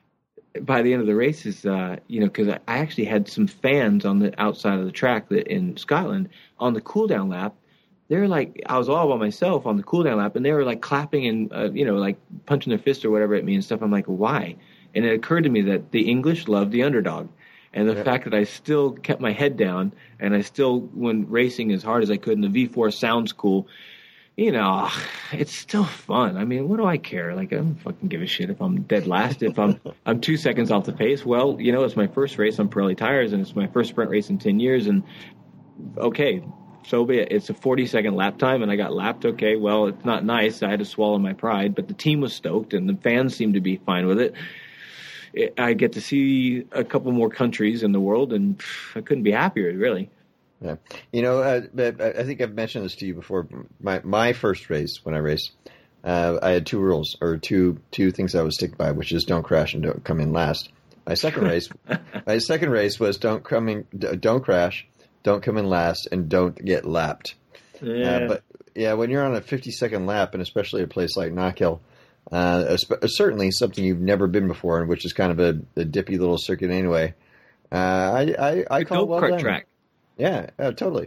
by the end of the race is, uh, you know, because I actually had some fans on the outside of the track that in Scotland on the cool down lap. They're like, I was all by myself on the cool down lap, and they were like clapping and uh, you know, like punching their fist or whatever at me and stuff. I'm like, why? And it occurred to me that the English love the underdog. And the yeah. fact that I still kept my head down and I still went racing as hard as I could and the V four sounds cool, you know, it's still fun. I mean, what do I care? Like, I don't fucking give a shit if I'm dead last. If I'm I'm two seconds off the pace, well, you know, it's my first race on Pirelli tires and it's my first sprint race in ten years. And, okay, so be it. It's a forty-second lap time and I got lapped. Okay, well, it's not nice. I had to swallow my pride. But the team was stoked and the fans seemed to be fine with it. I get to see a couple more countries in the world, and I couldn't be happier, really. Yeah, you know, uh, I think I've mentioned this to you before. My my first race, when I raced, uh, I had two rules or two two things I would stick by, which is don't crash and don't come in last. My second race, my second race was don't come in, don't crash, don't come in last, and don't get lapped. Yeah. Uh, but yeah, when you're on a fifty second lap, and especially a place like Knockhill. Uh, certainly something you've never been before, and which is kind of a, a dippy little circuit anyway. Uh, I I, I call it well done. Track. Yeah, uh, totally.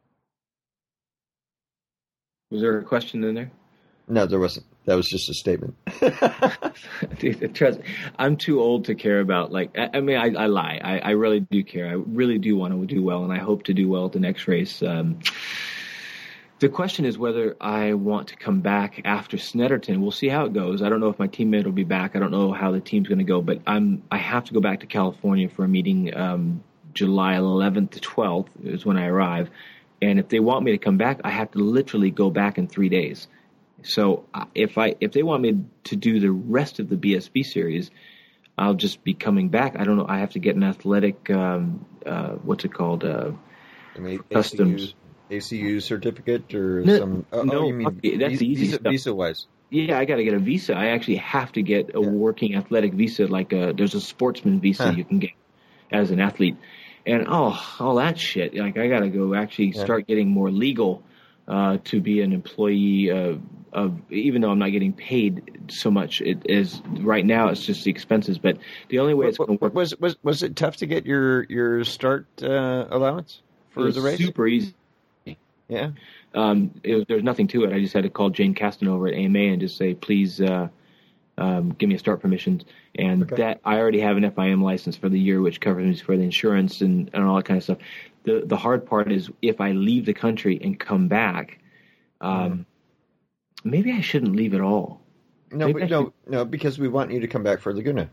Was there a question in there? No, there wasn't. That was just a statement. Dude, trust me, I'm too old to care about, like, I, I mean, I, I lie. I, I really do care. I really do want to do well, and I hope to do well at the next race. Um, The question is whether I want to come back after Snetterton. We'll see how it goes. I don't know if my teammate will be back. I don't know how the team's going to go, but I'm I have to go back to California for a meeting um, July eleventh to twelfth is when I arrive. And if they want me to come back, I have to literally go back in three days. So uh, if I if they want me to do the rest of the B S B series, I'll just be coming back. I don't know. I have to get an athletic, um, uh, what's it called? Uh, I mean, customs. A C U certificate or no, some? Oh, no, oh, you mean that's visa, easy visa, stuff. visa wise? Yeah, I got to get a visa. I actually have to get a yeah. working athletic visa. Like a, there's a sportsman visa huh. you can get as an athlete, and oh, all that shit. Like I got to go actually yeah. start getting more legal uh, to be an employee. Uh, of even though I'm not getting paid so much, it is right now. It's just the expenses. But the only way what, it's going to work was was was it tough to get your your start uh, allowance for the race? Super easy. Yeah. Um, it was, there's nothing to it. I just had to call Jane Caston over at A M A and just say, please uh, um, give me a start permissions. And okay. that I already have an F I M license for the year, which covers me for the insurance and, and all that kind of stuff. The the hard part is if I leave the country and come back, um, mm. maybe I shouldn't leave at all. No, but no, no, because we want you to come back for Laguna.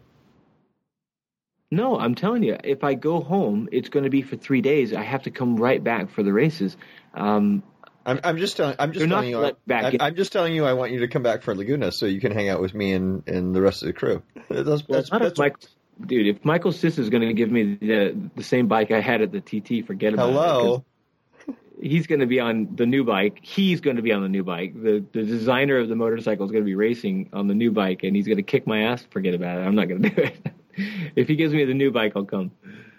No, I'm telling you, if I go home, it's going to be for three days. I have to come right back for the races. Um, I'm, I'm just telling. I'm just telling you. I, I'm just telling you. I want you to come back for Laguna so you can hang out with me and, and the rest of the crew. That's, well, that's, not that's if Michael, dude. If Michael Siss is going to give me the the same bike I had at the T T, forget about Hello. it. Hello. He's going to be on the new bike. He's going to be on the new bike. The the designer of the motorcycle is going to be racing on the new bike, and he's going to kick my ass. Forget about it. I'm not going to do it. If he gives me the new bike, I'll come.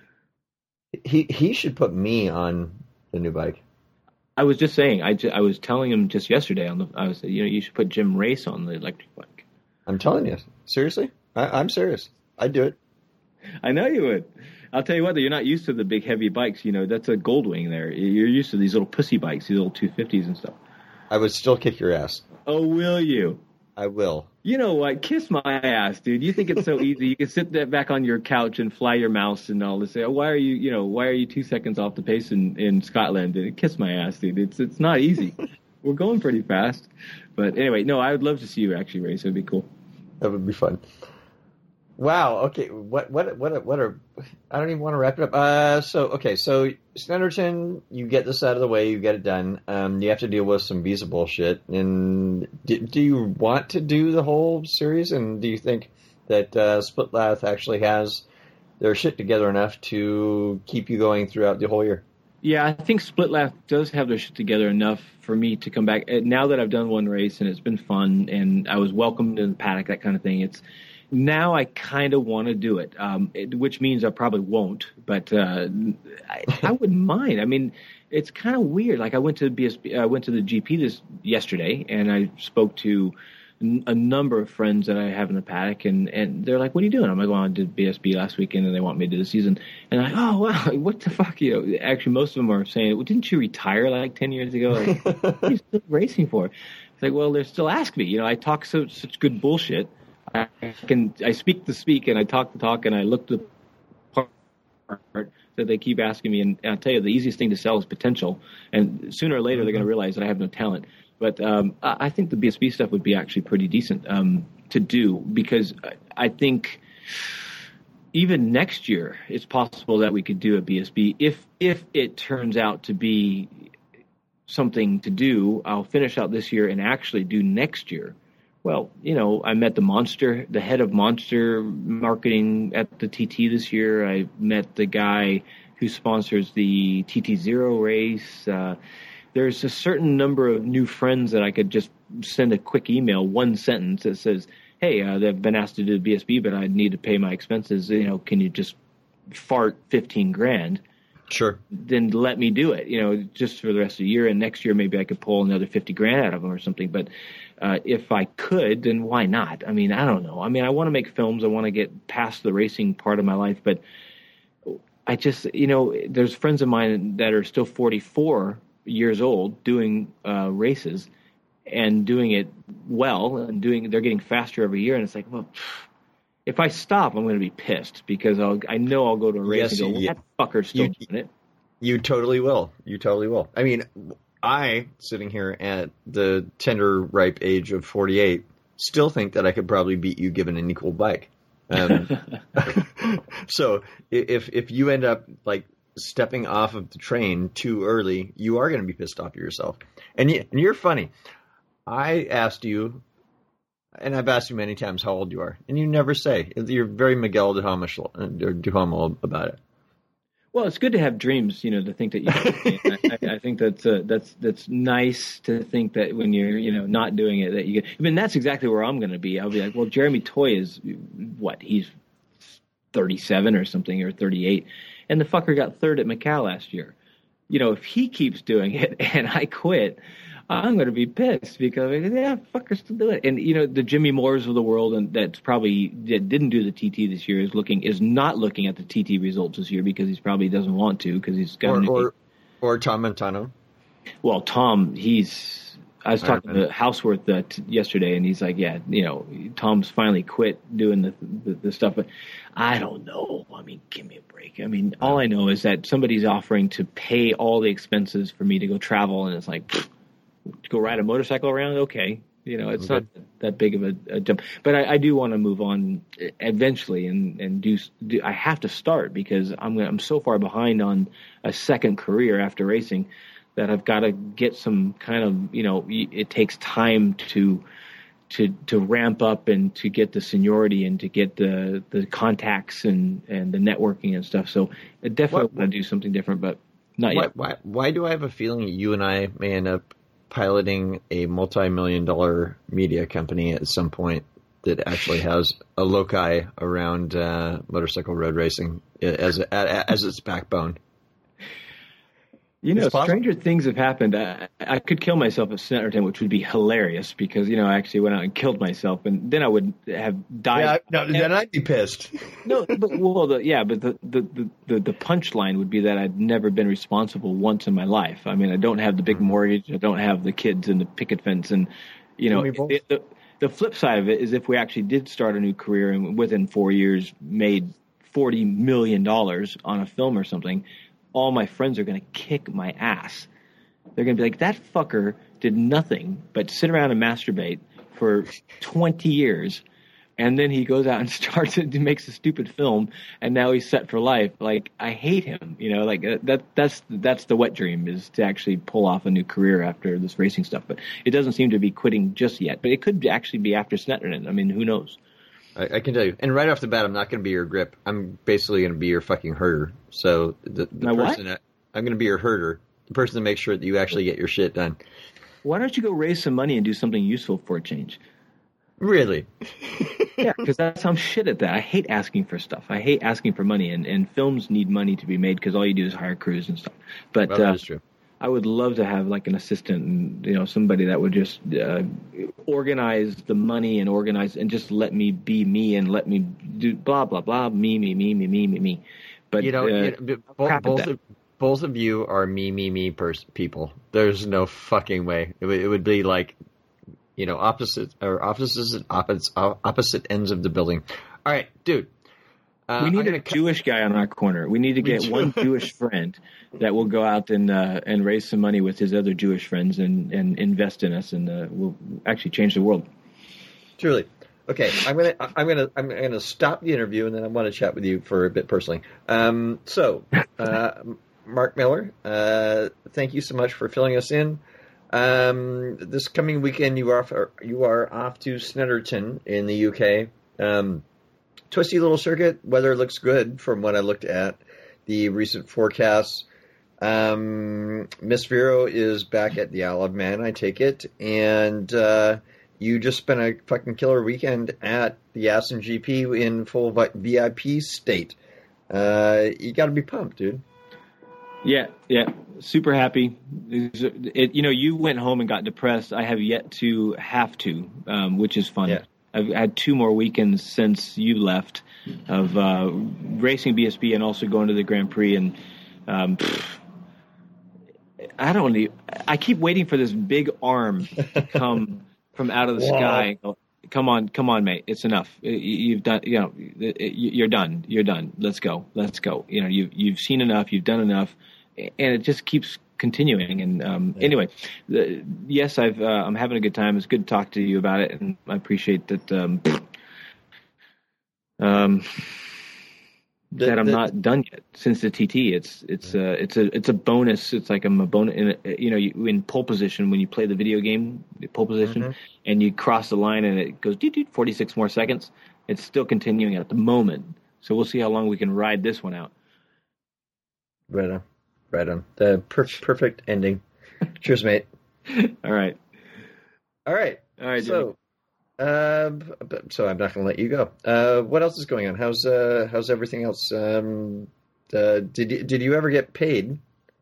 He he should put me on the new bike. I was just saying. I, ju- I was telling him just yesterday. On the I was you know you should put Jim Race on the electric bike. I'm telling you, seriously. I, I'm serious. I'd do it. I know you would. I'll tell you what, though, you're not used to the big heavy bikes. You know, that's a Goldwing there. You're used to these little pussy bikes, these little two fifties and stuff. I would still kick your ass. Oh, will you? I will. You know what? Kiss my ass, dude. You think it's so easy. You can sit there back on your couch and fly your mouse and all this. Say, oh, why are you, you know, why are you two seconds off the pace in, in Scotland? And kiss my ass, dude. It's it's not easy. We're going pretty fast. But anyway, no, I would love to see you actually race. It would be cool. That would be fun. Wow. Okay. What? What? What? What are? I don't even want to wrap it up. Uh. So okay. So Snetterton, you get this out of the way. You get it done. Um. You have to deal with some visa bullshit. And do, do you want to do the whole series? And do you think that uh, Splitlath actually has their shit together enough to keep you going throughout the whole year? Yeah, I think Splitlath does have their shit together enough for me to come back. Now that I've done one race and it's been fun and I was welcomed in the paddock, that kind of thing. It's Now I kind of want to do it, um, it, which means I probably won't, but uh, I, I wouldn't mind. I mean, it's kind of weird. Like I went to B S B, I went to the G P this yesterday, and I spoke to n- a number of friends that I have in the paddock, and, and they're like, "What are you doing?" I'm like, "Well, I did B S B last weekend, and they want me to do the season." And I'm like, "Oh wow, what the fuck?" You know, actually, most of them are saying, "Well, didn't you retire like ten years ago? Like, what are you still racing for?" It's like, well, they're still asking me. You know, I talk so such good bullshit. I can I speak to speak and I talk to talk and I look the part that they keep asking me, and, and I'll tell you the easiest thing to sell is potential, and sooner or later they're going to realize that I have no talent. But um, I think the B S B stuff would be actually pretty decent um, to do, because I think even next year it's possible that we could do a B S B if if it turns out to be something to do. I'll finish out this year and actually do next year. Well, you know, I met the Monster, the head of Monster marketing at the T T this year. I met the guy who sponsors the T T Zero race. Uh, there's a certain number of new friends that I could just send a quick email, one sentence that says, hey, uh, they've been asked to do the B S B, but I need to pay my expenses. You know, can you just fart fifteen grand? Sure. Then let me do it, you know, just for the rest of the year. And next year, maybe I could pull another fifty grand out of them or something. But uh, if I could, then why not? I mean, I don't know. I mean, I want to make films. I want to get past the racing part of my life. But I just, you know, there's friends of mine that are still forty-four years old doing uh, races and doing it well, and doing, they're getting faster every year. And it's like, well, if I stop, I'm going to be pissed, because I'll, I know I'll go to a race yes, and go, well, you, that fucker's still you, doing it. You totally will. You totally will. I mean, I, sitting here at the tender, ripe age of forty-eight, still think that I could probably beat you given an equal bike. Um, so if if you end up like stepping off of the train too early, you are going to be pissed off at yourself. And, you, and you're funny. I asked you, and I've asked you many times how old you are, and you never say. You're very Miguel de Duhamel about it. Well, it's good to have dreams, you know, to think that you can. I, I think that's uh, that's that's nice to think that when you're, you know, not doing it, that you get. I mean, that's exactly where I'm going to be. I'll be like, well, Jeremy Toy is what? He's thirty-seven or something, or thirty-eight, and the fucker got third at Macau last year. You know, if he keeps doing it and I quit, I'm going to be pissed because, yeah, fucker, still do it. And, you know, the Jimmy Moores of the world, and that's probably that didn't do the T T this year, is looking is not looking at the T T results this year because he's probably doesn't want to because he's got or, a new or, or Tom Montano. Well, Tom, he's. I was talking to Houseworth uh, t- yesterday, and he's like, "Yeah, you know, Tom's finally quit doing the, the the stuff." But I don't know. I mean, give me a break. I mean, all I know is that somebody's offering to pay all the expenses for me to go travel, and it's like. Pfft, to go ride a motorcycle around, okay. You know, it's okay. Not that big of a, a jump. But I, I do want to move on eventually and, and do, do – I have to start because I'm I'm so far behind on a second career after racing that I've got to get some kind of – you know, it takes time to to to ramp up and to get the seniority and to get the, the contacts and, and the networking and stuff. So I definitely want to do something different, but not why, yet. Why, why do I have a feeling you and I may end up – piloting a multi-million dollar media company at some point that actually has a loci around uh, motorcycle road racing as a, as its backbone? You know, stranger things have happened. I, I could kill myself at Snetterton, which would be hilarious because, you know, I actually went out and killed myself, and then I would have died. Yeah, no, then I'd be pissed. No, but well, the, yeah, but the the, the, the the punchline would be that I'd never been responsible once in my life. I mean, I don't have the big mortgage, I don't have the kids and the picket fence, and you know, it, the the flip side of it is if we actually did start a new career and within four years made forty million dollars on a film or something. All my friends are going to kick my ass. They're going to be like, that fucker did nothing but sit around and masturbate for twenty years. And then he goes out and starts it and makes a stupid film. And now he's set for life. Like, I hate him. You know, like that, that's, that's the wet dream is to actually pull off a new career after this racing stuff. But it doesn't seem to be quitting just yet, but it could actually be after Snetterton. I mean, who knows? I, I can tell you. And right off the bat, I'm not going to be your grip. I'm basically going to be your fucking herder. So the, the My person what? that, I'm going to be your herder, the person that makes sure that you actually get your shit done. Why don't you go raise some money and do something useful for a change? Really? Yeah, because that's I'm shit at that. I hate asking for stuff. I hate asking for money, and, and films need money to be made because all you do is hire crews and stuff. But well, that uh, is true. I would love to have like an assistant and, you know, somebody that would just uh, organize the money and organize and just let me be me and let me do blah, blah, blah, me, me, me, me, me, me, me. But, you know, uh, you know both, both, of, both of you are me, me, me pers- people. There's no fucking way. It, w- it would be like, you know, opposite or opposites at opposite, opposite ends of the building. All right, dude. Uh, we need I'm a gonna... Jewish guy on our corner. We need to get one Jewish friend that will go out and uh, and raise some money with his other Jewish friends and, and invest in us, and uh, we'll actually change the world. Truly. Okay, I'm gonna I'm gonna I'm gonna stop the interview, and then I want to chat with you for a bit personally. Um, so, uh, Mark Miller, uh, thank you so much for filling us in. Um, this coming weekend, you are off, you are off to Snetterton in the U K. Um, Twisty little circuit. Weather looks good from what I looked at the recent forecasts. Um, Miss Vero is back at the Isle of Man, I take it, and uh, you just spent a fucking killer weekend at the Assen G P in full V I P state. Uh, you got to be pumped, dude. Yeah, yeah, super happy. It, you know, you went home and got depressed. I have yet to have to, um, which is fun. Yeah. I've had two more weekends since you left of uh, racing B S B and also going to the Grand Prix. And um, pff, I don't need, I keep waiting for this big arm to come from out of the Whoa. sky. And go, come on, come on, mate. It's enough. You've done, you know, you're done. You're done. Let's go. Let's go. You know, you've, you've seen enough. You've done enough. And it just keeps continuing. And um, yeah. anyway, the, yes, I've uh, I'm having a good time. It's good to talk to you about it, and I appreciate that. Um, um, the, that I'm the, not done yet since the T T. It's it's uh, it's a it's a bonus. It's like I'm a bonus. In a, you know, you, in pole position when you play the video game, pole position, mm-hmm. and you cross the line and it goes forty-six more seconds. It's still continuing at the moment. So we'll see how long we can ride this one out. Right on. Right on. The per- perfect ending. Cheers, mate. All right. All right. All right. So, uh, so I'm not going to let you go. Uh, what else is going on? How's uh, how's everything else? Um, uh, did you, did you ever get paid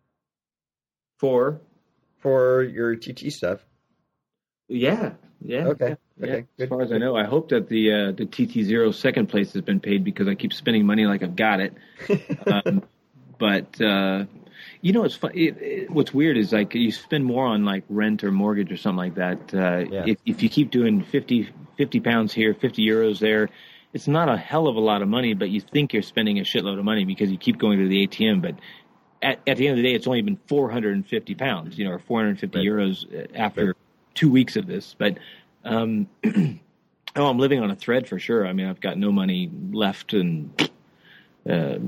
for for your T T stuff? Yeah. Yeah. Okay. Yeah. Okay. Yeah. As far as I know, I hope that the uh, the T T Zero second place has been paid because I keep spending money like I've got it. um, but uh, you know, it's fun. It, it, what's weird is like you spend more on like rent or mortgage or something like that. Uh, yeah. if, if you keep doing fifty, fifty pounds here, fifty euros there, it's not a hell of a lot of money, but you think you're spending a shitload of money because you keep going to the A T M. But at, at the end of the day, it's only been four hundred fifty pounds, you know, or four hundred fifty right. euros after right. two weeks of this. But um, oh, I'm living on a thread for sure. I mean, I've got no money left, and uh,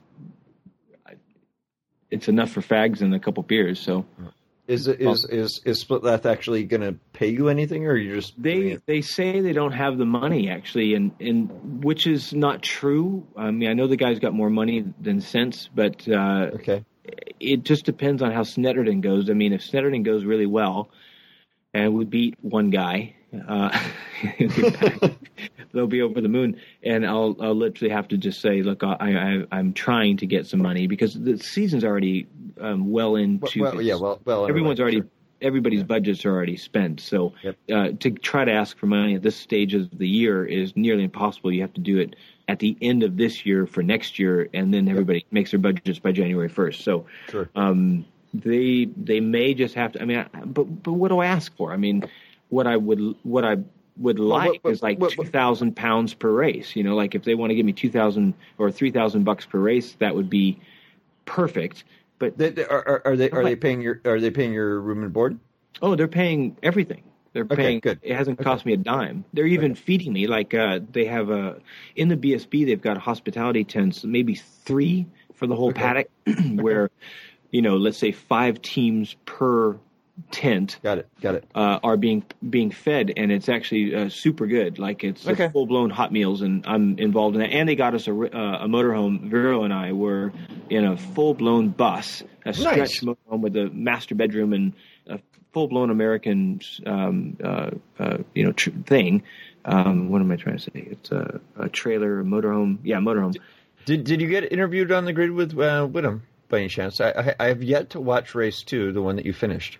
it's enough for fags and a couple beers. So, is it is is is Splitleth actually going to pay you anything, or are you just they they say they don't have the money actually, and and which is not true. I mean, I know the guy's got more money than sense, but uh, okay, it just depends on how Snetterton goes. I mean, if Snetterton goes really well, and we beat one guy. Uh, they'll be over the moon, and I'll, I'll literally have to just say, look, I, I, I'm trying to get some money because the season's already um, well into. Well, well, yeah, well, well everyone's anyway, already, sure. everybody's yeah. budgets are already spent. So yep. uh, to try to ask for money at this stage of the year is nearly impossible. You have to do it at the end of this year for next year, and then everybody yep. makes their budgets by January first. So. Sure. Um, they they may just have to. I mean, I, but but what do I ask for? I mean. What I would what I would like well, what, what, is like what, two thousand pounds per race. You know, like if they want to give me two thousand or three thousand bucks per race, that would be perfect. But they, they, are, are they are they paying your are they paying your room and board? Oh, they're paying everything. They're okay, paying. Good. It hasn't okay. cost me a dime. They're even okay. feeding me. Like uh, they have a in the B S B, they've got hospitality tents, maybe three for the whole okay. paddock, where okay. you know, let's say five teams per tent got it got it uh, are being being fed, and it's actually uh, super good. Like it's okay. full blown hot meals, and I'm involved in that. And they got us a, uh, a motorhome. Vero and I were in a full blown bus, a stretch nice. motorhome with a master bedroom and a full blown American um, uh, uh, you know tr- thing. Um, what am I trying to say? It's a, a trailer, a motorhome. Yeah, motorhome. Did Did you get interviewed on the grid with uh, Whittam by any chance? I, I I have yet to watch race two, the one that you finished.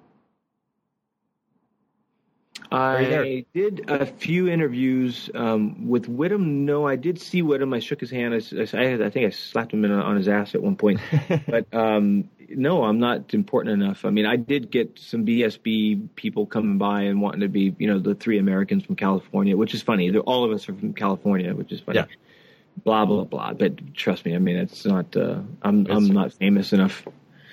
I did a few interviews um, with Whittam. No, I did see Whittam. I shook his hand. I, I, I think I slapped him in, on his ass at one point. But um, no, I'm not important enough. I mean, I did get some B S B people coming by and wanting to be, you know, the three Americans from California, which is funny. They're, all of us are from California, which is funny. Yeah. Blah blah blah. But trust me, I mean, it's not. Uh, I'm it's, I'm not famous enough.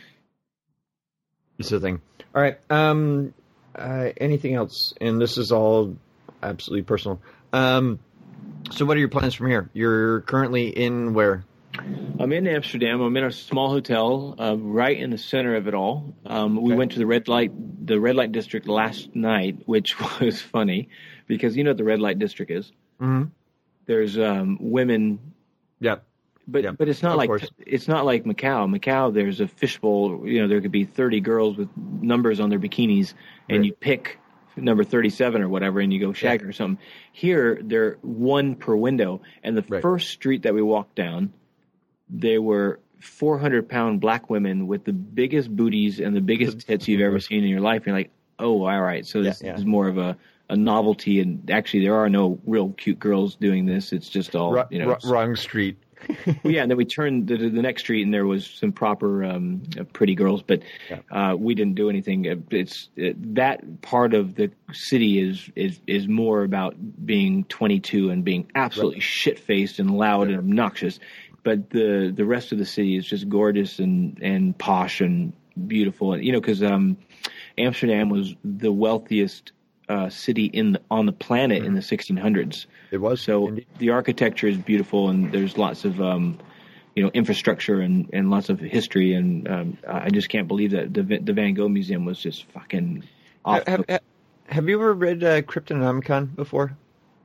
It's the thing. All right. Um. Uh, anything else? And this is all absolutely personal. Um, so what are your plans from here? You're currently in where? I'm in Amsterdam. I'm in a small hotel uh, right in the center of it all. Um, we okay. went to the red light, the red light district last night, which was funny because you know what the red light district is. Mm-hmm. There's um, women. Yep. But yep. but it's not of like course. it's not like Macau. Macau, there's a fishbowl. You know, there could be thirty girls with numbers on their bikinis, and right. you pick number thirty-seven or whatever, and you go shag yeah. or something. Here, they're one per window, and the right. first street that we walked down, they were four hundred pound black women with the biggest booties and the biggest tits you've ever seen in your life. And you're like, oh, all right, so this yeah, yeah. is more of a. a novelty, and actually there are no real cute girls doing this. It's just all, you know. R- wrong street. well, yeah, and then we turned to the, the next street, and there was some proper um, pretty girls, but yeah. uh, we didn't do anything. It's it, that part of the city is is is more about being twenty-two and being absolutely right. shit-faced and loud yeah. and obnoxious. But the the rest of the city is just gorgeous and, and posh and beautiful. You know, because um, Amsterdam was the wealthiest uh, city in the, on the planet mm-hmm. in the sixteen hundreds. It was. So indeed. The architecture is beautiful, and there's lots of um, you know infrastructure and, and lots of history. And um, I just can't believe that the the Van Gogh Museum was just fucking off. Have, have, have you ever read uh, Cryptonomicon before?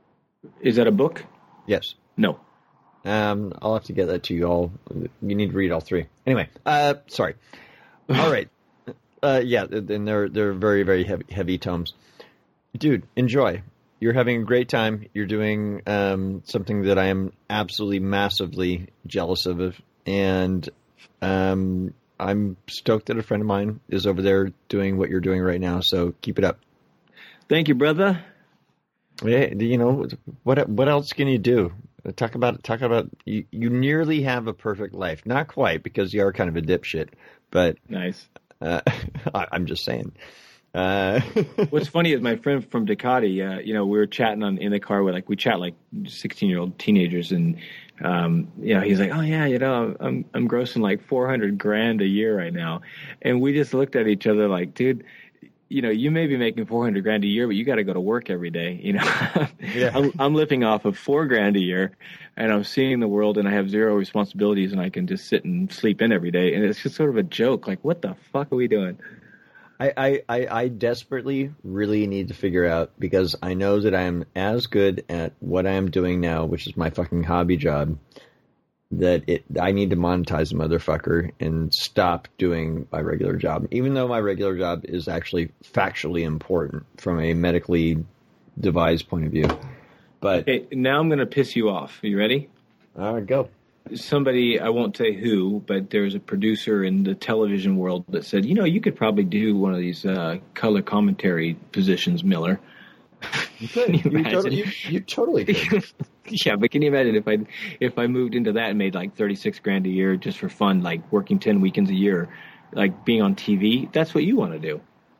Is that a book? Yes. No. Um, I'll have to get that to you all. You need to read all three. Anyway, uh, sorry. All right. Uh, yeah, and they're they're very very heavy heavy tomes. Dude, enjoy. You're having a great time. You're doing um, something that I am absolutely massively jealous of, and um, I'm stoked that a friend of mine is over there doing what you're doing right now. So keep it up. Thank you, brother. Yeah, you know what? What else can you do? Talk about talk about you. You nearly have a perfect life. Not quite, because you are kind of a dipshit. But nice. Uh, I, I'm just saying. Uh, What's funny is my friend from Ducati. Uh, you know, we were chatting on in the car with like we chat like sixteen year old teenagers, and um, you know, he's like, "Oh yeah, you know, I'm I'm grossing like four hundred grand a year right now," and we just looked at each other like, "Dude, you know, you may be making four hundred grand a year, but you got to go to work every day. You know, yeah. I'm, I'm living off of four grand a year, and I'm seeing the world, and I have zero responsibilities, and I can just sit and sleep in every day. And it's just sort of a joke. Like, what the fuck are we doing?" I, I, I desperately really need to figure out, because I know that I am as good at what I am doing now, which is my fucking hobby job, that it I need to monetize the motherfucker and stop doing my regular job, even though my regular job is actually factually important from a medically devised point of view. But okay, now I'm going to piss you off. Are you ready? All right, go. Somebody, I won't say who, but there's a producer in the television world that said, you know, you could probably do one of these uh, color commentary positions, Miller. You could. you, you, totally, you, you totally could. Yeah, but can you imagine if I if I moved into that and made like thirty-six grand a year just for fun, like working ten weekends a year, like being on T V? That's what you want to do.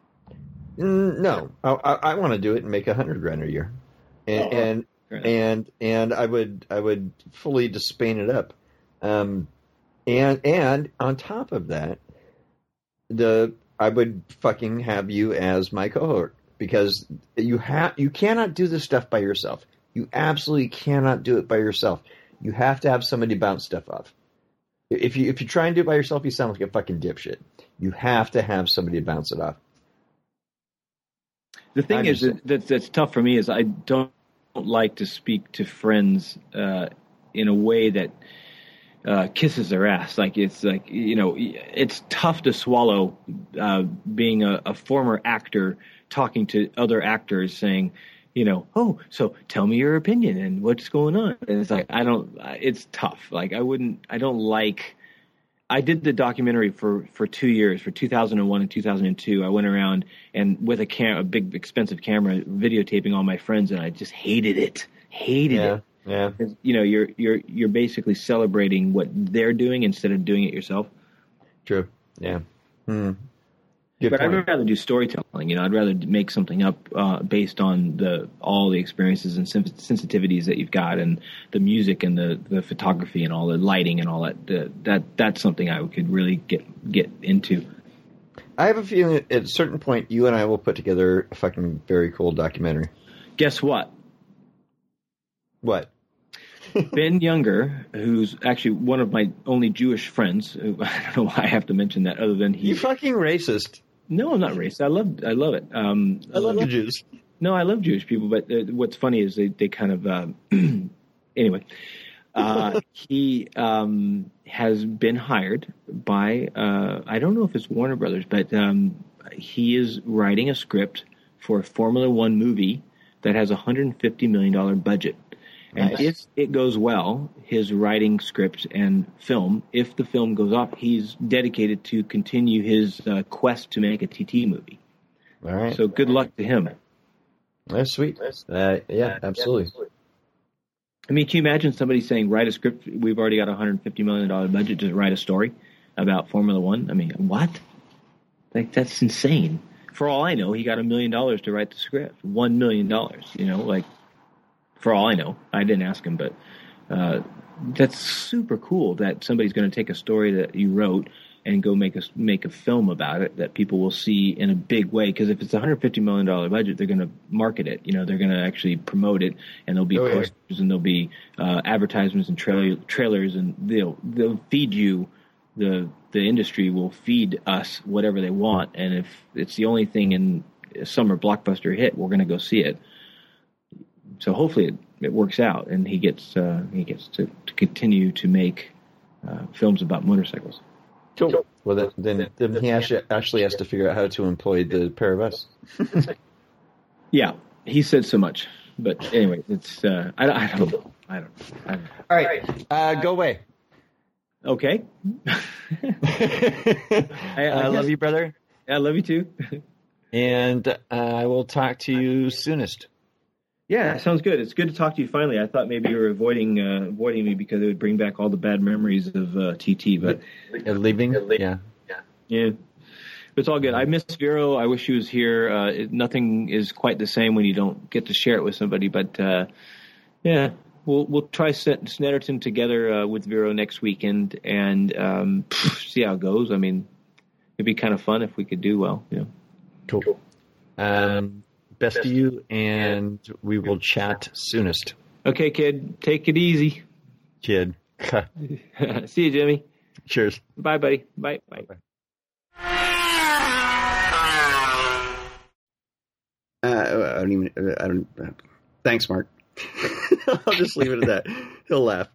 Mm, no, I, I, I want to do it and make a hundred grand a year, and oh, and, and and I would I would fully Despain it up, um, and and on top of that, the I would fucking have you as my cohort, because you have you cannot do this stuff by yourself. You absolutely cannot do it by yourself. You have to have somebody bounce stuff off. If you if you try and do it by yourself, you sound like a fucking dipshit. You have to have somebody to bounce it off. The thing I'm is that, that that's tough for me is I don't like to speak to friends uh, in a way that uh, kisses their ass. Like it's like you know it's tough to swallow uh, being a, a former actor talking to other actors saying, you know, oh, so tell me your opinion and what's going on. And it's like, I don't, it's tough. Like I wouldn't, I don't like, I did the documentary for, for two years, for two thousand one and two thousand two. I went around and with a cam, a big expensive camera, videotaping all my friends, and I just hated it, hated yeah, it. Yeah. You know, you're, you're, you're basically celebrating what they're doing instead of doing it yourself. True. Yeah. Hmm. Good but point. I'd rather do storytelling. You know, I'd rather make something up uh, based on the all the experiences and sen- sensitivities that you've got, and the music and the, the photography and all the lighting and all that. The, that that's something I could really get get into. I have a feeling that at a certain point, you and I will put together a fucking very cool documentary. Guess what? What? Ben Younger, who's actually one of my only Jewish friends. Who, I don't know why I have to mention that, other than he. You fucking racist. No, I'm not racist. I love, I love it. Um, I love the Jews. No, I love Jewish people, but uh, what's funny is they, they kind of, uh, anyway, uh, he um, has been hired by, uh, I don't know if it's Warner Brothers, but um, he is writing a script for a Formula One movie that has a one hundred fifty million dollars budget. And nice. If it goes well, his writing script and film, if the film goes off, he's dedicated to continue his uh, quest to make a T T movie. All right. So good luck to him. That's sweet. Uh, yeah, absolutely. I mean, can you imagine somebody saying, write a script, we've already got a one hundred fifty million dollars budget to write a story about Formula One? I mean, what? Like, that's insane. For all I know, he got a million dollars to write the script. One million dollars, you know, like, for all I know. I didn't ask him, but uh, that's super cool that somebody's going to take a story that you wrote and go make a make a film about it that people will see in a big way. Because if it's a one hundred fifty million dollars budget, they're going to market it. You know, they're going to actually promote it, and there'll be oh, posters yeah. and there'll be uh, advertisements and tra- trailers, and they'll they'll feed you. The the industry will feed us whatever they want, and if it's the only thing in a summer blockbuster hit, we're going to go see it. So hopefully it, it works out, and he gets uh, he gets to, to continue to make uh, films about motorcycles. Cool. Well, that, then then he actually actually has to figure out how to employ the pair of us. Yeah, he said so much, but anyway, it's uh, I, I don't know. I don't. I don't know. All right, uh, go away. Okay. I, I, I love you, brother. I love you too. And uh, I will talk to you soonest. Yeah, sounds good. It's good to talk to you finally. I thought maybe you were avoiding uh, avoiding me because it would bring back all the bad memories of uh, T T. But uh, leaving, yeah, yeah, yeah. But it's all good. I miss Vero. I wish he was here. Uh, it, nothing is quite the same when you don't get to share it with somebody. But uh, yeah. We'll we'll try Snetterton together uh, with Vero next weekend and um, see how it goes. I mean, it'd be kind of fun if we could do well. You know. Cool. Um, best to you, and we will chat soonest. Okay, kid. Take it easy. Kid. See you, Jimmy. Cheers. Bye, buddy. Bye. Bye. Bye. Uh, I don't even. I don't. Uh, thanks, Mark. I'll just leave it at that. He'll laugh.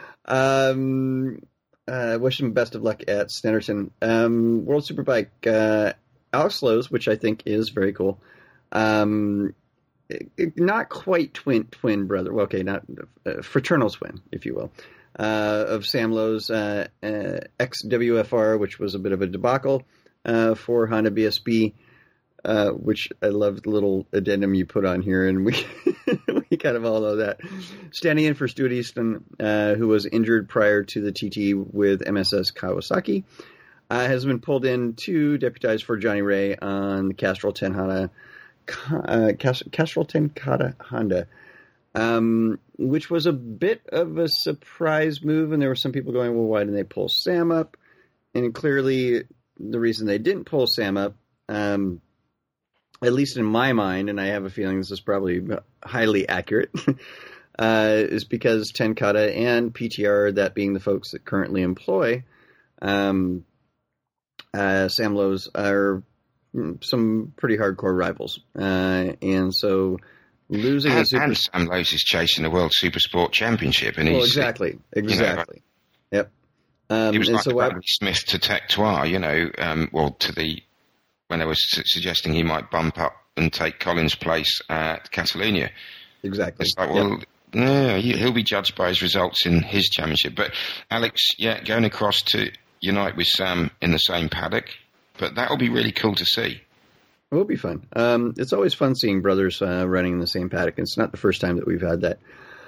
Um, uh, wish him best of luck at Snetterton. Um, World Superbike, uh, Alex Lowe's, which I think is very cool. Um, not quite twin twin brother. Well, okay, not uh, fraternal twin, if you will, uh, of Sam Lowe's uh, uh, ex W F R, which was a bit of a debacle uh, for Honda B S B. Uh, which I love the little addendum you put on here, and we we kind of all know that. Standing in for Stuart Easton, uh, who was injured prior to the T T with M S S Kawasaki, uh, has been pulled in to deputize for Johnny Ray on the Castrol ten Honda, uh, Castrol ten Kata Honda, um, which was a bit of a surprise move, and there were some people going, well, why didn't they pull Sam up? And clearly the reason they didn't pull Sam up, um, at least in my mind, and I have a feeling this is probably highly accurate, uh, is because ten Kata and P T R, that being the folks that currently employ um, uh, Sam Lowe's, are some pretty hardcore rivals. Uh, and so losing and, a super... and Sam Lowe's is chasing the World Supersport Championship. And well, he's, exactly, exactly. You know, yep. Um, he was and like so Bradley I... Smith to Tectois, you know, um, well, to the... when they were su- suggesting he might bump up and take Collins' place at Catalonia. Exactly. It's like, well, yep. no, he'll be judged by his results in his championship. But, Alex, yeah, going across to unite with Sam in the same paddock, but that will be really cool to see. It will be fun. Um, it's always fun seeing brothers uh, running in the same paddock. It's not the first time that we've had that.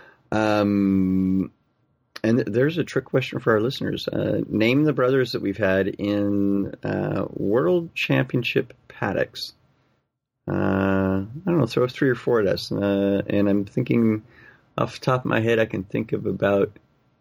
Um, and th- there's a trick question for our listeners. Uh, name the brothers that we've had in uh, World Championship paddocks. Uh, I don't know, throw three or four at us. Uh, and I'm thinking, off the top of my head, I can think of about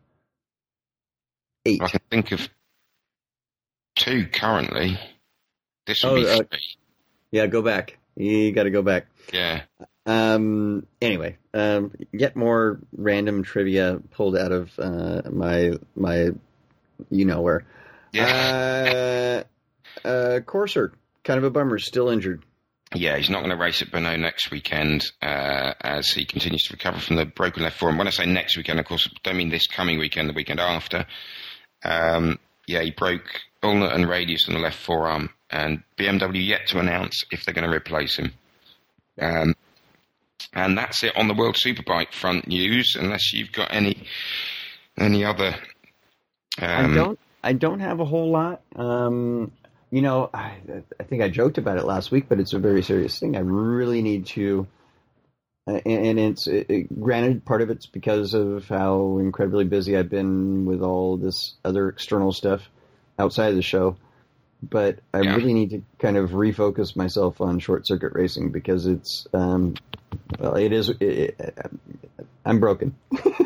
eight. I can think of two currently. This will oh, be uh, three. Yeah, go back. You got to go back. Yeah. Um, anyway, um, yet more random trivia pulled out of uh, my my you know where. Yeah. Uh, uh, Corser, kind of a bummer, still injured. Yeah, he's not going to race at Brno next weekend uh, as he continues to recover from the broken left forearm. When I say next weekend, of course, I don't mean this coming weekend, the weekend after. Um, yeah, he broke ulnar and radius on the left forearm, and B M W yet to announce if they're going to replace him. Um, and that's it on the World Superbike front news, unless you've got any any other. Um, I don't. I don't have a whole lot. Um, you know, I, I think I joked about it last week, but it's a very serious thing. I really need to. Uh, and, and it's it, it, granted, part of it's because of how incredibly busy I've been with all this other external stuff outside of the show. But I yeah. really need to kind of refocus myself on short circuit racing because it's, um, well, it is, it, it, I'm broken.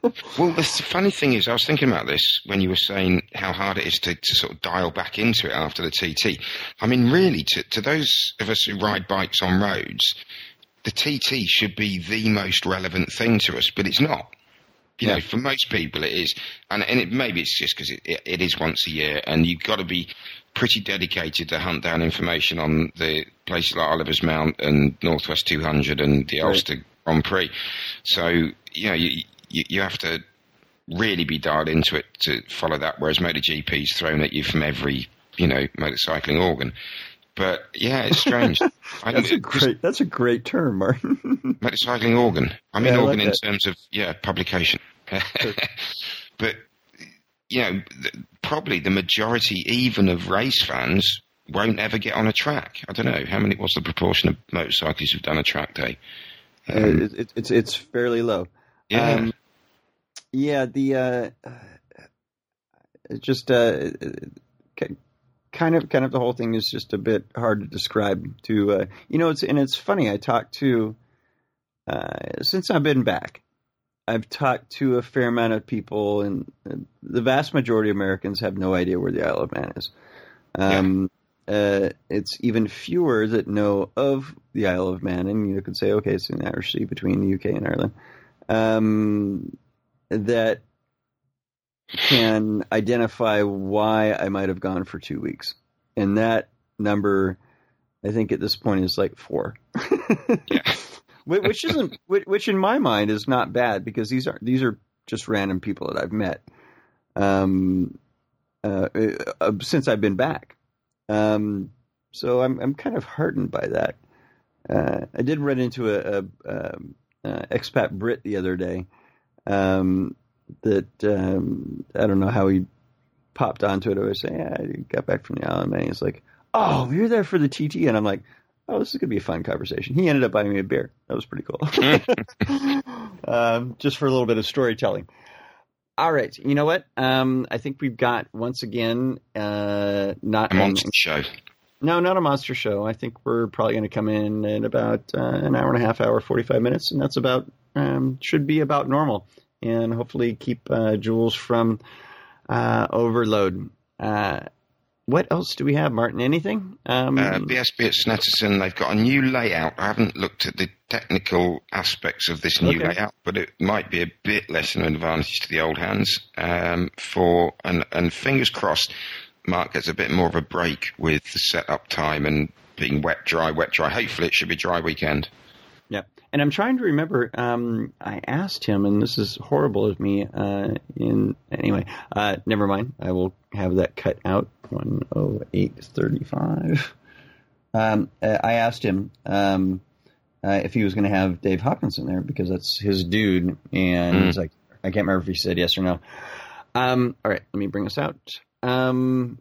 Well, the funny thing is, I was thinking about this when you were saying how hard it is to, to sort of dial back into it after the T T. I mean, really, to, to those of us who ride bikes on roads, the T T should be the most relevant thing to us, but it's not. You yeah. know, for most people it is. And, and it, maybe it's just because it, it, it is once a year, and you've got to be pretty dedicated to hunt down information on the places like Oliver's Mount and Northwest two hundred and the Ulster right. Grand Prix. So, you know, you, you, you have to really be dialed into it to follow that, whereas MotoGP's thrown at you from every, you know, motorcycling organ. But yeah, it's strange. I that's a great. That's a great term, Martin. Motorcycling organ. I mean, yeah, organ I like in that. terms of yeah publication. But you know, th- probably the majority, even of race fans, won't ever get on a track. I don't know how many. What's the proportion of motorcyclists who've done a track day? Um, uh, it, it, it's it's fairly low. Yeah. Um, yeah. The uh, just uh. Okay. Kind of, kind of the whole thing is just a bit hard to describe. To uh, you know, it's and it's funny. I talked to uh, since I've been back, I've talked to a fair amount of people, and the vast majority of Americans have no idea where the Isle of Man is. Um, yeah. uh, it's even fewer that know of the Isle of Man, and you could say, okay, it's in the Irish Sea between the U K and Ireland. Um, that can identify why I might have gone for two weeks. And that number, I think at this point, is like four. Yeah. Which isn't, which in my mind is not bad, because these are, these are just random people that I've met, um, uh, uh, since I've been back. Um, so I'm, I'm kind of heartened by that. Uh, I did run into a, a, a, a expat Brit the other day, um, that um, I don't know how he popped onto it. I was saying, yeah, I got back from the island, and he's like, oh, you're there for the T T. And I'm like, oh, this is going to be a fun conversation. He ended up buying me a beer. That was pretty cool. um, just for a little bit of storytelling. All right. You know what? Um, I think we've got, once again, uh, not a monster show. No, not a monster show. I think we're probably going to come in in about uh, an hour and a half, hour, forty-five minutes. And that's about, um, should be about normal. And hopefully keep uh, Jules from uh, overload. Uh, what else do we have, Martin? Anything? Um, uh, B S B at Snetterson, they've got a new layout. I haven't looked at the technical aspects of this new okay. layout, but it might be a bit less an advantage to the old hands. Um, for and, and fingers crossed, Mark gets a bit more of a break with the setup time and being wet, dry, wet, dry. Hopefully it should be dry weekend. Yeah. And I'm trying to remember, um, I asked him, and this is horrible of me, uh, in, anyway, uh, never mind. I will have that cut out. one oh eight thirty-five. Um, I asked him, um, uh, if he was going to have Dave Hopkinson there, because that's his dude. And mm. he's like, I can't remember if he said yes or no. Um, all right, let me bring this out. Um,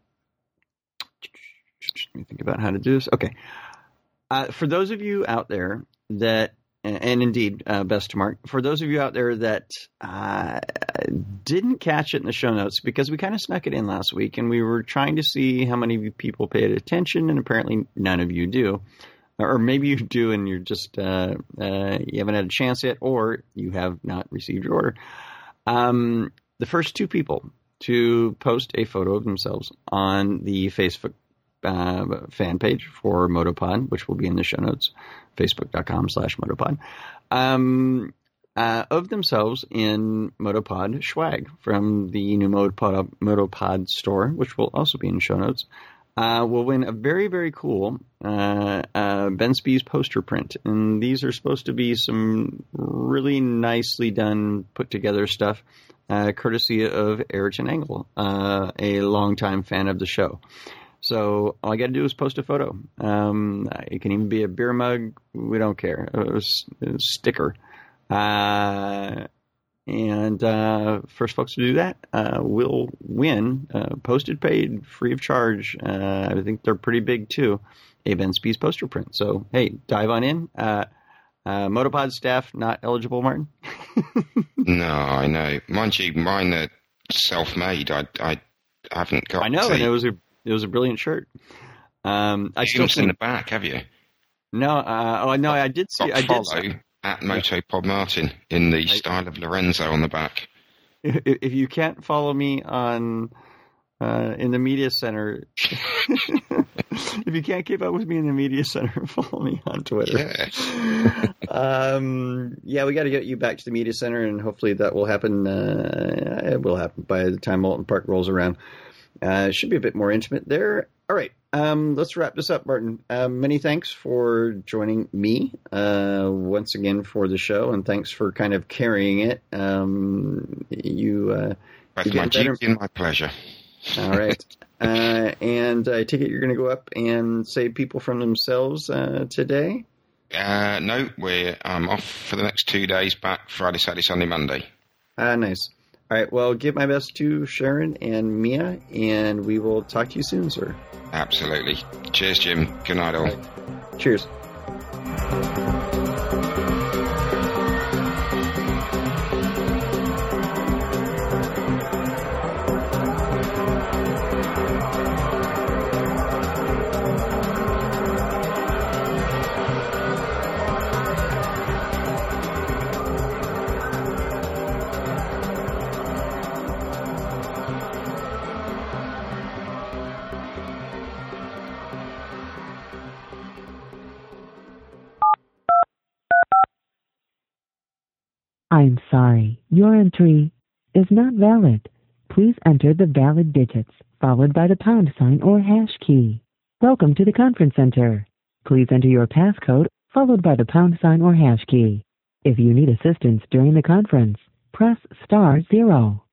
let me think about how to do this. Okay. Uh, for those of you out there that, and indeed, uh, best to Mark, for those of you out there that uh, didn't catch it in the show notes, because we kind of snuck it in last week, and we were trying to see how many of you people paid attention, and apparently none of you do. Or maybe you do, and you're just, uh, uh, you haven't had a chance yet, or you have not received your order. Um, the first two people to post a photo of themselves on the Facebook Uh, fan page for Motopod, which will be in the show notes, facebook.com slash Motopod, um, uh, of themselves in Motopod swag from the new Motopod, Motopod store, which will also be in the show notes, uh, will win a very, very cool uh, uh, Ben Spies poster print. And these are supposed to be some really nicely done, put together stuff, uh, courtesy of Ayrton Engel, uh, a longtime fan of the show. So all I got to do is post a photo. Um, it can even be a beer mug. We don't care. A, a sticker. Uh, and uh, first folks to do that uh, will win, uh, posted, paid, free of charge. Uh, I think they're pretty big too. A Ben Spies poster print. So, hey, dive on in. Uh, uh, Motopod staff not eligible, Martin? No, I know. Mind you, mine are self-made. I, I haven't got I know, to... and it was a It was a brilliant shirt. Um, I still seen the back, have you? No, uh, oh no, I did see. Got I did follow see. at Motopod Martin in the style of Lorenzo on the back. if, if you can't follow me on uh, in the media center, if you can't keep up with me in the media center, follow me on Twitter. Yeah, um, yeah we got to get you back to the media center, and hopefully that will happen. Uh, it will happen by the time Alton Park rolls around. Uh, it should be a bit more intimate there. All right, um, let's wrap this up, Martin. Uh, many thanks for joining me uh, once again for the show, and thanks for kind of carrying it. Um, you, uh, both my duty and my pleasure. All right, uh, and I take it you're going to go up and save people from themselves uh, today. Uh, no, we're um, off for the next two days. Back Friday, Saturday, Sunday, Monday. Ah, nice. All right, well, give my best to Sharon and Mia, and we will talk to you soon, sir. Absolutely. Cheers, Jim. Good night, all. All right. Cheers. I'm sorry, your entry is not valid. Please enter the valid digits, followed by the pound sign or hash key. Welcome to the conference center. Please enter your passcode, followed by the pound sign or hash key. If you need assistance during the conference, press star zero.